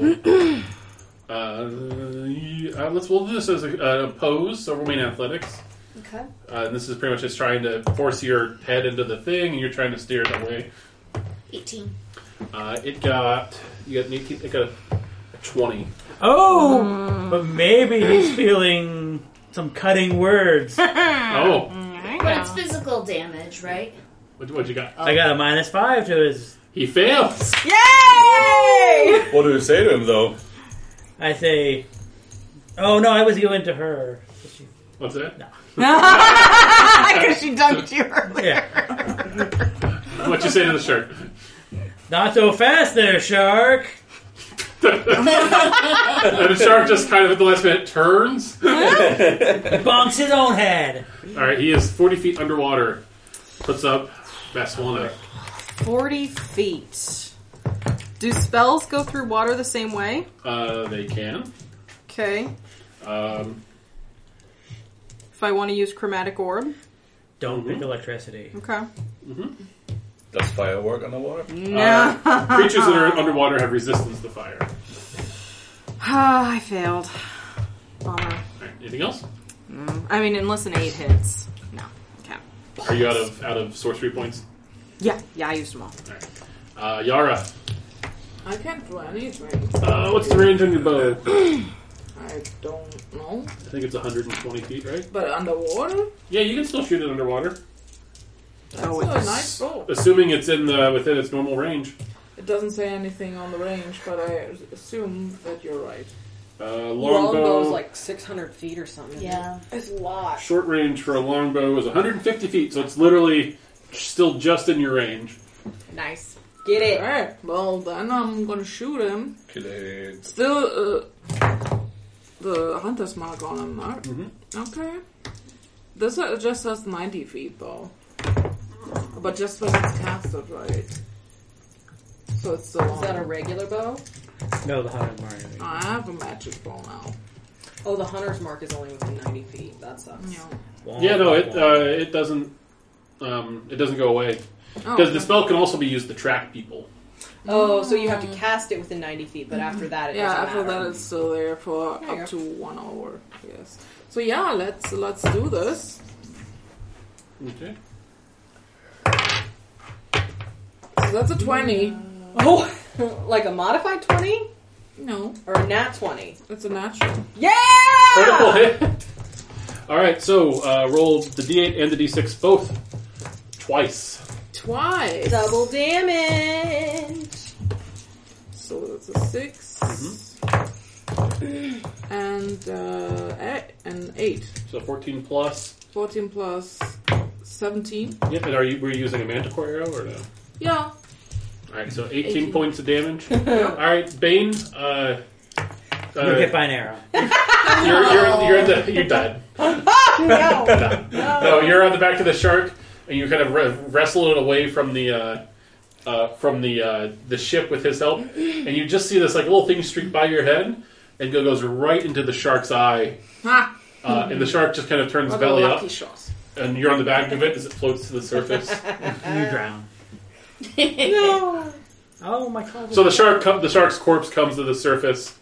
we'll do this as a pose, so roll me in athletics. Okay. And this is pretty much just trying to force your head into the thing, and you're trying to steer it away. 18. You got an 18. It got a 20. Oh, but maybe he's feeling some cutting words. Oh, But it's physical damage, right? what you got? I got a -5 to his. He fails. Yay! What do you say to him, though? I say, oh no, I was going to her. What's that? No. Because she dunked you earlier. Yeah. What you say to the shark? Not so fast there, shark. And the shark just kind of at the last minute turns. Bonks his own head. All right, he is 40 feet underwater. Puts up Vaswana. 40 feet. Do spells go through water the same way? They can. Okay. If I want to use chromatic orb. Don't pick electricity. Okay. Does fire work underwater? No. Creatures that are underwater have resistance to fire. I failed. Bummer. All right, anything else? I mean, unless an 8 hits. No. Okay. Are you out of sorcery points? Yeah, I used them all. All right. Yara, I can't do anything. what's the range on your bow? I don't know. I think it's 120 feet, right? But underwater? Yeah, you can still shoot it underwater, That's Oh, a it's- nice bow. assuming it's within its normal range. It doesn't say anything on the range, but I assume that you're right. Longbow, like 600 feet or something. Yeah. It's a lot. short range for a longbow is 150 feet, so it's literally still just in your range. Nice. Get it. Alright, well then I'm gonna shoot him. Kill it. Still, the hunter's mark on him, right? Okay. This just has 90 feet though. But just when it's casted, right? So it's still Is that a regular bow? No, the hunter mark. I have a magic bow now. Oh, the hunter's mark is only within 90 feet. That sucks. Yeah, no, it doesn't go away because the spell can also be used to track people. Oh, so you have to cast it within 90 feet, but after that it Yeah, doesn't after matter. that it's still there for There you up go. to 1 hour. Yes. So yeah, let's do this. Okay. So that's a 20. Oh, like a modified 20? No, Or a nat 20? it's a natural. Yeah! Critical hit. All right, so roll the D8 and the D6 both twice. Twice. Double damage! So that's a 6. And an 8. So 14 plus. 14 plus 17. Yep. And were you using a manticore arrow or no? Yeah. All right, so 18 points of damage. All right, Bane. You're hit by an arrow. You're dead. No! No, you're on the back of the shark, and you kind of wrestle it away from the ship with his help, and you just see this like little thing streak by your head, and goes right into the shark's eye, Ha! and the shark just kind of turns What a belly lucky up, shot. and you're on the back of it as it floats to the surface. You drown. No! Oh my god. So the shark's corpse comes to the surface.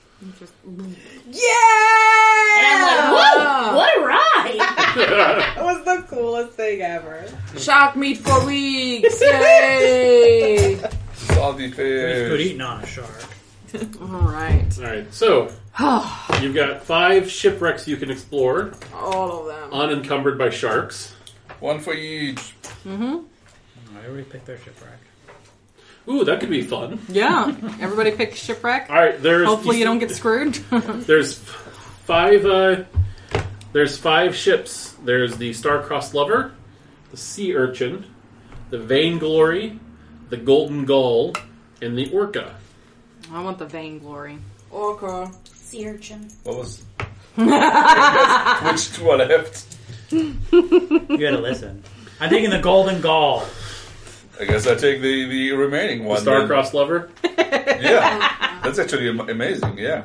Yeah! And I'm like, whoa! What a ride! That was the coolest thing ever. Shark meat for weeks! Yay! Salty It's good fish. eating on a shark. Alright. All right, so you've got 5 shipwrecks you can explore, All of them. unencumbered by sharks. One for each. I already picked their shipwreck. Ooh, that could be fun. Yeah. Everybody pick shipwreck. Alright, Hopefully you don't get screwed. There's 5 ships. There's the Star-Crossed Lover, the Sea Urchin, the Vainglory, the Golden Gull, and the Orca. I want the vainglory. Orca. Sea urchin. What was? Which two are left? You gotta listen. I'm taking the golden gall. I guess I take the remaining one. Star-crossed lover. Yeah, that's actually amazing. Yeah.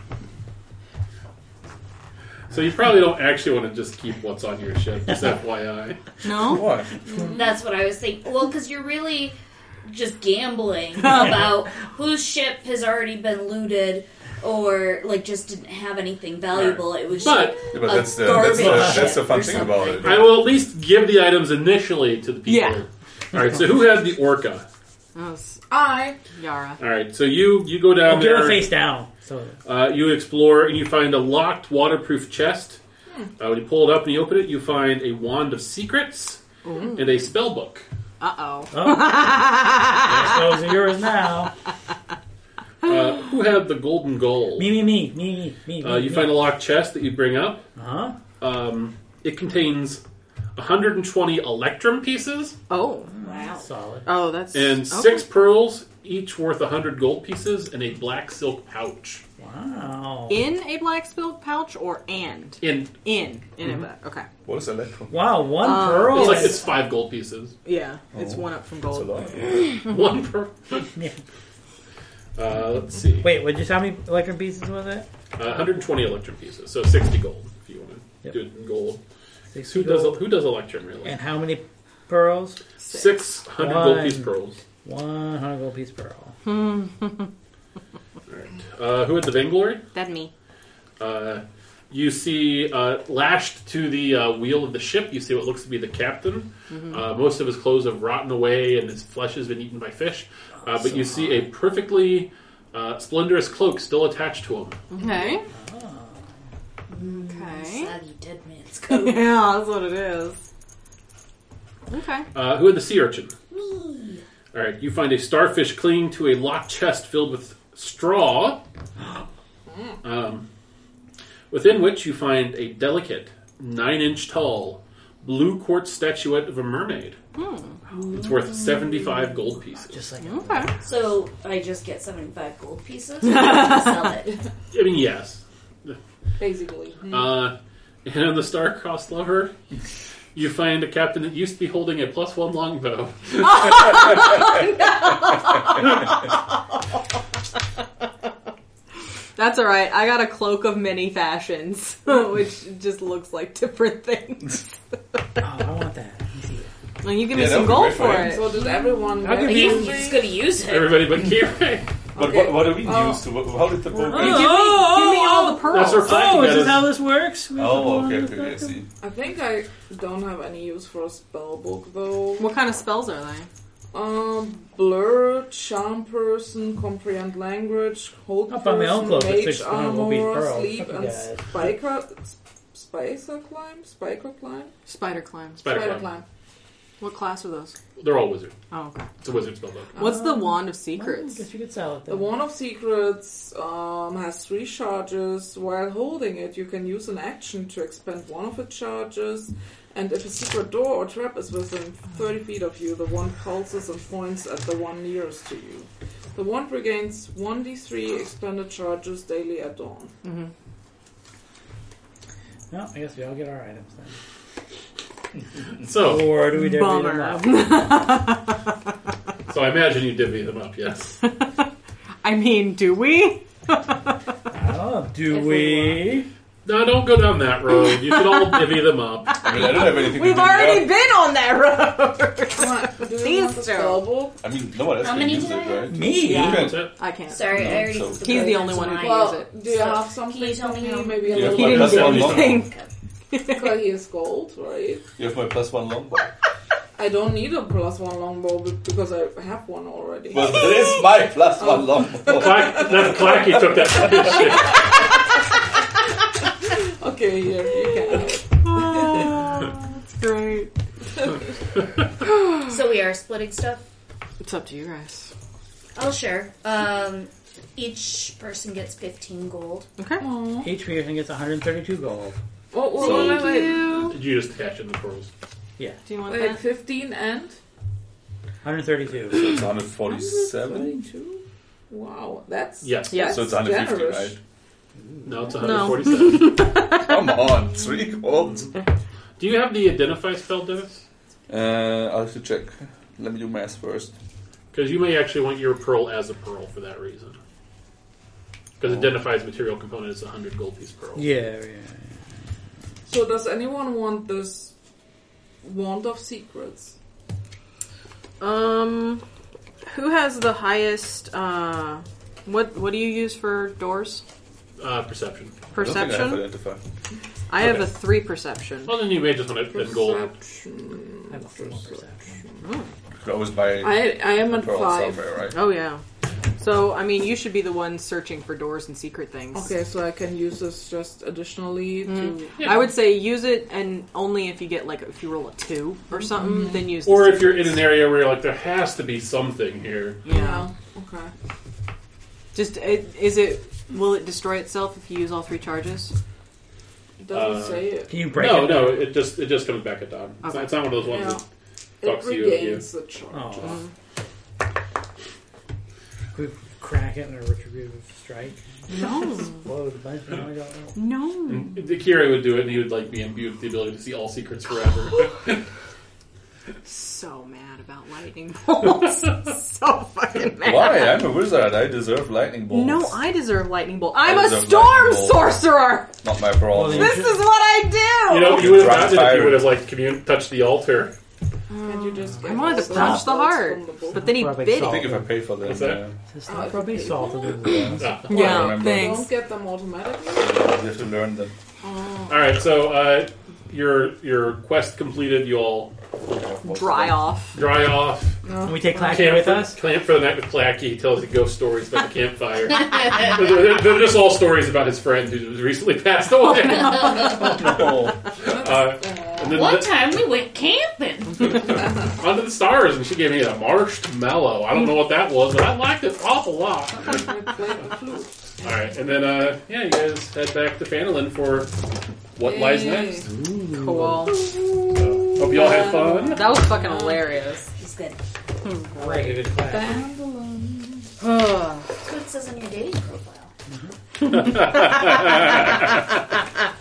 So you probably don't actually want to just keep what's on your ship, just FYI. No? Why? That's what I was thinking. Well, because you're really just gambling about whose ship has already been looted or like just didn't have anything valuable. It was But- Yeah, but that's the fun thing about it. I will at least give the items initially to the people. Yeah. All right, so who has the orca? That was I Yara. All right, so you go down Give there. her face down. So You explore and you find a locked waterproof chest. When you pull it up and you open it, you find a wand of secrets and a spell book. Uh-oh. those are yours now. Who had the golden gold? Me. You find a locked chest that you bring up. Uh-huh. It contains 120 electrum pieces Oh. wow. Solid. Oh, that's... and okay. 6 pearls, each worth 100 gold pieces, and a black silk pouch. Wow. In a black silk pouch or and? And In a black. Okay. What is electro? Wow, one pearl. it's like it's 5 gold pieces. Yeah, it's one up from That's a gold. lot. 1 pearl. Yeah. Let's see. Wait, how many electrum pieces was it? 120 electrum pieces, so 60 gold if you want to Yep. do it in gold. 60 Who does electrum really? And how many pearls? 600 gold One. piece pearls. 100 gold piece pearl. Who had the Vainglory? That me. You see, lashed to the wheel of the ship, you see what looks to be the captain. Most of his clothes have rotten away and his flesh has been eaten by fish. But you see a perfectly splendorous cloak still attached to him. Okay. Okay. Saggy dead man's coat. Yeah, that's what it is. Okay. Who had the sea urchin? Alright, you find a starfish clinging to a locked chest filled with straw. Within which you find a delicate, 9-inch tall, blue quartz statuette of a mermaid. It's worth 75 gold pieces. Just like Okay. So I just get 75 gold pieces and sell it. I mean, yes. basically. And on the star-crossed lover, you find a captain that used to be holding a +1 longbow. That's alright. I got a cloak of many fashions, which just looks like different things. oh, I want that. Let me see it. Well, you give me Yeah, that some would be gold great for for him. it. So did everyone How get could He's you- just gonna use it. Everybody but Kira. But what do we use to? How did the book? Give me all the pearls. That's our plan. Oh, You is this gotta- how this works? Oh, okay, I see. I think I don't have any use for a spell book though. What kind of spells are they? Blur, charm person, comprehend language, hold I'll buy my own person, cloak at mage 600 gold piece armor, pearl. sleep, Fuck you and guys. spiker climb. Spider climb. Spider climb. What class are those? They're all wizard. Oh, okay. It's a wizard spellbook. What's the Wand of I Secrets? guess you could sell it The then. Wand of Secrets has 3 charges. While holding it, you can use an action to expend one of its charges. And if a secret door or trap is within 30 feet of you, the wand pulses and points at the one nearest to you. The wand regains 1d3 expended charges daily at dawn. No, I guess we all get our items then. So, Or do we divvy them Bummer. up? so I imagine you divvy them up, yes. I mean, do we? Oh, do If we? we No, don't go down that road. You can all divvy them up. I mean, I don't have anything We've to do already now. been on that road. Do you These want the two. spell book? I mean, no one else How can many use did I it, have? right? Me? Yeah. That's it. I can't. Sorry, I already. So- used He's the both, only one who so can I- use it. Do you So, have can something you tell for me me? how- Maybe a You have little my didn't plus do one anything. longbow. because he is gold, right? You have my +1 longbow. I don't need a +1 longbow because I have one already. Well, that is my +1 longbow. Clacky took that shit. Okay, here, you can have it. That's great. So we are splitting stuff. It's up to you guys. I'll share. Each person gets 15 gold. Okay. Each person gets 132 gold. Oh, Thank wait. you. Did you just cash in the pearls? Yeah, Do you want Wait, that? 15 and? 132. So it's 147. 22? Wow, that's... Yes. Yes. So it's 150, generous. right? No, it's 147. Come on, 3 gold. Do you have the identify spell, Dennis? I'll have to check. Let me do math first. Because you may actually want your pearl as a pearl for that reason. Because identifies material component is 100 gold piece pearl. Yeah. So does anyone want this Wand of Secrets? Who has the highest? What do you use for doors? Perception. I don't think I have Perception. identify. I have Okay. a 3 perception. Well, then you may just want to then gold. Perception. I have a 4 perception. You could always buy I am at pearl 5. somewhere, right? Oh yeah. So I mean, you should be the one searching for doors and secret things. Okay, so I can use this just additionally to... Yeah. I would say use it, and only if you get like if you roll a 2 or something, then use. Or the if you're in secrets. an area where you're like, there has to be something here. Yeah. Okay. Just is it? Will it destroy itself if you use all 3 charges? It doesn't say it. Can you break No, it? no, it just comes back at dawn. Okay. It's not one of those ones Yeah. that It talks to you. regains the charge. Oh. Could we crack it in a retributive strike? No. Explode a bunch? No, I don't know. No. And the Kira would do it, and he would like be imbued with the ability to see all secrets forever. So mad about lightning bolts. So fucking mad. Why? I'm a wizard. I deserve lightning bolts. No, I deserve lightning bolt. I'm a deserve storm lightning bolt. sorcerer. Not my problem. Well, This is what I do. You know, you would have gotten it if you Tyrant. would have like touched the altar. And you just I get wanted to all punch the bolts heart, from the bolt. but then he Probably bit I solid. think it. if I pay for them, What's that? It's not probably salted as well. Ah. Yeah, remember. thanks. Don't get them automatically. you have to learn them. All right, so your quest completed. You all Dry off. dry off. Can we take Clacky Camp with for, us? camp for the night with Clacky. He tells you ghost stories about the campfire. they're just all stories about his friend who recently passed away. Oh, And then One time we went camping. Under the stars, and she gave me a marshmallow. I don't know what that was, but I liked it an awful lot. We played the flute. All right, and then you guys head back to Phanelin for what lies Yay. next. Cool. So, hope you all had fun. That was fucking hilarious. It's good. Ready to clack. That's what it says on your dating profile.